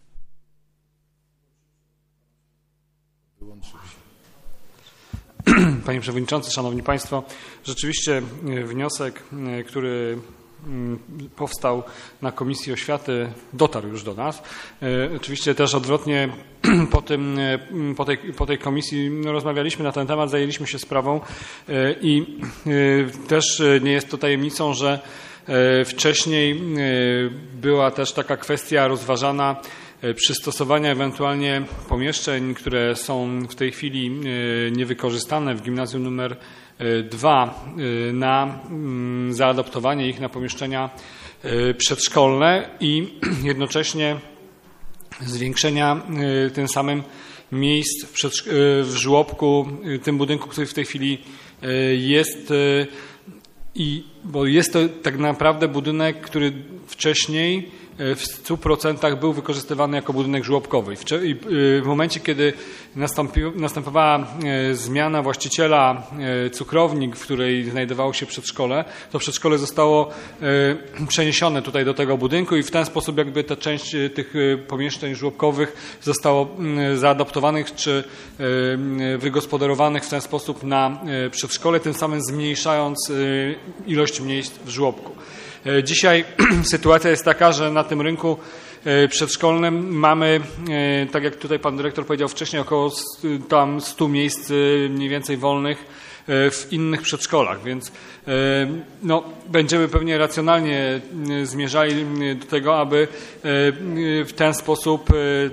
Speaker 16: Wyłączył się.
Speaker 17: Panie Przewodniczący, Szanowni Państwo, rzeczywiście wniosek, który powstał na Komisji Oświaty, dotarł już do nas. Oczywiście też odwrotnie po, tym, po, tej, po tej komisji rozmawialiśmy na ten temat, zajęliśmy się sprawą i też nie jest to tajemnicą, że wcześniej była też taka kwestia rozważana przystosowania ewentualnie pomieszczeń, które są w tej chwili niewykorzystane w gimnazjum numer dwa, na zaadaptowanie ich na pomieszczenia przedszkolne i jednocześnie zwiększenia tym samym miejsc w, w żłobku, tym budynku, który w tej chwili jest. I, bo jest to tak naprawdę budynek, który wcześniej w stu procentach był wykorzystywany jako budynek żłobkowy. I w momencie, kiedy następowała zmiana właściciela cukrowni, w której znajdowało się przedszkole, to przedszkole zostało przeniesione tutaj do tego budynku i w ten sposób jakby ta część tych pomieszczeń żłobkowych zostało zaadaptowanych czy wygospodarowanych w ten sposób na przedszkole, tym samym zmniejszając ilość miejsc w żłobku. Dzisiaj sytuacja jest taka, że na tym rynku przedszkolnym mamy, tak jak tutaj pan dyrektor powiedział wcześniej, około tam stu miejsc mniej więcej wolnych w innych przedszkolach, więc no, będziemy pewnie racjonalnie zmierzali do tego, aby w ten sposób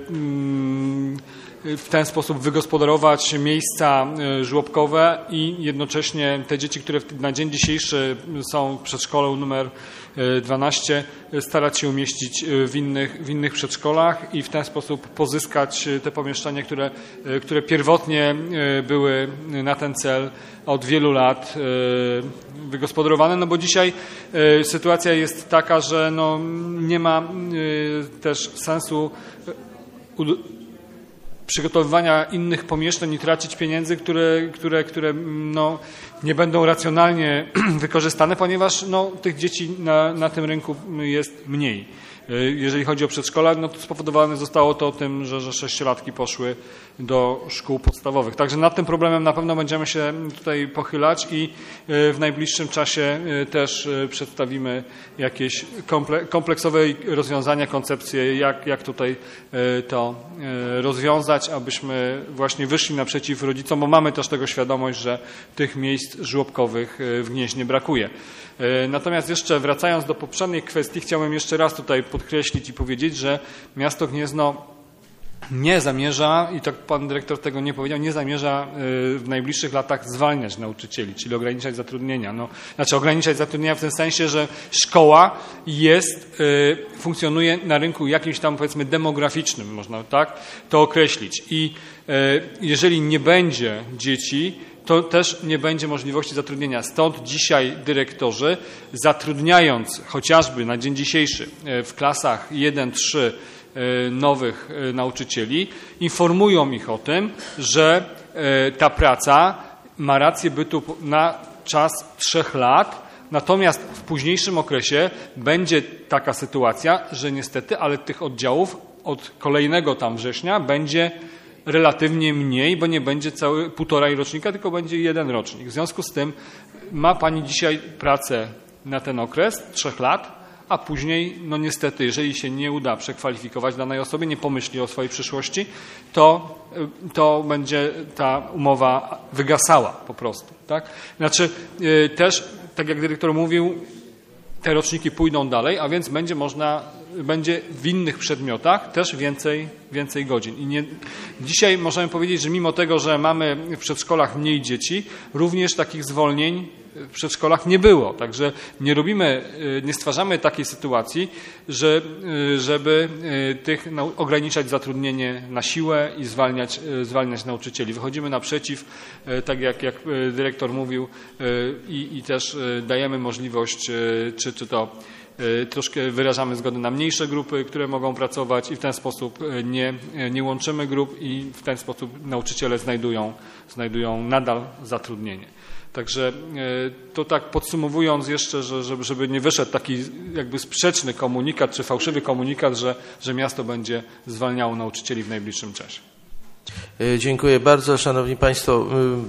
Speaker 17: w ten sposób wygospodarować miejsca żłobkowe i jednocześnie te dzieci, które na dzień dzisiejszy są w przedszkolu numer dwanaście, starać się umieścić w innych, w innych przedszkolach i w ten sposób pozyskać te pomieszczenia, które, które pierwotnie były na ten cel od wielu lat wygospodarowane, no bo dzisiaj sytuacja jest taka, że no nie ma też sensu przygotowywania innych pomieszczeń i tracić pieniędzy, które, które, które no, nie będą racjonalnie wykorzystane, ponieważ no, tych dzieci na, na tym rynku jest mniej. Jeżeli chodzi o przedszkola, no to spowodowane zostało to tym, że, że sześciolatki poszły do szkół podstawowych. Także nad tym problemem na pewno będziemy się tutaj pochylać i w najbliższym czasie też przedstawimy jakieś kompleksowe rozwiązania, koncepcje, jak, jak tutaj to rozwiązać, abyśmy właśnie wyszli naprzeciw rodzicom, bo mamy też tego świadomość, że tych miejsc żłobkowych w Gnieźnie brakuje. Natomiast jeszcze wracając do poprzedniej kwestii, chciałem jeszcze raz tutaj podkreślić i powiedzieć, że miasto Gniezno nie zamierza, i tak pan dyrektor tego nie powiedział, nie zamierza w najbliższych latach zwalniać nauczycieli, czyli ograniczać zatrudnienia. No, znaczy ograniczać zatrudnienia w tym sensie, że szkoła jest, funkcjonuje na rynku jakimś tam powiedzmy demograficznym, można tak to określić. I jeżeli nie będzie dzieci, to też nie będzie możliwości zatrudnienia. Stąd dzisiaj dyrektorzy, zatrudniając chociażby na dzień dzisiejszy w klasach jeden trzy nowych nauczycieli, informują ich o tym, że ta praca ma rację bytu na czas trzech lat, natomiast w późniejszym okresie będzie taka sytuacja, że niestety, ale tych oddziałów od kolejnego tam września będzie relatywnie mniej, bo nie będzie cały półtorej rocznika, tylko będzie jeden rocznik. W związku z tym ma pani dzisiaj pracę na ten okres trzech lat, a później, no niestety, jeżeli się nie uda przekwalifikować danej osobie, nie pomyśli o swojej przyszłości, to, to będzie ta umowa wygasała po prostu. Tak? Znaczy yy, też, tak jak dyrektor mówił, te roczniki pójdą dalej, a więc będzie można, będzie w innych przedmiotach też więcej, więcej godzin. I nie, dzisiaj możemy powiedzieć, że mimo tego, że mamy w przedszkolach mniej dzieci, również takich zwolnień w przedszkolach nie było. Także nie robimy, nie stwarzamy takiej sytuacji, że, żeby tych ograniczać zatrudnienie na siłę i zwalniać, zwalniać nauczycieli. Wychodzimy naprzeciw, tak jak, jak dyrektor mówił, i, i też dajemy możliwość, czy, czy to troszkę wyrażamy zgodę na mniejsze grupy, które mogą pracować i w ten sposób nie, nie łączymy grup i w ten sposób nauczyciele znajdują, znajdują nadal zatrudnienie. Także to tak podsumowując jeszcze, że, żeby, żeby nie wyszedł taki jakby sprzeczny komunikat czy fałszywy komunikat, że, że miasto będzie zwalniało nauczycieli w najbliższym czasie.
Speaker 2: Dziękuję bardzo. Szanowni Państwo,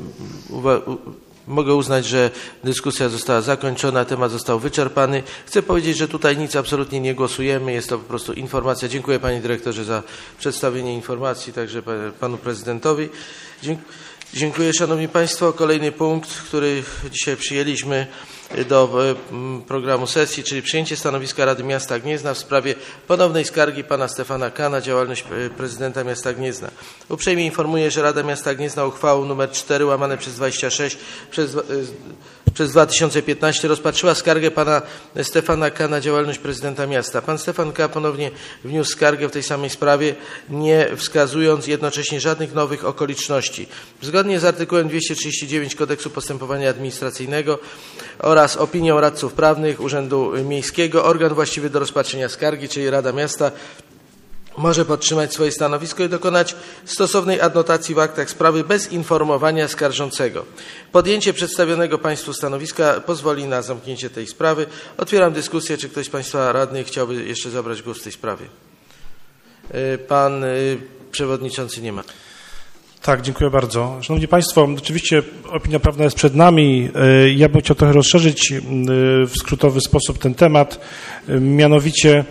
Speaker 2: mogę uznać, że dyskusja została zakończona, temat został wyczerpany. Chcę powiedzieć, że tutaj nic absolutnie nie głosujemy, jest to po prostu informacja. Dziękuję Panie Dyrektorze za przedstawienie informacji, także Panu Prezydentowi. Dziękuję. Dziękuję Szanowni Państwo. Kolejny punkt, który dzisiaj przyjęliśmy do programu sesji, czyli przyjęcie stanowiska Rady Miasta Gniezna w sprawie ponownej skargi pana Stefana K. na działalność prezydenta miasta Gniezna. Uprzejmie informuję, że Rada Miasta Gniezna uchwałą nr cztery łamane przez dwadzieścia sześć przez, przez dwa tysiące piętnaście rozpatrzyła skargę pana Stefana K. na działalność prezydenta miasta. Pan Stefan K. ponownie wniósł skargę w tej samej sprawie, nie wskazując jednocześnie żadnych nowych okoliczności. Zgodnie z artykułem dwieście trzydzieści dziewięć Kodeksu Postępowania Administracyjnego oraz opinią radców prawnych Urzędu Miejskiego, organ właściwy do rozpatrzenia skargi, czyli Rada Miasta, może podtrzymać swoje stanowisko i dokonać stosownej adnotacji w aktach sprawy bez informowania skarżącego. Podjęcie przedstawionego Państwu stanowiska pozwoli na zamknięcie tej sprawy. Otwieram dyskusję. Czy ktoś z Państwa radnych chciałby jeszcze zabrać głos w tej sprawie? Pan Przewodniczący nie ma.
Speaker 10: Tak, dziękuję bardzo. Szanowni Państwo, oczywiście opinia prawna jest przed nami. Ja bym chciał trochę rozszerzyć w skrótowy sposób ten temat. Mianowicie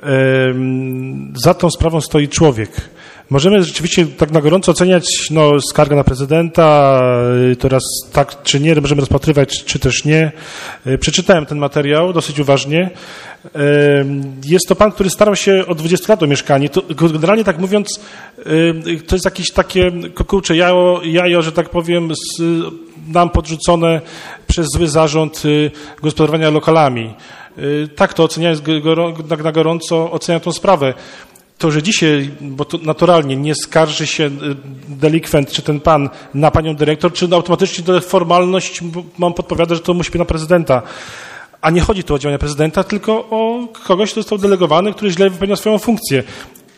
Speaker 10: za tą sprawą stoi człowiek. Możemy rzeczywiście tak na gorąco oceniać, no, skarga na prezydenta, to raz tak czy nie, możemy rozpatrywać, czy też nie. Przeczytałem ten materiał dosyć uważnie. Jest to pan, który starał się od dwudziestu lat o mieszkanie. To, generalnie tak mówiąc, to jest jakieś takie kukułcze jajo, jajo, że tak powiem, z, nam podrzucone przez zły zarząd gospodarowania lokalami. Tak to oceniając na gorąco, oceniam tą sprawę. To, że dzisiaj, bo to naturalnie nie skarży się delikwent, czy ten pan na panią dyrektor, czy automatycznie to formalność, mam podpowiadać, że to musi być na prezydenta. A nie chodzi tu o działania prezydenta, tylko o kogoś, kto został delegowany, który źle wypełnia swoją funkcję.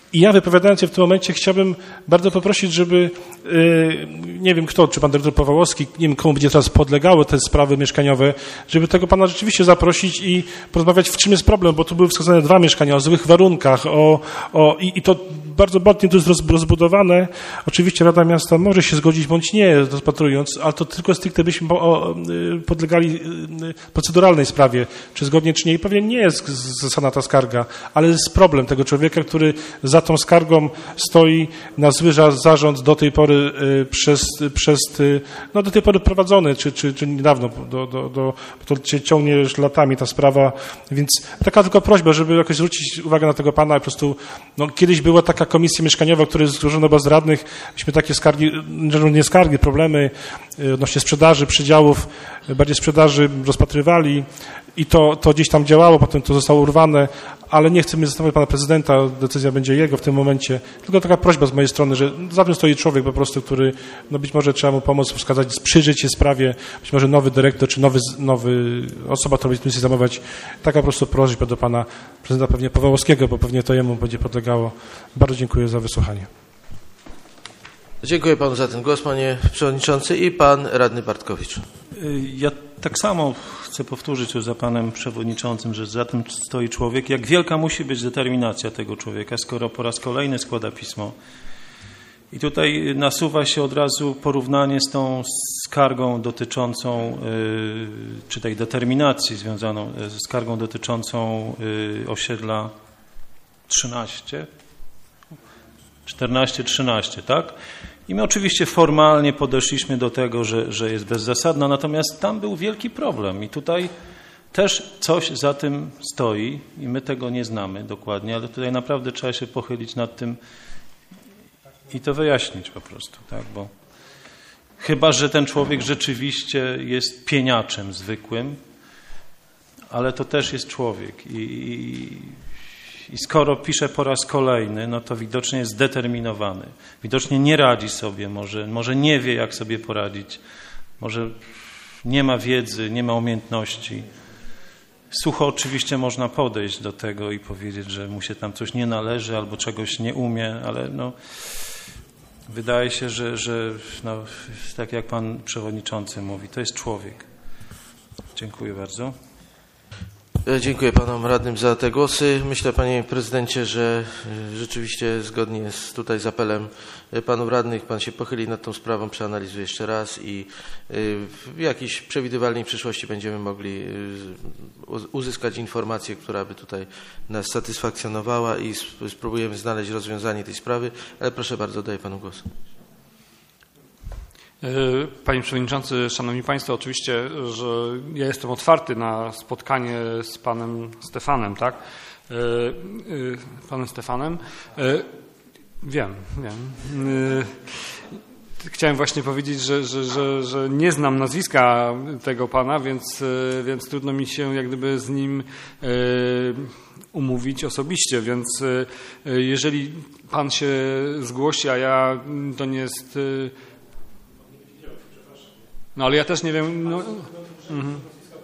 Speaker 10: I ja wypowiadając się w tym momencie chciałbym bardzo poprosić, żeby, nie wiem kto, czy pan dyrektor Pawłowski, nie wiem komu będzie teraz podlegały te sprawy mieszkaniowe, żeby tego pana rzeczywiście zaprosić i porozmawiać, w czym jest problem, bo tu były wskazane dwa mieszkania o złych warunkach, o, o, i, i to bardzo bardziej to jest rozbudowane. Oczywiście Rada Miasta może się zgodzić bądź nie, rozpatrując, ale to tylko stricte byśmy podlegali proceduralnej sprawie, czy zgodnie, czy nie. I pewnie nie jest zasada ta skarga, ale jest problem tego człowieka, który za tą skargą stoi na zły zarząd do tej pory przez, przez no do tej pory prowadzony, czy, czy, czy niedawno, do, do, do, to się ciągnie już latami ta sprawa, więc taka tylko prośba, żeby jakoś zwrócić uwagę na tego pana i po prostu, no kiedyś była taka komisja mieszkaniowa, w której złożono bez radnych, myśmy takie skargi, nie skargi, problemy odnośnie sprzedaży, przydziałów, bardziej sprzedaży rozpatrywali i to, to gdzieś tam działało, potem to zostało urwane, ale nie chcemy zastanawiać pana prezydenta, decyzja będzie jego w tym momencie, tylko taka prośba z mojej strony, że za tym stoi człowiek po prostu, który, no być może trzeba mu pomóc, wskazać, przyjrzeć się sprawie, być może nowy dyrektor, czy nowy, nowy osoba, która będzie się zajmować, taka po prostu prośba do pana prezydenta pewnie Pawłowskiego, bo pewnie to jemu będzie podlegało. Bardzo dziękuję za wysłuchanie.
Speaker 2: Dziękuję panu za ten głos, panie przewodniczący, i pan radny Bartkowicz.
Speaker 9: Ja tak samo chcę powtórzyć już za panem przewodniczącym, że za tym stoi człowiek. Jak wielka musi być determinacja tego człowieka, skoro po raz kolejny składa pismo. I tutaj nasuwa się od razu porównanie z tą skargą dotyczącą, czy tej determinacji związaną ze skargą dotyczącą osiedla trzynaście, czternaście, trzynaście, tak? I my oczywiście formalnie podeszliśmy do tego, że, że jest bezzasadna, natomiast tam był wielki problem i tutaj też coś za tym stoi i my tego nie znamy dokładnie, ale tutaj naprawdę trzeba się pochylić nad tym i to wyjaśnić po prostu, tak? Bo chyba że ten człowiek rzeczywiście jest pieniaczem zwykłym, ale to też jest człowiek i, i I skoro pisze po raz kolejny, no to widocznie jest zdeterminowany. Widocznie nie radzi sobie, może, może nie wie, jak sobie poradzić. Może nie ma wiedzy, nie ma umiejętności. Sucho oczywiście można podejść do tego i powiedzieć, że mu się tam coś nie należy albo czegoś nie umie, ale no, wydaje się, że, że no, tak jak pan przewodniczący mówi, to jest człowiek. Dziękuję bardzo.
Speaker 2: Dziękuję panom radnym za te głosy. Myślę, panie prezydencie, że rzeczywiście zgodnie z tutaj z apelem panów radnych pan się pochyli nad tą sprawą, przeanalizuje jeszcze raz i w jakiejś przewidywalnej przyszłości będziemy mogli uzyskać informację, która by tutaj nas satysfakcjonowała i spróbujemy znaleźć rozwiązanie tej sprawy, ale proszę bardzo, daję panu głos.
Speaker 17: Panie Przewodniczący, Szanowni Państwo, oczywiście, że ja jestem otwarty na spotkanie z panem Stefanem, tak? Panem Stefanem. Wiem, wiem. Chciałem właśnie powiedzieć, że, że, że, że nie znam nazwiska tego pana, więc, więc trudno mi się jak gdyby z nim umówić osobiście, więc jeżeli pan się zgłosi, a ja to nie jest... No ale ja też nie wiem... No, mhm.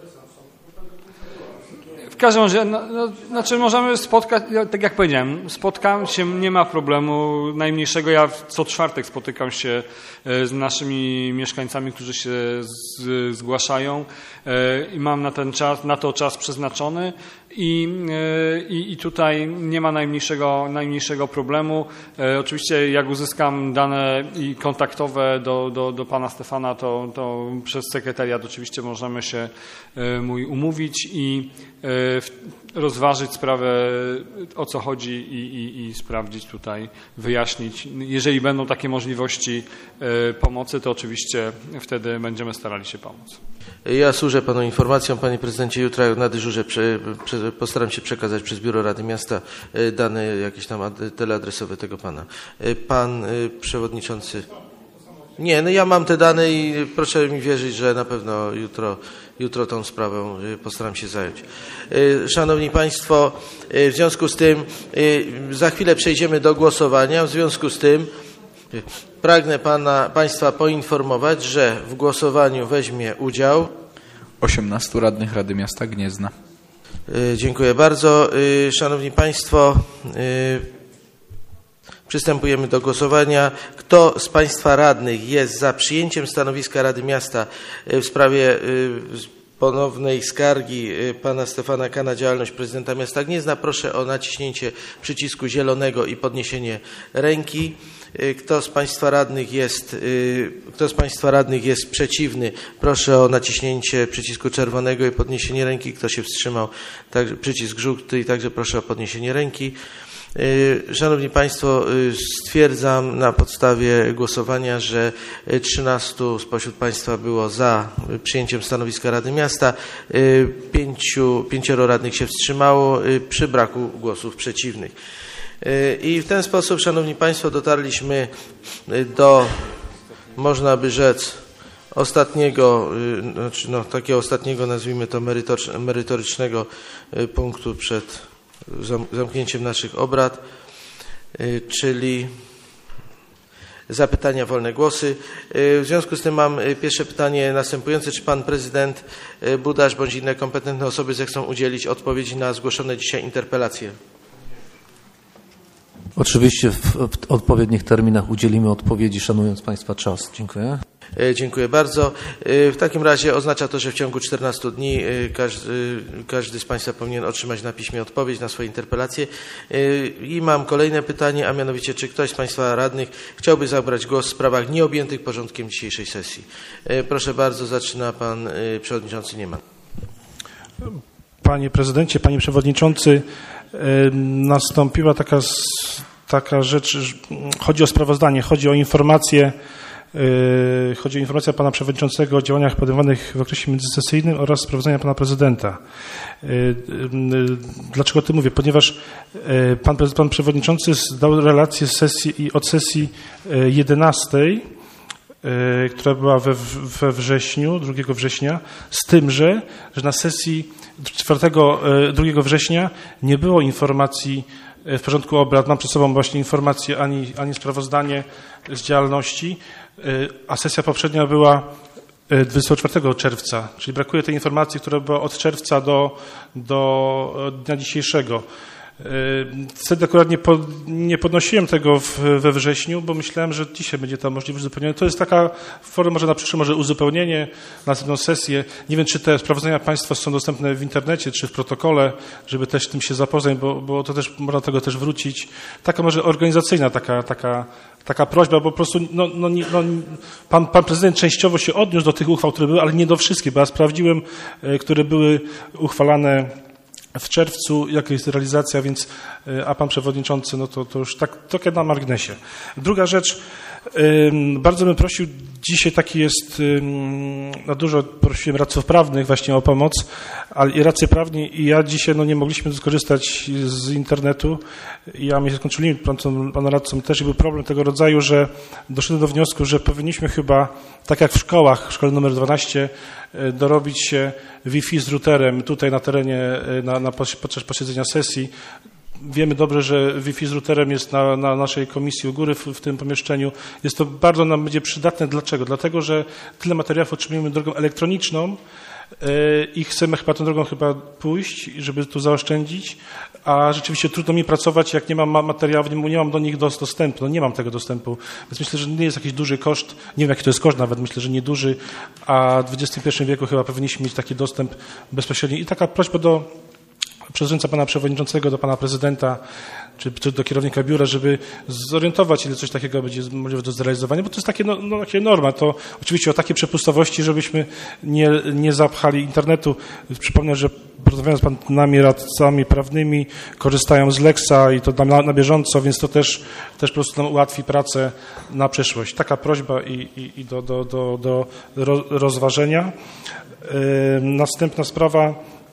Speaker 17: W każdym razie, no, no, znaczy możemy spotkać, tak jak powiedziałem, spotkam się, nie ma problemu najmniejszego. Ja co czwartek spotykam się z naszymi mieszkańcami, którzy się z, zgłaszają i mam na ten czas, na to czas przeznaczony i, i, i tutaj nie ma najmniejszego, najmniejszego problemu. Oczywiście jak uzyskam dane i kontaktowe do, do, do pana Stefana, to, to przez sekretariat oczywiście możemy się mój umówić i rozważyć sprawę, o co chodzi i, i, i sprawdzić tutaj, wyjaśnić. Jeżeli będą takie możliwości pomocy, to oczywiście wtedy będziemy starali się pomóc.
Speaker 2: Ja służę panu informacją, panie prezydencie. Jutro na dyżurze prze, prze, postaram się przekazać przez Biuro Rady Miasta dane jakieś tam teleadresowe tego pana. Pan przewodniczący... Nie, no ja mam te dane i proszę mi wierzyć, że na pewno jutro, jutro tą sprawą postaram się zająć. Szanowni Państwo, w związku z tym za chwilę przejdziemy do głosowania. W związku z tym pragnę pana, Państwa poinformować, że w głosowaniu weźmie udział
Speaker 8: osiemnastu radnych Rady Miasta Gniezna.
Speaker 2: Dziękuję bardzo. Szanowni Państwo, Przystępujemy do głosowania. Kto z Państwa radnych jest za przyjęciem stanowiska Rady Miasta w sprawie ponownej skargi pana Stefana K. na działalność prezydenta miasta Gniezna, proszę o naciśnięcie przycisku zielonego i podniesienie ręki. Kto z Państwa radnych jest, kto z Państwa radnych jest przeciwny, proszę o naciśnięcie przycisku czerwonego i podniesienie ręki. Kto się wstrzymał, także przycisk żółty i także proszę o podniesienie ręki. Szanowni Państwo, stwierdzam na podstawie głosowania, że trzynastu spośród Państwa było za przyjęciem stanowiska Rady Miasta, pięciu, pięcioro radnych się wstrzymało przy braku głosów przeciwnych. I w ten sposób, Szanowni Państwo, dotarliśmy do, można by rzec, ostatniego, znaczy no, takiego ostatniego, nazwijmy to merytorycznego punktu przed zamknięciem naszych obrad, czyli zapytania, wolne głosy. W związku z tym mam pierwsze pytanie następujące. Czy pan prezydent Budasz bądź inne kompetentne osoby zechcą udzielić odpowiedzi na zgłoszone dzisiaj interpelacje?
Speaker 6: Oczywiście w, w odpowiednich terminach udzielimy odpowiedzi, szanując Państwa czas. Dziękuję.
Speaker 2: Dziękuję bardzo. W takim razie oznacza to, że w ciągu czternastu dni każdy, każdy z Państwa powinien otrzymać na piśmie odpowiedź na swoje interpelacje. I mam kolejne pytanie, a mianowicie, czy ktoś z Państwa radnych chciałby zabrać głos w sprawach nieobjętych porządkiem dzisiejszej sesji? Proszę bardzo, zaczyna Pan Przewodniczący Nieman.
Speaker 10: Panie Prezydencie, Panie Przewodniczący, nastąpiła taka, taka rzecz, chodzi o sprawozdanie, chodzi o informację, Chodzi o informację pana przewodniczącego o działaniach podejmowanych w okresie międzysesyjnym oraz sprawozdania pana prezydenta. Dlaczego o tym mówię? Ponieważ pan, pan przewodniczący dał relację z sesji i od sesji jedenastej, która była we, we wrześniu, drugiego września, z tym, że, że na sesji czwartego, drugiego września nie było informacji w porządku obrad. Mam przed sobą właśnie informację, ani, ani sprawozdanie z działalności, a sesja poprzednia była dwudziestego czwartego czerwca, czyli brakuje tej informacji, która była od czerwca do, do dnia dzisiejszego. Wtedy akurat nie, po, nie podnosiłem tego w, we wrześniu, bo myślałem, że dzisiaj będzie ta możliwość uzupełnienia. To jest taka forma, może na przyszłe, może uzupełnienie, na następną sesję. Nie wiem, czy te sprawozdania Państwa są dostępne w internecie, czy w protokole, żeby też z tym się zapoznać, bo, bo to też można do tego też wrócić. Taka może organizacyjna taka, taka, taka prośba, bo po prostu no, no, no, pan, pan prezydent częściowo się odniósł do tych uchwał, które były, ale nie do wszystkich, bo ja sprawdziłem, które były uchwalane w czerwcu, jaka jest realizacja, więc, a pan przewodniczący, no to, to już tak trochę na marginesie. Druga rzecz, bardzo bym prosił, dzisiaj taki jest, na dużo prosiłem radców prawnych właśnie o pomoc, ale i radcy prawni i ja dzisiaj no, nie mogliśmy skorzystać z internetu. Ja mnie skończyli, pan, pan radcom też był problem tego rodzaju, że doszedłem do wniosku, że powinniśmy chyba, tak jak w szkołach, w szkole numer dwanaście, dorobić się Wi-Fi z routerem tutaj na terenie, na, na, podczas posiedzenia sesji. Wiemy dobrze, że Wi-Fi z routerem jest na, na naszej komisji u góry w, w tym pomieszczeniu. Jest to bardzo nam będzie przydatne. Dlaczego? Dlatego, że tyle materiałów otrzymujemy drogą elektroniczną yy, i chcemy chyba tą drogą chyba pójść, żeby tu zaoszczędzić, a rzeczywiście trudno mi pracować, jak nie mam materiałów, nie, nie mam do nich dostępu. No nie mam tego dostępu, więc myślę, że nie jest jakiś duży koszt. Nie wiem, jaki to jest koszt nawet, myślę, że nieduży, a w dwudziestym pierwszym wieku chyba powinniśmy mieć taki dostęp bezpośredni. I taka prośba do przewodniczącego, pana przewodniczącego, do pana prezydenta, czy, czy do kierownika biura, żeby zorientować, ile coś takiego będzie możliwe do zrealizowania, bo to jest takie, no, no, takie norma. To oczywiście o takiej przepustowości, żebyśmy nie, nie zapchali internetu. Przypomnę, że rozmawiając z panami radcami prawnymi, korzystają z Lexa i to na, na bieżąco, więc to też, też po prostu nam ułatwi pracę na przyszłość. Taka prośba i, i, i do, do, do, do rozważenia. Yy, następna sprawa.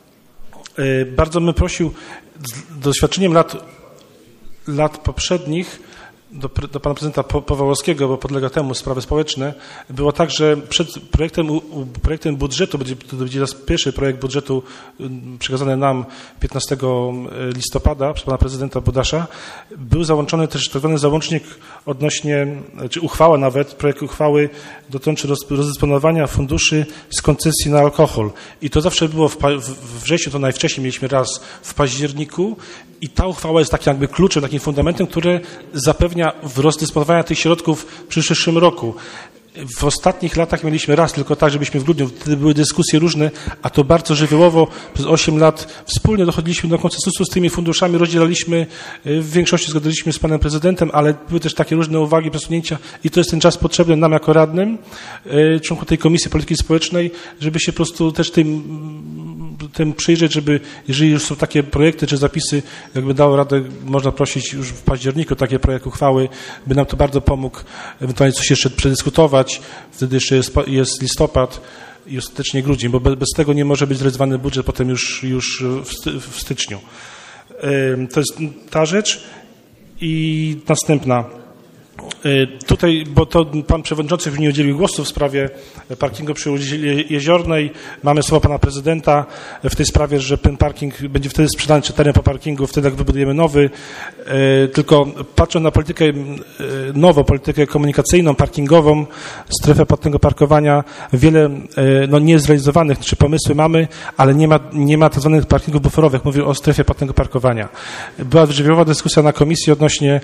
Speaker 10: Bardzo bym prosił, z doświadczeniem lat, lat poprzednich, do, do pana prezydenta Powałowskiego, bo podlega temu sprawy społeczne, było tak, że przed projektem, projektem budżetu, będzie, to będzie raz pierwszy projekt budżetu przekazany nam piętnastego listopada przez pana prezydenta Budasza, był załączony też tak zwany załącznik odnośnie, czy uchwała nawet, projekt uchwały dotyczący rozdysponowania funduszy z koncesji na alkohol. I to zawsze było w, w wrześniu, to najwcześniej mieliśmy raz w październiku i ta uchwała jest takim jakby kluczem, takim fundamentem, który zapewnia zaangażowania w rozdysponowania tych środków w przyszłym roku. W ostatnich latach mieliśmy raz tylko tak, żebyśmy w grudniu, wtedy były dyskusje różne, a to bardzo żywiołowo przez osiem lat wspólnie dochodziliśmy do konsensusu z tymi funduszami, rozdzielaliśmy, w większości zgodziliśmy z panem prezydentem, ale były też takie różne uwagi, przesunięcia i to jest ten czas potrzebny nam jako radnym, członkom tej Komisji Polityki Społecznej, żeby się po prostu też tym, tym przyjrzeć, żeby jeżeli już są takie projekty czy zapisy, jakby dało radę, można prosić już w październiku takie projekt uchwały, by nam to bardzo pomógł, ewentualnie coś jeszcze przedyskutować. Wtedy jeszcze jest, jest listopad i ostatecznie grudzień, bo bez, bez tego nie może być zrealizowany budżet potem już, już w, w styczniu. To jest ta rzecz. I następna. Tutaj, bo to pan przewodniczący już nie udzielił głosu w sprawie parkingu przy ulicy Jeziornej. Mamy słowa pana prezydenta w tej sprawie, że ten parking będzie wtedy sprzedany, czy teren po parkingu, wtedy jak wybudujemy nowy. Tylko patrząc na politykę, nową politykę komunikacyjną, parkingową, strefę płatnego parkowania, wiele no, niezrealizowanych, czy pomysły mamy, ale nie ma, nie ma tak zwanych parkingów buferowych. Mówię o strefie płatnego parkowania. Była żywiołowa dyskusja na komisji odnośnie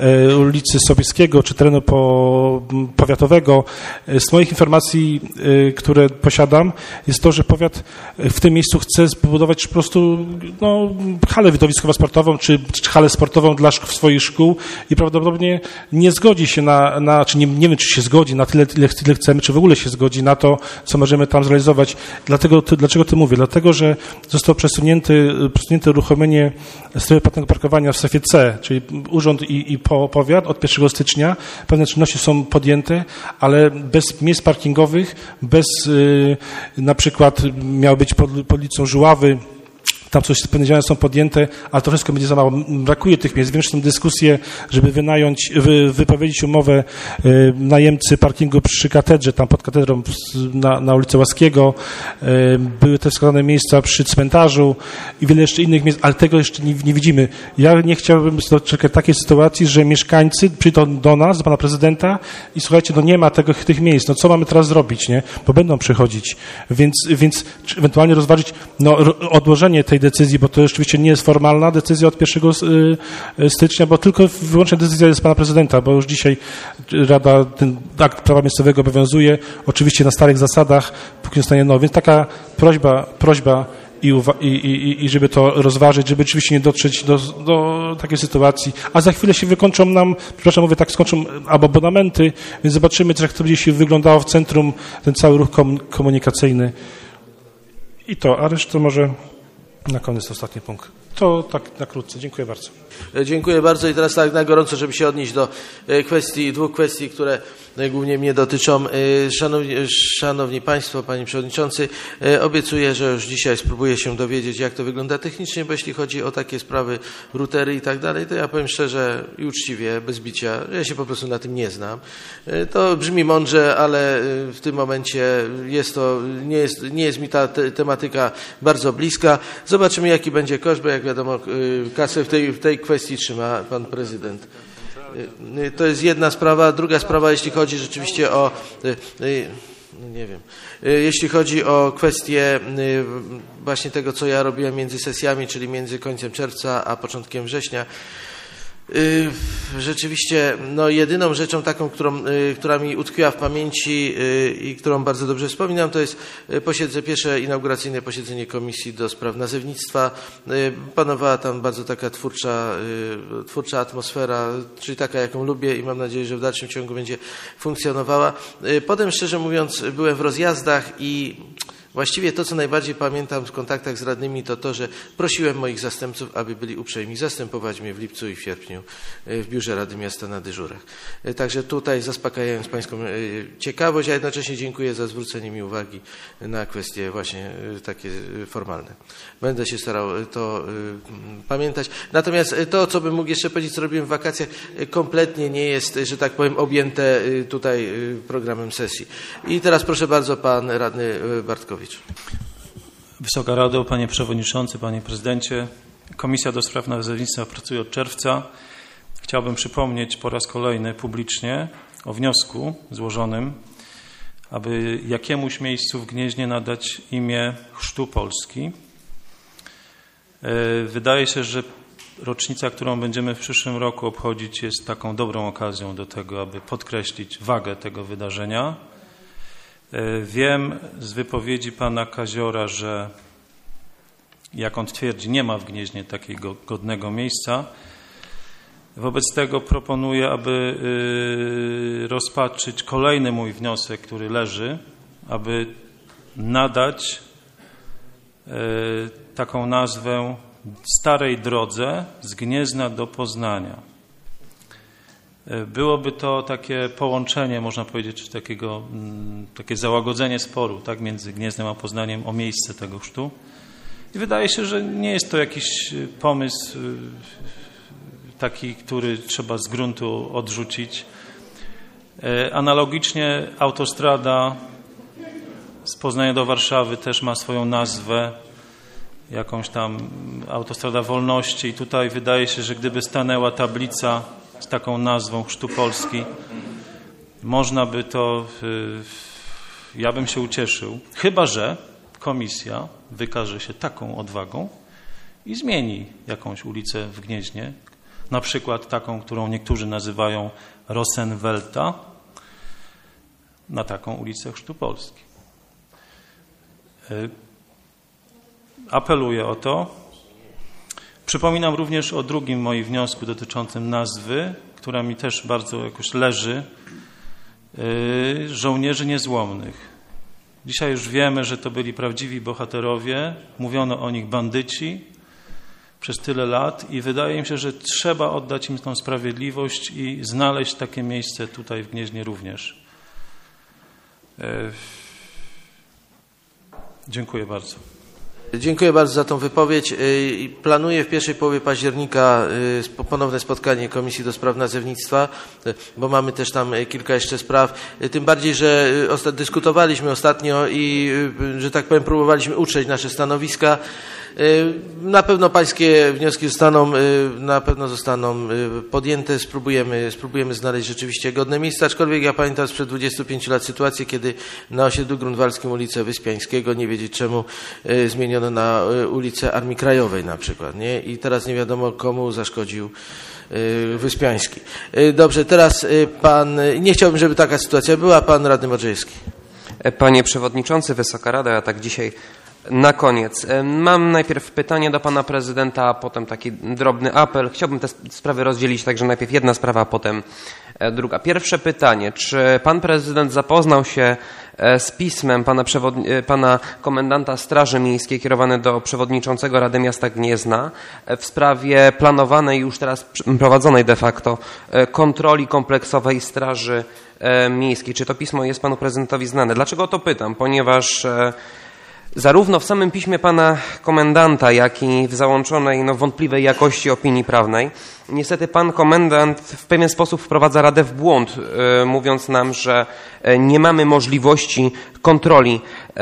Speaker 10: ulicy Sobieskiego, czy terenu po, powiatowego. Z moich informacji, które posiadam, jest to, że powiat w tym miejscu chce zbudować po prostu no, halę widowiskowo-sportową, czy, czy halę sportową dla szk- swoich szkół i prawdopodobnie nie zgodzi się na, na czy nie, nie wiem, czy się zgodzi na tyle, ile, ile chcemy, czy w ogóle się zgodzi na to, co możemy tam zrealizować. Dlatego, ty, dlaczego to mówię? Dlatego, że zostało przesunięty, przesunięte uruchomienie strefy płatnego parkowania w strefie C, czyli urząd i, i po, powiat od pierwszego stycznia. Pewne czynności są podjęte, ale bez miejsc parkingowych, bez y, na przykład miały być pod, pod ulicą Żuławy, tam coś, pewne działania są podjęte, ale to wszystko będzie za mało. Brakuje tych miejsc. Wiem, że są dyskusje, żeby wynająć, wy, wypowiedzieć umowę y, najemcy parkingu przy katedrze, tam pod katedrą na, na ulicy Łaskiego. Y, były też wskazane miejsca przy cmentarzu i wiele jeszcze innych miejsc, ale tego jeszcze nie, nie widzimy. Ja nie chciałbym doczekać takiej sytuacji, że mieszkańcy przyjdą do nas, do pana prezydenta i słuchajcie, no nie ma tego, tych miejsc, no co mamy teraz zrobić, nie? Bo będą przychodzić. Więc, więc ewentualnie rozważyć no, odłożenie tej decyzji, bo to rzeczywiście nie jest formalna decyzja od pierwszego stycznia, bo tylko wyłącznie decyzja jest pana prezydenta, bo już dzisiaj Rada ten akt prawa miejscowego obowiązuje, oczywiście na starych zasadach, póki nie stanie nowy. Więc taka prośba, prośba i, uwa- i, i, i żeby to rozważyć, żeby oczywiście nie dotrzeć do, do takiej sytuacji. A za chwilę się wykończą nam, przepraszam, mówię tak, skończą abonamenty, więc zobaczymy, jak to będzie się wyglądało w centrum, ten cały ruch kom- komunikacyjny. I to, a resztę może na koniec ostatni punkt. To tak na krótce. Dziękuję bardzo.
Speaker 2: Dziękuję bardzo i teraz tak na gorąco, żeby się odnieść do kwestii, dwóch kwestii, które głównie mnie dotyczą. Szanowni, szanowni Państwo, Panie Przewodniczący, obiecuję, że już dzisiaj spróbuję się dowiedzieć, jak to wygląda technicznie, bo jeśli chodzi o takie sprawy, routery i tak dalej, to ja powiem szczerze i uczciwie, bez bicia, ja się po prostu na tym nie znam. To brzmi mądrze, ale w tym momencie jest to, nie jest, nie jest mi ta te, tematyka bardzo bliska. Zobaczymy, jaki będzie koszt, bo jak wiadomo, kasę w tej, w tej kwestii trzyma pan prezydent. To jest jedna sprawa. Druga sprawa, jeśli chodzi rzeczywiście o, nie wiem, jeśli chodzi o kwestię właśnie tego, co ja robiłem między sesjami, czyli między końcem czerwca a początkiem września. Rzeczywiście, no jedyną rzeczą taką, którą, która mi utkwiła w pamięci i którą bardzo dobrze wspominam, to jest posiedzenie, pierwsze inauguracyjne posiedzenie Komisji do Spraw Nazewnictwa. Panowała tam bardzo taka twórcza, twórcza atmosfera, czyli taka, jaką lubię i mam nadzieję, że w dalszym ciągu będzie funkcjonowała. Potem, szczerze mówiąc, byłem w rozjazdach i właściwie to, co najbardziej pamiętam w kontaktach z radnymi, to to, że prosiłem moich zastępców, aby byli uprzejmi zastępować mnie w lipcu i w sierpniu w Biurze Rady Miasta na dyżurach. Także tutaj zaspokajając Pańską ciekawość, a jednocześnie dziękuję za zwrócenie mi uwagi na kwestie właśnie takie formalne. Będę się starał to pamiętać. Natomiast to, co bym mógł jeszcze powiedzieć, co robiłem w wakacjach, kompletnie nie jest, że tak powiem, objęte tutaj programem sesji. I teraz proszę bardzo, Pan Radny Bartkowicz.
Speaker 9: Wysoka Rado, Panie Przewodniczący, Panie Prezydencie. Komisja do Spraw Nazewnictwa pracuje od czerwca. Chciałbym przypomnieć po raz kolejny publicznie o wniosku złożonym, aby jakiemuś miejscu w Gnieźnie nadać imię Chrztu Polski. Wydaje się, że rocznica, którą będziemy w przyszłym roku obchodzić, jest taką dobrą okazją do tego, aby podkreślić wagę tego wydarzenia. Wiem z wypowiedzi pana Kaziora, że jak on twierdzi, nie ma w Gnieźnie takiego godnego miejsca. Wobec tego proponuję, aby rozpatrzyć kolejny mój wniosek, który leży, aby nadać taką nazwę Starej Drodze z Gniezna do Poznania. Byłoby to takie połączenie, można powiedzieć, czy takiego, takie załagodzenie sporu, tak, między Gnieznem a Poznaniem o miejsce tego chrztu. I wydaje się, że nie jest to jakiś pomysł taki, który trzeba z gruntu odrzucić. Analogicznie autostrada z Poznania do Warszawy też ma swoją nazwę, jakąś tam autostrada wolności. I tutaj wydaje się, że gdyby stanęła tablica z taką nazwą Chrztu Polski, można by to, ja bym się ucieszył, chyba że komisja wykaże się taką odwagą i zmieni jakąś ulicę w Gnieźnie, na przykład taką, którą niektórzy nazywają Rosenwelta, na taką ulicę Chrztu Polski. Apeluję o to. Przypominam również o drugim moim wniosku dotyczącym nazwy, która mi też bardzo jakoś leży, żołnierzy niezłomnych. Dzisiaj już wiemy, że to byli prawdziwi bohaterowie, mówiono o nich bandyci przez tyle lat i wydaje mi się, że trzeba oddać im tą sprawiedliwość i znaleźć takie miejsce tutaj w Gnieźnie również. Dziękuję bardzo.
Speaker 2: Dziękuję bardzo za tą wypowiedź. Planuję w pierwszej połowie października ponowne spotkanie Komisji do Spraw Nazewnictwa, bo mamy też tam kilka jeszcze spraw. Tym bardziej, że dyskutowaliśmy ostatnio i, że tak powiem, próbowaliśmy utrzeć nasze stanowiska. Na pewno pańskie wnioski zostaną, na pewno zostaną podjęte. Spróbujemy, spróbujemy znaleźć rzeczywiście godne miejsca, aczkolwiek ja pamiętam sprzed dwudziestu pięciu lat sytuację, kiedy na osiedlu grunwaldzkim ulicę Wyspiańskiego, nie wiedzieć czemu, zmieniono na ulicę Armii Krajowej na przykład, nie? I teraz nie wiadomo, komu zaszkodził Wyspiański. Dobrze, teraz pan, nie chciałbym, żeby taka sytuacja była, pan radny Modrzejewski.
Speaker 18: Panie Przewodniczący, Wysoka Rado, ja tak dzisiaj na koniec. Mam najpierw pytanie do pana prezydenta, a potem taki drobny apel. Chciałbym te sprawy rozdzielić, także najpierw jedna sprawa, a potem druga. Pierwsze pytanie. Czy pan prezydent zapoznał się z pismem pana, pana komendanta Straży Miejskiej kierowane do przewodniczącego Rady Miasta Gniezna w sprawie planowanej już teraz prowadzonej de facto kontroli kompleksowej Straży Miejskiej? Czy to pismo jest panu prezydentowi znane? Dlaczego o to pytam? Ponieważ zarówno w samym piśmie pana komendanta, jak i w załączonej no, wątpliwej jakości opinii prawnej, niestety pan komendant w pewien sposób wprowadza Radę w błąd, yy, mówiąc nam, że nie mamy możliwości kontroli yy,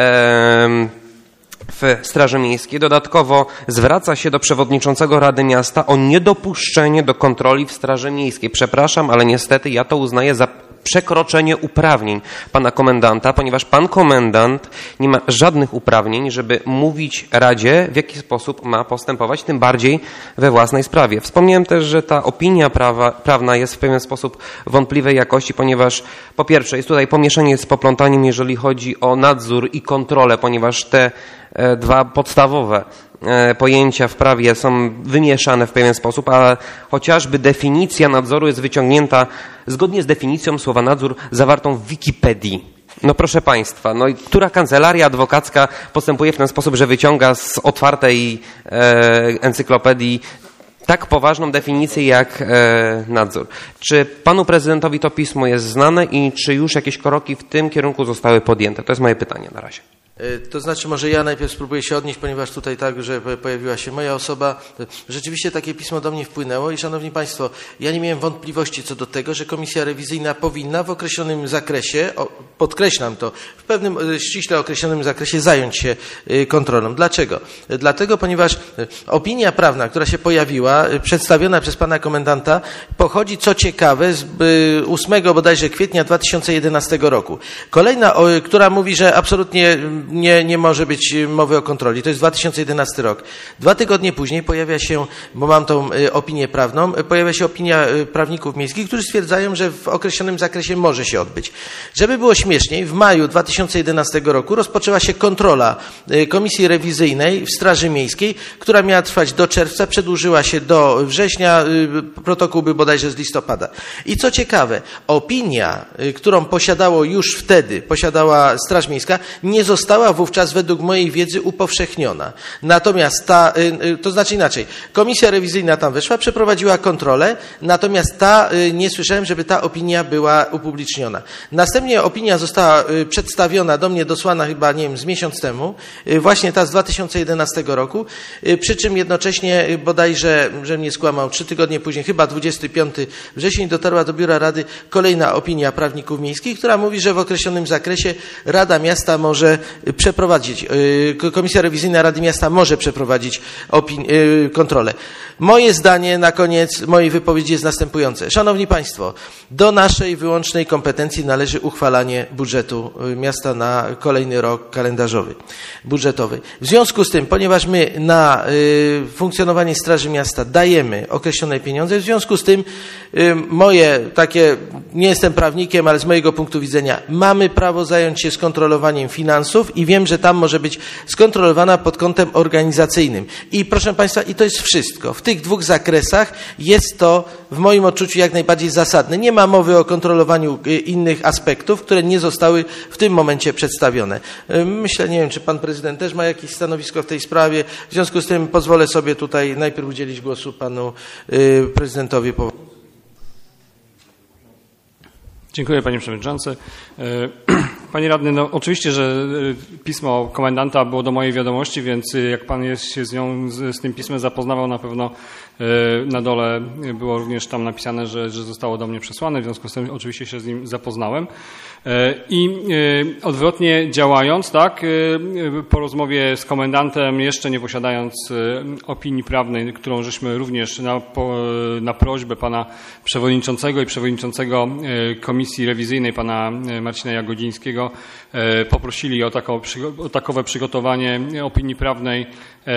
Speaker 18: w Straży Miejskiej. Dodatkowo zwraca się do przewodniczącego Rady Miasta o niedopuszczenie do kontroli w Straży Miejskiej. Przepraszam, ale niestety ja to uznaję za przekroczenie uprawnień pana komendanta, ponieważ pan komendant nie ma żadnych uprawnień, żeby mówić Radzie, w jaki sposób ma postępować, tym bardziej we własnej sprawie. Wspomniałem też, że ta opinia prawa, prawna jest w pewien sposób wątpliwej jakości, ponieważ po pierwsze jest tutaj pomieszanie z poplątaniem, jeżeli chodzi o nadzór i kontrolę, ponieważ te e, dwa podstawowe pojęcia w prawie są wymieszane w pewien sposób, a chociażby definicja nadzoru jest wyciągnięta zgodnie z definicją słowa nadzór zawartą w Wikipedii. No proszę państwa, no i która kancelaria adwokacka postępuje w ten sposób, że wyciąga z otwartej e, encyklopedii tak poważną definicję jak e, nadzór? Czy panu prezydentowi to pismo jest znane i czy już jakieś kroki w tym kierunku zostały podjęte? To jest moje pytanie na razie.
Speaker 2: To znaczy, może ja najpierw spróbuję się odnieść, ponieważ tutaj także pojawiła się moja osoba. Rzeczywiście takie pismo do mnie wpłynęło i szanowni państwo, ja nie miałem wątpliwości co do tego, że komisja rewizyjna powinna w określonym zakresie, podkreślam to, w pewnym ściśle określonym zakresie zająć się kontrolą. Dlaczego? Dlatego, ponieważ opinia prawna, która się pojawiła, przedstawiona przez pana komendanta, pochodzi, co ciekawe, z ósmego bodajże kwietnia dwa tysiące jedenastego roku. Kolejna, która mówi, że absolutnie nie, nie może być mowy o kontroli. To jest dwa tysiące jedenasty rok. Dwa tygodnie później pojawia się, bo mam tą opinię prawną, pojawia się opinia prawników miejskich, którzy stwierdzają, że w określonym zakresie może się odbyć. Żeby było śmieszniej, w maju dwa tysiące jedenastego roku rozpoczęła się kontrola Komisji Rewizyjnej w Straży Miejskiej, która miała trwać do czerwca, przedłużyła się do września, protokół był bodajże z listopada. I co ciekawe, opinia, którą posiadało już wtedy, posiadała Straż Miejska, nie została wówczas według mojej wiedzy upowszechniona. Natomiast ta, to znaczy inaczej, Komisja Rewizyjna tam weszła, przeprowadziła kontrolę, natomiast ta, nie słyszałem, żeby ta opinia była upubliczniona. Następnie opinia została przedstawiona do mnie, dosłana chyba, nie wiem, z miesiąc temu, właśnie ta z dwa tysiące jedenastego roku, przy czym jednocześnie bodajże, że mnie skłamał, trzy tygodnie później, chyba dwudziestego piątego września dotarła do Biura Rady kolejna opinia prawników miejskich, która mówi, że w określonym zakresie Rada Miasta może przeprowadzić, Komisja Rewizyjna Rady Miasta może przeprowadzić opin- kontrolę. Moje zdanie na koniec mojej wypowiedzi jest następujące. Szanowni Państwo, do naszej wyłącznej kompetencji należy uchwalanie budżetu miasta na kolejny rok kalendarzowy, budżetowy. W związku z tym, ponieważ my na y, funkcjonowanie Straży Miasta dajemy określone pieniądze, w związku z tym y, moje takie, nie jestem prawnikiem, ale z mojego punktu widzenia mamy prawo zająć się skontrolowaniem finansów i wiem, że tam może być skontrolowana pod kątem organizacyjnym. I proszę Państwa, i to jest wszystko. W tych dwóch zakresach jest to w moim odczuciu jak najbardziej zasadne. Nie ma mowy o kontrolowaniu innych aspektów, które nie zostały w tym momencie przedstawione. Myślę, nie wiem, czy Pan Prezydent też ma jakieś stanowisko w tej sprawie. W związku z tym pozwolę sobie tutaj najpierw udzielić głosu Panu Prezydentowi.
Speaker 17: Dziękuję, Panie Przewodniczący. Panie Radny, no oczywiście, że pismo komendanta było do mojej wiadomości, więc jak Pan jest, się z nią, z, z tym pismem zapoznawał, na pewno na dole było również tam napisane, że, że zostało do mnie przesłane, w związku z tym oczywiście się z nim zapoznałem. I odwrotnie działając, tak, po rozmowie z komendantem, jeszcze nie posiadając opinii prawnej, którą żeśmy również na, na prośbę Pana Przewodniczącego i Przewodniczącego Komisji Rewizyjnej, Pana Marcina Jagodzińskiego, poprosili o, taką, o takowe przygotowanie opinii prawnej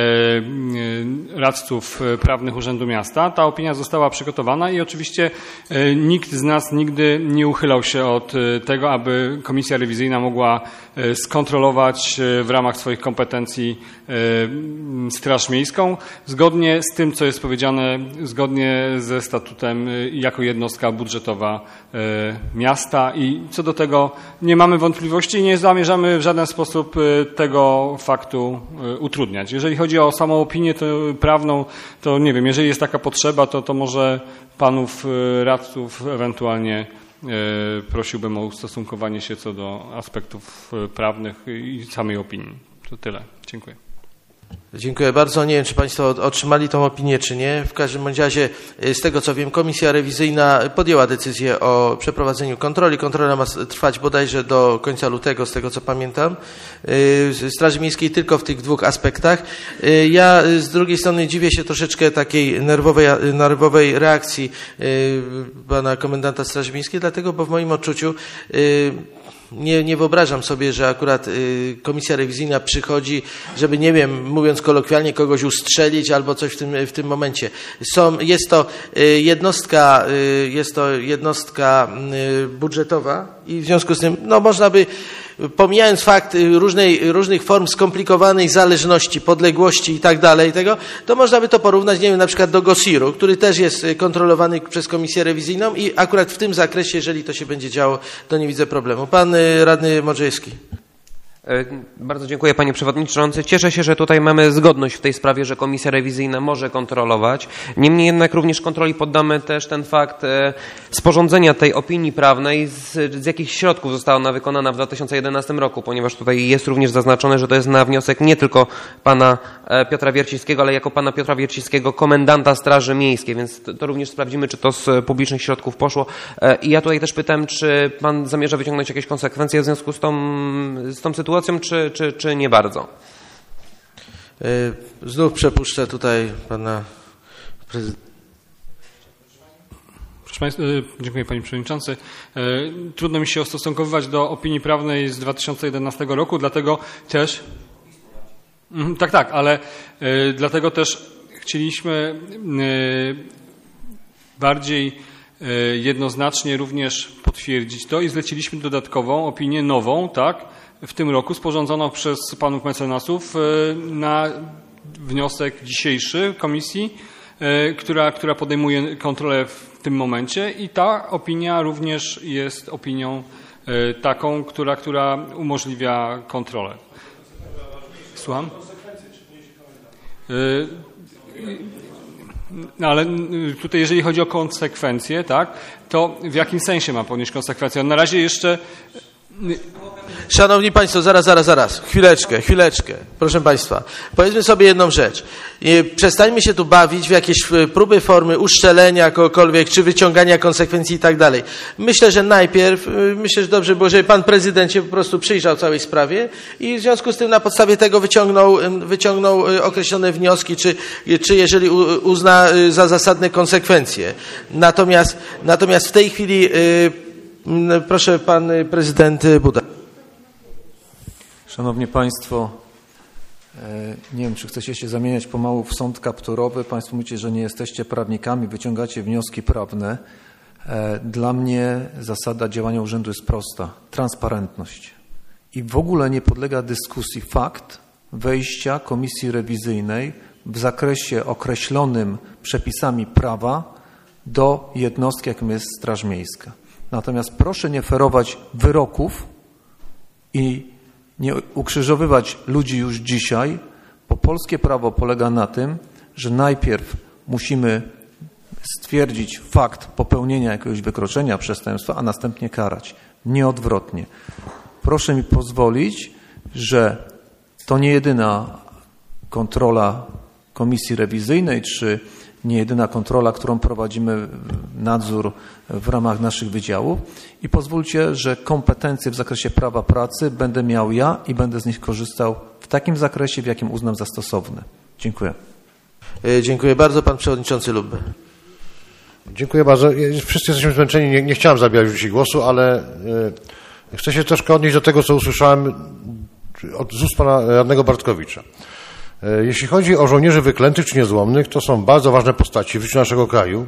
Speaker 17: radców prawnych Urzędu Miasta. Ta opinia została przygotowana i oczywiście nikt z nas nigdy nie uchylał się od tego, aby Komisja Rewizyjna mogła skontrolować w ramach swoich kompetencji Straż Miejską, zgodnie z tym, co jest powiedziane, zgodnie ze statutem jako jednostka budżetowa miasta i co do tego nie mamy wątpliwości i nie zamierzamy w żaden sposób tego faktu utrudniać. Jeżeli chodzi o samą opinię to prawną, to nie wiem, jeżeli jest taka potrzeba, to, to może panów radców ewentualnie prosiłbym o ustosunkowanie się co do aspektów prawnych i samej opinii. To tyle. Dziękuję.
Speaker 2: Dziękuję bardzo. Nie wiem, czy Państwo otrzymali tą opinię, czy nie. W każdym bądź razie, z tego co wiem, Komisja Rewizyjna podjęła decyzję o przeprowadzeniu kontroli. Kontrola ma trwać bodajże do końca lutego, z tego co pamiętam. Straży Miejskiej tylko w tych dwóch aspektach. Ja z drugiej strony dziwię się troszeczkę takiej nerwowej, nerwowej reakcji pana komendanta Straży Miejskiej, dlatego, bo w moim odczuciu Nie, nie wyobrażam sobie, że akurat y, Komisja Rewizyjna przychodzi, żeby, nie wiem, mówiąc kolokwialnie, kogoś ustrzelić albo coś w tym, w tym momencie. Są, jest to y, jednostka, y, jest to jednostka y, budżetowa i w związku z tym, no można by, pomijając fakt różnej, różnych form skomplikowanej zależności, podległości i tak dalej, tego, to można by to porównać, nie wiem, na przykład do GOSiR-u, który też jest kontrolowany przez Komisję Rewizyjną i akurat w tym zakresie, jeżeli to się będzie działo, to nie widzę problemu. Pan radny Modrzejewski.
Speaker 18: Bardzo dziękuję, panie przewodniczący. Cieszę się, że tutaj mamy zgodność w tej sprawie, że Komisja Rewizyjna może kontrolować. Niemniej jednak również kontroli poddamy też ten fakt sporządzenia tej opinii prawnej, z, z jakich środków została ona wykonana w dwa tysiące jedenastym roku, ponieważ tutaj jest również zaznaczone, że to jest na wniosek nie tylko pana Piotra Wiercińskiego, ale jako pana Piotra Wiercińskiego komendanta Straży Miejskiej, więc to, to również sprawdzimy, czy to z publicznych środków poszło. I ja tutaj też pytałem, czy pan zamierza wyciągnąć jakieś konsekwencje w związku z tą, z tą sytuacją, Czy, czy, czy nie bardzo?
Speaker 2: Znów przepuszczę tutaj pana prezydenta.
Speaker 17: Proszę Państwa, dziękuję Panie Przewodniczący. Trudno mi się ustosunkowywać do opinii prawnej z dwa tysiące jedenastego roku, dlatego też... Tak, tak, ale dlatego też chcieliśmy bardziej jednoznacznie również potwierdzić to i zleciliśmy dodatkową opinię nową, tak, w tym roku sporządzoną przez panów mecenasów na wniosek dzisiejszy komisji, która, która podejmuje kontrolę w tym momencie i ta opinia również jest opinią taką, która, która umożliwia kontrolę. Słucham? No ale tutaj jeżeli chodzi o konsekwencje, tak, to w jakim sensie ma ponieść konsekwencje? Na razie jeszcze...
Speaker 2: Szanowni Państwo, zaraz, zaraz, zaraz. Chwileczkę, chwileczkę. Proszę Państwa, powiedzmy sobie jedną rzecz. Przestańmy się tu bawić w jakieś próby formy uszczelenia kogokolwiek, czy wyciągania konsekwencji i tak dalej. Myślę, że najpierw, myślę, że dobrze było, żeby Pan Prezydent się po prostu przyjrzał całej sprawie i w związku z tym na podstawie tego wyciągnął, wyciągnął określone wnioski, czy, czy jeżeli uzna za zasadne konsekwencje. Natomiast, natomiast w tej chwili, proszę Pan Prezydent Buda.
Speaker 6: Szanowni Państwo, nie wiem, czy chcecie się zamieniać pomału w sąd kapturowy. Państwo mówicie, że nie jesteście prawnikami, wyciągacie wnioski prawne. Dla mnie zasada działania urzędu jest prosta. Transparentność. I w ogóle nie podlega dyskusji fakt wejścia komisji rewizyjnej w zakresie określonym przepisami prawa do jednostki, jaką jest Straż Miejska. Natomiast proszę nie ferować wyroków i nie ukrzyżowywać ludzi już dzisiaj, bo polskie prawo polega na tym, że najpierw musimy stwierdzić fakt popełnienia jakiegoś wykroczenia, przestępstwa, a następnie karać. Nie odwrotnie. Proszę mi pozwolić, że to nie jedyna kontrola komisji rewizyjnej, czy nie jedyna kontrola, którą prowadzimy, nadzór w ramach naszych wydziałów i pozwólcie, że kompetencje w zakresie prawa pracy będę miał ja i będę z nich korzystał w takim zakresie, w jakim uznam za stosowne. Dziękuję.
Speaker 2: Dziękuję bardzo. Pan Przewodniczący Lubbe.
Speaker 19: Dziękuję bardzo. Wszyscy jesteśmy zmęczeni. Nie, nie chciałem zabierać dzisiaj głosu, ale y, chcę się troszkę odnieść do tego, co usłyszałem od, z ust pana radnego Bartkowicza. Jeśli chodzi o żołnierzy wyklętych czy niezłomnych, to są bardzo ważne postaci w życiu naszego kraju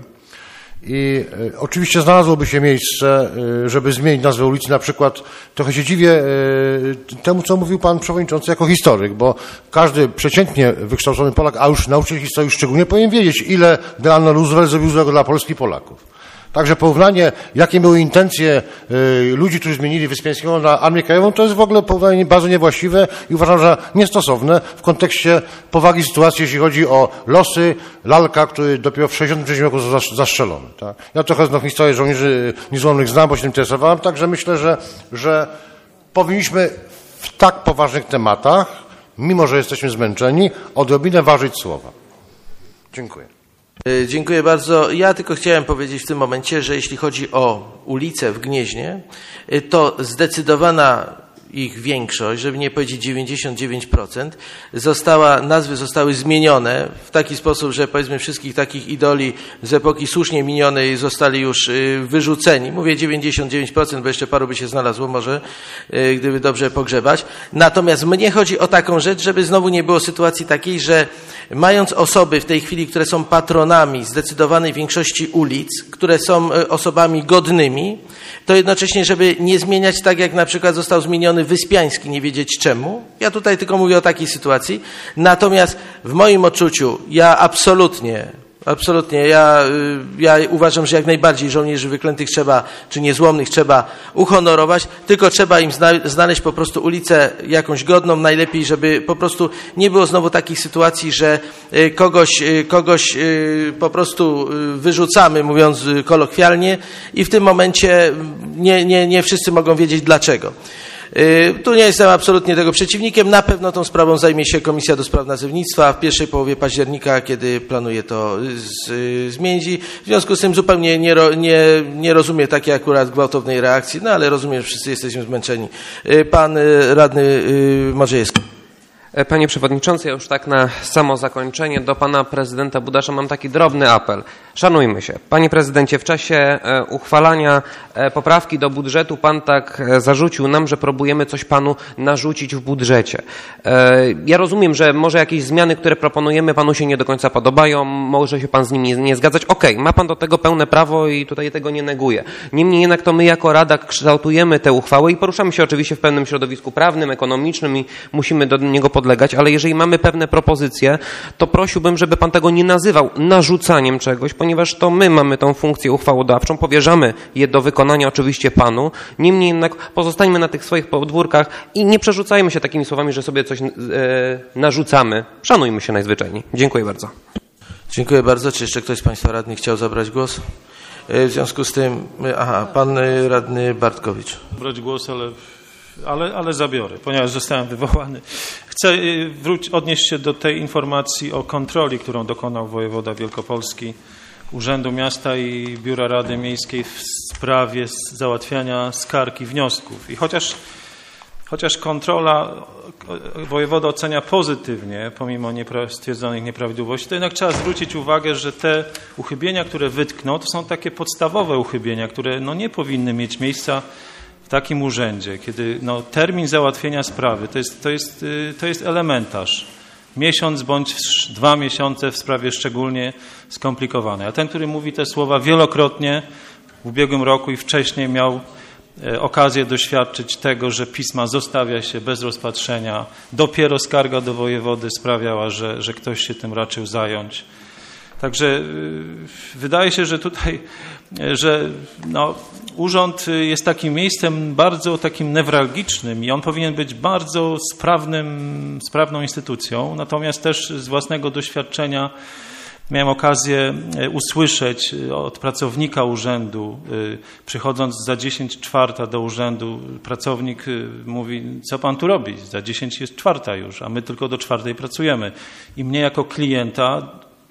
Speaker 19: i oczywiście znalazłoby się miejsce, żeby zmienić nazwę ulicy. Na przykład trochę się dziwię temu, co mówił pan przewodniczący jako historyk, bo każdy przeciętnie wykształcony Polak, a już nauczyciel historii szczególnie, powinien wiedzieć, ile Delano Roosevelt zrobił złego dla Polski i Polaków. Także porównanie, jakie były intencje y, ludzi, którzy zmienili Wyspiańskiego na Armię Krajową, to jest w ogóle porównanie bardzo niewłaściwe i uważam, że niestosowne w kontekście powagi sytuacji, jeśli chodzi o losy Lalka, który dopiero w sześćdziesiątym trzecim roku został zastrzelony. Tak? Ja trochę znam historię żołnierzy niezłomnych znam, bo się tym interesowałem, także myślę, że, że powinniśmy w tak poważnych tematach, mimo że jesteśmy zmęczeni, odrobinę ważyć słowa. Dziękuję.
Speaker 2: Dziękuję bardzo. Ja tylko chciałem powiedzieć w tym momencie, że jeśli chodzi o ulicę w Gnieźnie, to zdecydowana ich większość, żeby nie powiedzieć dziewięćdziesiąt dziewięć procent, została, nazwy zostały zmienione w taki sposób, że powiedzmy wszystkich takich idoli z epoki słusznie minionej zostali już wyrzuceni. Mówię dziewięćdziesiąt dziewięć procent, bo jeszcze paru by się znalazło może, gdyby dobrze pogrzebać. Natomiast mnie chodzi o taką rzecz, żeby znowu nie było sytuacji takiej, że mając osoby w tej chwili, które są patronami zdecydowanej większości ulic, które są osobami godnymi, to jednocześnie, żeby nie zmieniać tak, jak na przykład został zmieniony Wyspiański, nie wiedzieć czemu. Ja tutaj tylko mówię o takiej sytuacji. Natomiast w moim odczuciu ja absolutnie, absolutnie, ja, ja uważam, że jak najbardziej żołnierzy wyklętych trzeba, czy niezłomnych trzeba uhonorować, tylko trzeba im zna, znaleźć po prostu ulicę jakąś godną, najlepiej, żeby po prostu nie było znowu takich sytuacji, że kogoś, kogoś po prostu wyrzucamy, mówiąc kolokwialnie, i w tym momencie nie, nie, nie wszyscy mogą wiedzieć dlaczego. Tu nie jestem absolutnie tego przeciwnikiem. Na pewno tą sprawą zajmie się Komisja do Spraw Nazewnictwa w pierwszej połowie października, kiedy planuje to z, zmienić. W związku z tym zupełnie nie, nie, nie rozumiem takiej akurat gwałtownej reakcji, no ale rozumiem, że wszyscy jesteśmy zmęczeni. Pan radny Marzejewski.
Speaker 18: Panie Przewodniczący, ja już tak na samo zakończenie do Pana Prezydenta Budasza mam taki drobny apel. Szanujmy się. Panie Prezydencie, w czasie uchwalania poprawki do budżetu Pan tak zarzucił nam, że próbujemy coś Panu narzucić w budżecie. Ja rozumiem, że może jakieś zmiany, które proponujemy Panu się nie do końca podobają, może się Pan z nimi nie zgadzać. Okej, ma Pan do tego pełne prawo i tutaj tego nie neguję. Niemniej jednak to my jako Rada kształtujemy te uchwały i poruszamy się oczywiście w pewnym środowisku prawnym, ekonomicznym i musimy do niego podlegać, ale jeżeli mamy pewne propozycje, to prosiłbym, żeby Pan tego nie nazywał narzucaniem czegoś, ponieważ to my mamy tą funkcję uchwałodawczą, powierzamy je do wykonania oczywiście Panu, niemniej jednak pozostańmy na tych swoich podwórkach i nie przerzucajmy się takimi słowami, że sobie coś e, narzucamy. Szanujmy się najzwyczajniej. Dziękuję bardzo.
Speaker 2: Dziękuję bardzo. Czy jeszcze ktoś z Państwa radnych chciał zabrać głos? W związku z tym, aha, Pan radny Bartkowicz.
Speaker 9: Brać głos, ale... Ale, ale zabiorę, ponieważ zostałem wywołany. Chcę wróć, odnieść się do tej informacji o kontroli, którą dokonał wojewoda wielkopolski Urzędu Miasta i Biura Rady Miejskiej w sprawie załatwiania skarg i wniosków. I chociaż, chociaż kontrola wojewoda ocenia pozytywnie, pomimo niepra- stwierdzonych nieprawidłowości, to jednak trzeba zwrócić uwagę, że te uchybienia, które wytknął, to są takie podstawowe uchybienia, które no, nie powinny mieć miejsca w takim urzędzie, kiedy no, termin załatwienia sprawy to jest, to, jest, to jest elementarz. Miesiąc bądź dwa miesiące w sprawie szczególnie skomplikowanej. A ten, który mówi te słowa wielokrotnie w ubiegłym roku i wcześniej miał okazję doświadczyć tego, że pisma zostawia się bez rozpatrzenia. Dopiero skarga do wojewody sprawiała, że, że ktoś się tym raczył zająć. Także wydaje się, że tutaj, że no, urząd jest takim miejscem bardzo takim newralgicznym i on powinien być bardzo sprawnym, sprawną instytucją. Natomiast też z własnego doświadczenia miałem okazję usłyszeć od pracownika urzędu, przychodząc za dziesięć czwarta do urzędu, pracownik mówi, co pan tu robi? Za dziesięć jest czwarta już, a my tylko do czwartej pracujemy. I mnie jako klienta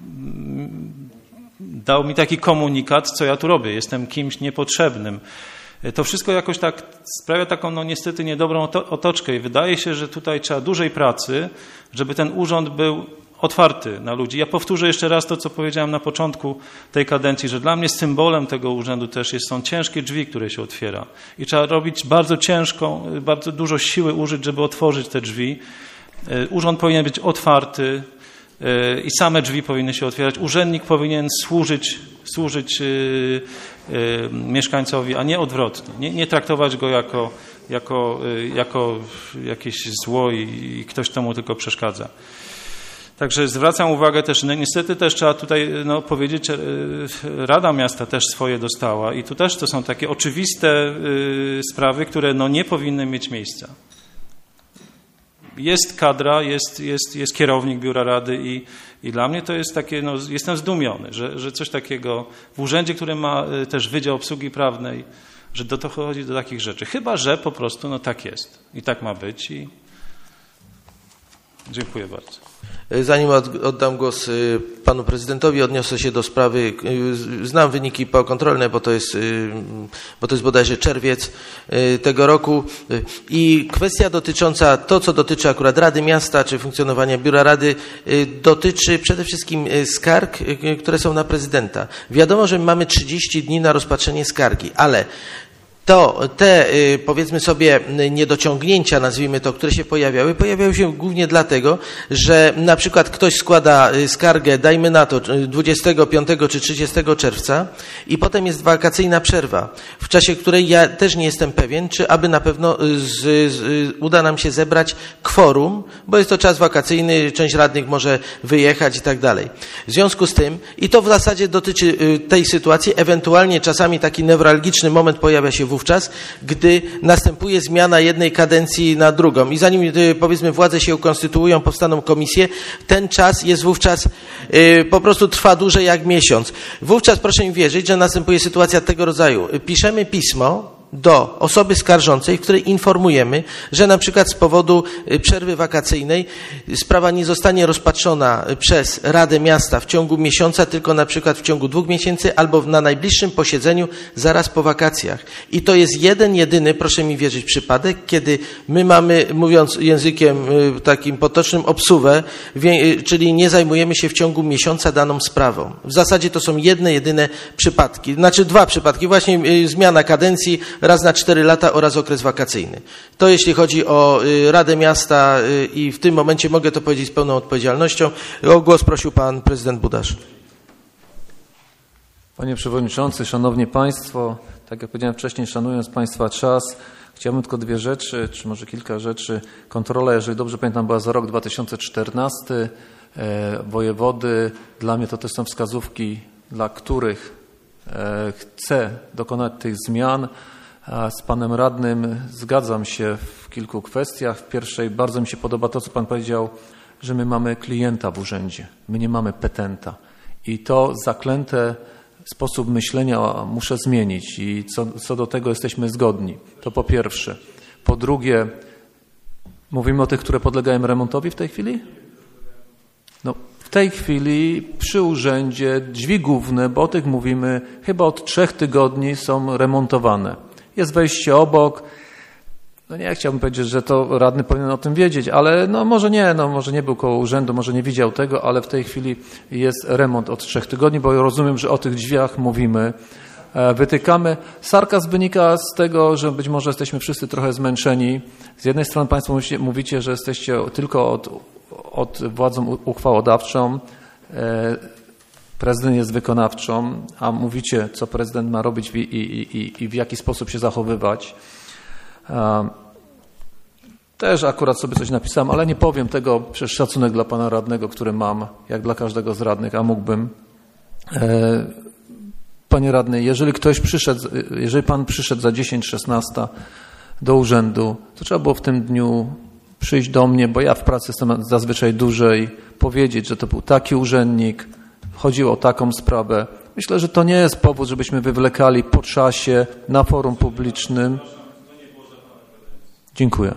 Speaker 9: dał mi taki komunikat, co ja tu robię, jestem kimś niepotrzebnym. To wszystko jakoś tak sprawia taką no niestety niedobrą otoczkę i wydaje się, że tutaj trzeba dużej pracy, żeby ten urząd był otwarty na ludzi. Ja powtórzę jeszcze raz to, co powiedziałem na początku tej kadencji, że dla mnie symbolem tego urzędu też jest, są ciężkie drzwi, które się otwiera i trzeba robić bardzo ciężką, bardzo dużo siły użyć, żeby otworzyć te drzwi. Urząd powinien być otwarty, i same drzwi powinny się otwierać. Urzędnik powinien służyć, służyć yy, yy, mieszkańcowi, a nie odwrotnie. Nie, nie traktować go jako, jako, yy, jako jakieś zło i, i ktoś, kto mu tylko przeszkadza. Także zwracam uwagę też, no niestety też trzeba tutaj no, powiedzieć, że Rada Miasta też swoje dostała i tu też to są takie oczywiste yy, sprawy, które no, nie powinny mieć miejsca. Jest kadra, jest, jest, jest kierownik biura rady i, i dla mnie to jest takie, no, jestem zdumiony, że, że coś takiego w urzędzie, który ma też Wydział Obsługi Prawnej, że do to chodzi do takich rzeczy. Chyba że po prostu no, tak jest i tak ma być. I dziękuję bardzo.
Speaker 2: Zanim oddam głos panu prezydentowi, odniosę się do sprawy. Znam wyniki pokontrolne, bo to jest, bo to jest bodajże czerwiec tego roku. I kwestia dotycząca, to co dotyczy akurat Rady Miasta, czy funkcjonowania Biura Rady, dotyczy przede wszystkim skarg, które są na prezydenta. Wiadomo, że mamy trzydzieści dni na rozpatrzenie skargi, ale to te, powiedzmy sobie, niedociągnięcia, nazwijmy to, które się pojawiały, pojawiały się głównie dlatego, że na przykład ktoś składa skargę, dajmy na to, dwudziestego piątego czy trzydziestego czerwca i potem jest wakacyjna przerwa, w czasie której ja też nie jestem pewien, czy aby na pewno z, z, uda nam się zebrać kworum, bo jest to czas wakacyjny, część radnych może wyjechać i tak dalej. W związku z tym, i to w zasadzie dotyczy tej sytuacji, ewentualnie czasami taki newralgiczny moment pojawia się wówczas, gdy następuje zmiana jednej kadencji na drugą i zanim powiedzmy władze się ukonstytuują, powstaną komisje, ten czas jest wówczas y, po prostu trwa dłużej jak miesiąc. Wówczas proszę mi wierzyć, że następuje sytuacja tego rodzaju. Piszemy pismo do osoby skarżącej, w której informujemy, że na przykład z powodu przerwy wakacyjnej sprawa nie zostanie rozpatrzona przez Radę Miasta w ciągu miesiąca, tylko na przykład w ciągu dwóch miesięcy albo na najbliższym posiedzeniu zaraz po wakacjach. I to jest jeden, jedyny, proszę mi wierzyć, przypadek, kiedy my mamy, mówiąc językiem takim potocznym, obsuwę, czyli nie zajmujemy się w ciągu miesiąca daną sprawą. W zasadzie to są jedne, jedyne przypadki, znaczy dwa przypadki, właśnie zmiana kadencji raz na cztery lata oraz okres wakacyjny. To jeśli chodzi o Radę Miasta i w tym momencie mogę to powiedzieć z pełną odpowiedzialnością. O głos prosił pan prezydent Budasz.
Speaker 6: Panie Przewodniczący, Szanowni Państwo, tak jak powiedziałem wcześniej, szanując Państwa czas, chciałbym tylko dwie rzeczy, czy może kilka rzeczy. Kontrola, jeżeli dobrze pamiętam, była za rok dwa tysiące czternasty. E, wojewody, dla mnie to też są wskazówki, dla których e, chcę dokonać tych zmian. A z panem radnym zgadzam się w kilku kwestiach. W pierwszej bardzo mi się podoba to, co pan powiedział, że my mamy klienta w urzędzie, my nie mamy petenta. I to zaklęte sposób myślenia muszę zmienić i co, co do tego jesteśmy zgodni. To po pierwsze. Po drugie, mówimy o tych, które podlegają remontowi w tej chwili? No, w tej chwili przy urzędzie drzwi główne, bo o tych mówimy, chyba od trzech tygodni są remontowane. Jest wejście obok. No nie chciałbym powiedzieć, że to radny powinien o tym wiedzieć, ale no może nie, no może nie był koło urzędu, może nie widział tego, ale w tej chwili jest remont od trzech tygodni, bo rozumiem, że o tych drzwiach mówimy, wytykamy. Sarkazm wynika z tego, że być może jesteśmy wszyscy trochę zmęczeni. Z jednej strony Państwo mówicie, że jesteście tylko od, od władzą uchwałodawczą, prezydent jest wykonawczą, a mówicie, co prezydent ma robić i, i, i, i w jaki sposób się zachowywać. Też akurat sobie coś napisałem, ale nie powiem tego przez szacunek dla pana radnego, który mam, jak dla każdego z radnych, a mógłbym. Panie radny, jeżeli ktoś przyszedł, jeżeli pan przyszedł za dziesięć szesnaście do urzędu, to trzeba było w tym dniu przyjść do mnie, bo ja w pracy jestem zazwyczaj dłużej, powiedzieć, że to był taki urzędnik, chodziło o taką sprawę. Myślę, że to nie jest powód, żebyśmy wywlekali po czasie na forum publicznym. Dziękuję.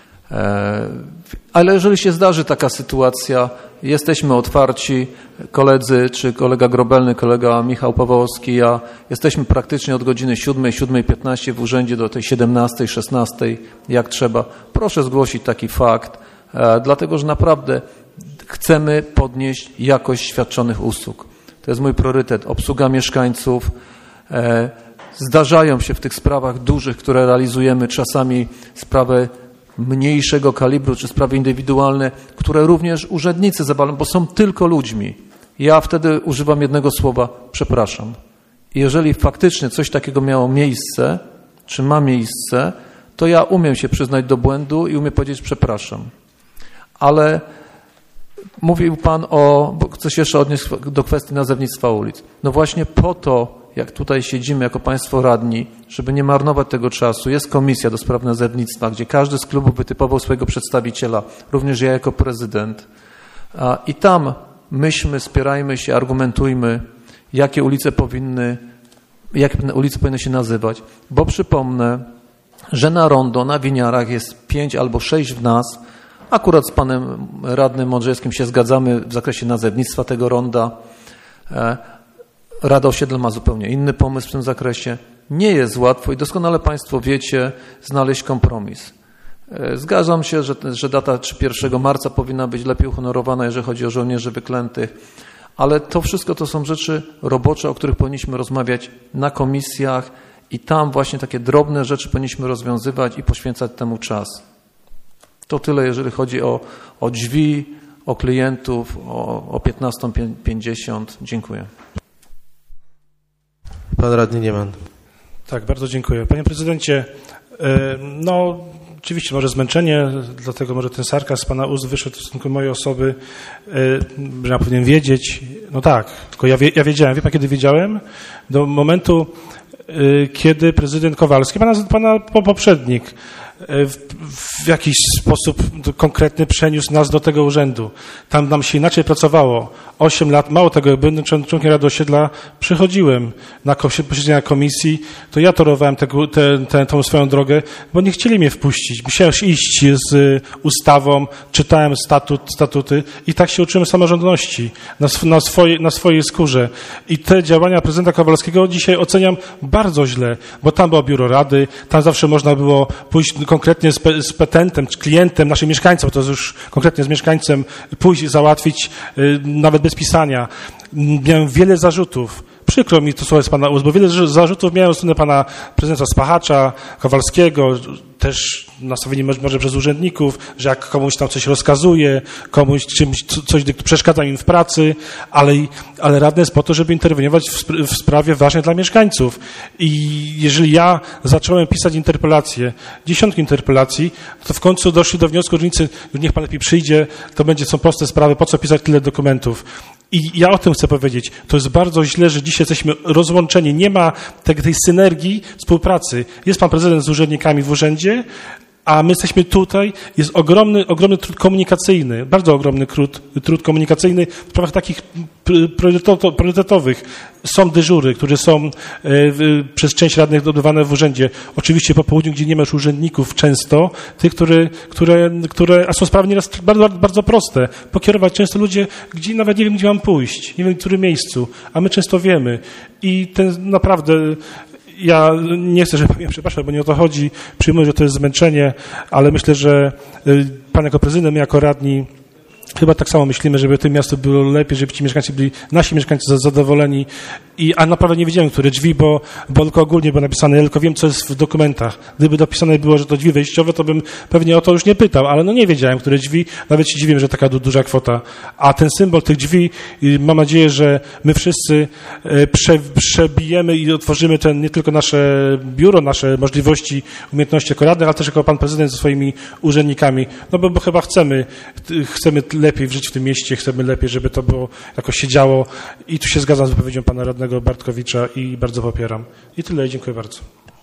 Speaker 6: Ale jeżeli się zdarzy taka sytuacja, jesteśmy otwarci, koledzy, czy kolega Grobelny, kolega Michał Pawłowski, ja jesteśmy praktycznie od godziny siódmej, siódmej piętnaście w urzędzie do tej siedemnastej, szesnastej, jak trzeba. Proszę zgłosić taki fakt, dlatego że naprawdę chcemy podnieść jakość świadczonych usług. To jest mój priorytet. Obsługa mieszkańców. Zdarzają się w tych sprawach dużych, które realizujemy, czasami sprawy mniejszego kalibru, czy sprawy indywidualne, które również urzędnicy zawalą, bo są tylko ludźmi. Ja wtedy używam jednego słowa, przepraszam. I jeżeli faktycznie coś takiego miało miejsce, czy ma miejsce, to ja umiem się przyznać do błędu i umiem powiedzieć przepraszam. Ale mówił pan o, bo chcę się jeszcze odnieść do kwestii nazewnictwa ulic. No właśnie po to, jak tutaj siedzimy jako państwo radni, żeby nie marnować tego czasu, jest komisja do spraw nazewnictwa, gdzie każdy z klubów wytypował swojego przedstawiciela, również ja jako prezydent. I tam myślmy, spierajmy się, argumentujmy, jakie ulice powinny, jakie ulice powinny się nazywać, bo przypomnę, że na rondo, na Winiarach jest pięć albo sześć w nas. Akurat z panem radnym Mądrzejewskim się zgadzamy w zakresie nazewnictwa tego ronda. Rada Osiedla ma zupełnie inny pomysł w tym zakresie. Nie jest łatwo i doskonale Państwo wiecie znaleźć kompromis. Zgadzam się, że, że data pierwszego marca powinna być lepiej uhonorowana, jeżeli chodzi o żołnierzy wyklętych, ale to wszystko to są rzeczy robocze, o których powinniśmy rozmawiać na komisjach i tam właśnie takie drobne rzeczy powinniśmy rozwiązywać i poświęcać temu czas. To tyle, jeżeli chodzi o, o drzwi, o klientów, o, o piętnastą pięćdziesiąt. Dziękuję.
Speaker 2: Pan radny Nieman.
Speaker 10: Tak, bardzo dziękuję. Panie prezydencie, no oczywiście może zmęczenie, dlatego może ten sarkazm z pana ust wyszedł w stosunku mojej osoby, że ja powinien wiedzieć. No tak, tylko ja, wie, ja wiedziałem. Wie pan, kiedy wiedziałem? Do momentu, kiedy prezydent Kowalski, pana, pana poprzednik, w, w jakiś sposób konkretny przeniósł nas do tego urzędu. Tam nam się inaczej pracowało. Osiem lat, mało tego, jak będąc członkiem Rady Osiedla, przychodziłem na posiedzenia komisji, to ja torowałem tę te, te, tą swoją drogę, bo nie chcieli mnie wpuścić. Musiałem iść z ustawą, czytałem statut, statuty i tak się uczyłem samorządności na, na, swoje, na swojej skórze. I te działania prezydenta Kowalskiego dzisiaj oceniam bardzo źle, bo tam było biuro rady, tam zawsze można było pójść konkretnie z, pe, z petentem, czy klientem, naszym mieszkańcem, to jest już konkretnie z mieszkańcem, pójść i załatwić y, nawet bez pisania. Miałem wiele zarzutów. Przykro mi to słowo z pana ust, bo wiele zarzutów miałem ze strony pana prezydenta Spachacza, Kowalskiego, też nastawieni może przez urzędników, że jak komuś tam coś rozkazuje, komuś czymś, coś przeszkadza im w pracy, ale, ale radny jest po to, żeby interweniować w, w sprawie ważnej dla mieszkańców. I jeżeli ja zacząłem pisać interpelacje, dziesiątki interpelacji, to w końcu doszli do wniosku, że nic, niech pan lepiej przyjdzie, to będzie, są proste sprawy, po co pisać tyle dokumentów. I ja o tym chcę powiedzieć. To jest bardzo źle, że dzisiaj jesteśmy rozłączeni. Nie ma tej, tej synergii współpracy. Jest pan prezydent z urzędnikami w urzędzie, a my jesteśmy tutaj. Jest ogromny, ogromny trud komunikacyjny, bardzo ogromny trud, trud komunikacyjny w sprawach takich priorytetowych. Są dyżury, które są y, przez część radnych odbywane w urzędzie. Oczywiście po południu, gdzie nie ma już urzędników często, tych, które, które, które a są sprawy nieraz bardzo, bardzo proste. Pokierować często ludzie, gdzie nawet nie wiem, gdzie mam pójść, nie wiem, w którym miejscu, a my często wiemy. I ten naprawdę... Ja nie chcę, żeby mnie przepraszał, bo nie o to chodzi. Przyjmuję, że to jest zmęczenie, ale myślę, że pan jako prezydent, my jako radni chyba tak samo myślimy, żeby tym miasto było lepiej, żeby ci mieszkańcy byli, nasi mieszkańcy zadowoleni. I, a naprawdę nie wiedziałem, które drzwi, bo, bo tylko ogólnie było napisane, ja tylko wiem, co jest w dokumentach. Gdyby dopisane było, że to drzwi wejściowe, to bym pewnie o to już nie pytał, ale no nie wiedziałem, które drzwi, nawet się dziwiłem, że taka du- duża kwota. A ten symbol tych drzwi, mam nadzieję, że my wszyscy prze, przebijemy i otworzymy ten, nie tylko nasze biuro, nasze możliwości, umiejętności jako radnych, ale też jako pan prezydent ze swoimi urzędnikami. No bo, bo chyba chcemy, chcemy lepiej żyć w tym mieście, chcemy lepiej, żeby to było, jakoś się działo. I tu się zgadzam z wypowiedzią pana radnego Bartkowicza i bardzo popieram. I tyle, i dziękuję bardzo.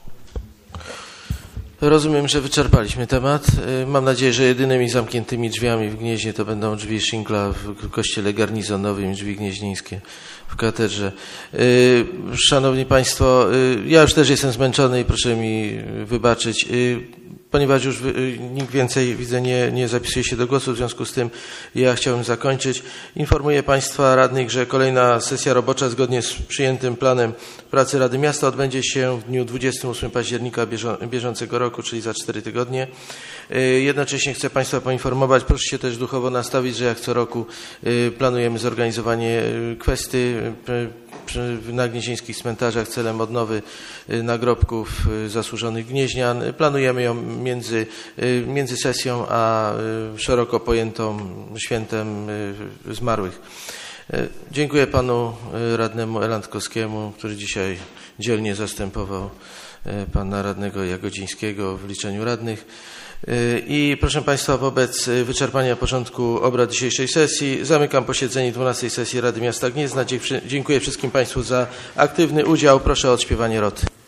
Speaker 2: Rozumiem, że wyczerpaliśmy temat. Mam nadzieję, że jedynymi zamkniętymi drzwiami w Gnieźnie to będą drzwi Szynkla w kościele garnizonowym, drzwi gnieźnieńskie w katedrze. Szanowni Państwo, ja już też jestem zmęczony i proszę mi wybaczyć. Ponieważ już nikt więcej, widzę, nie, nie zapisuje się do głosu, w związku z tym ja chciałbym zakończyć. Informuję Państwa radnych, że kolejna sesja robocza zgodnie z przyjętym planem pracy Rady Miasta odbędzie się w dniu dwudziestego ósmego października bieżącego roku, czyli za cztery tygodnie. Jednocześnie chcę Państwa poinformować, proszę się też duchowo nastawić, że jak co roku planujemy zorganizowanie kwesty na gnieźnieńskich cmentarzach celem odnowy nagrobków zasłużonych gnieźnian. Planujemy ją między, między sesją a szeroko pojętą świętem zmarłych. Dziękuję panu radnemu Elandkowskiemu, który dzisiaj dzielnie zastępował pana radnego Jagodzińskiego w liczeniu radnych. I proszę Państwa, wobec wyczerpania porządku obrad dzisiejszej sesji zamykam posiedzenie dwunastej sesji Rady Miasta Gniezna. Dziękuję wszystkim Państwu za aktywny udział. Proszę o odśpiewanie roty.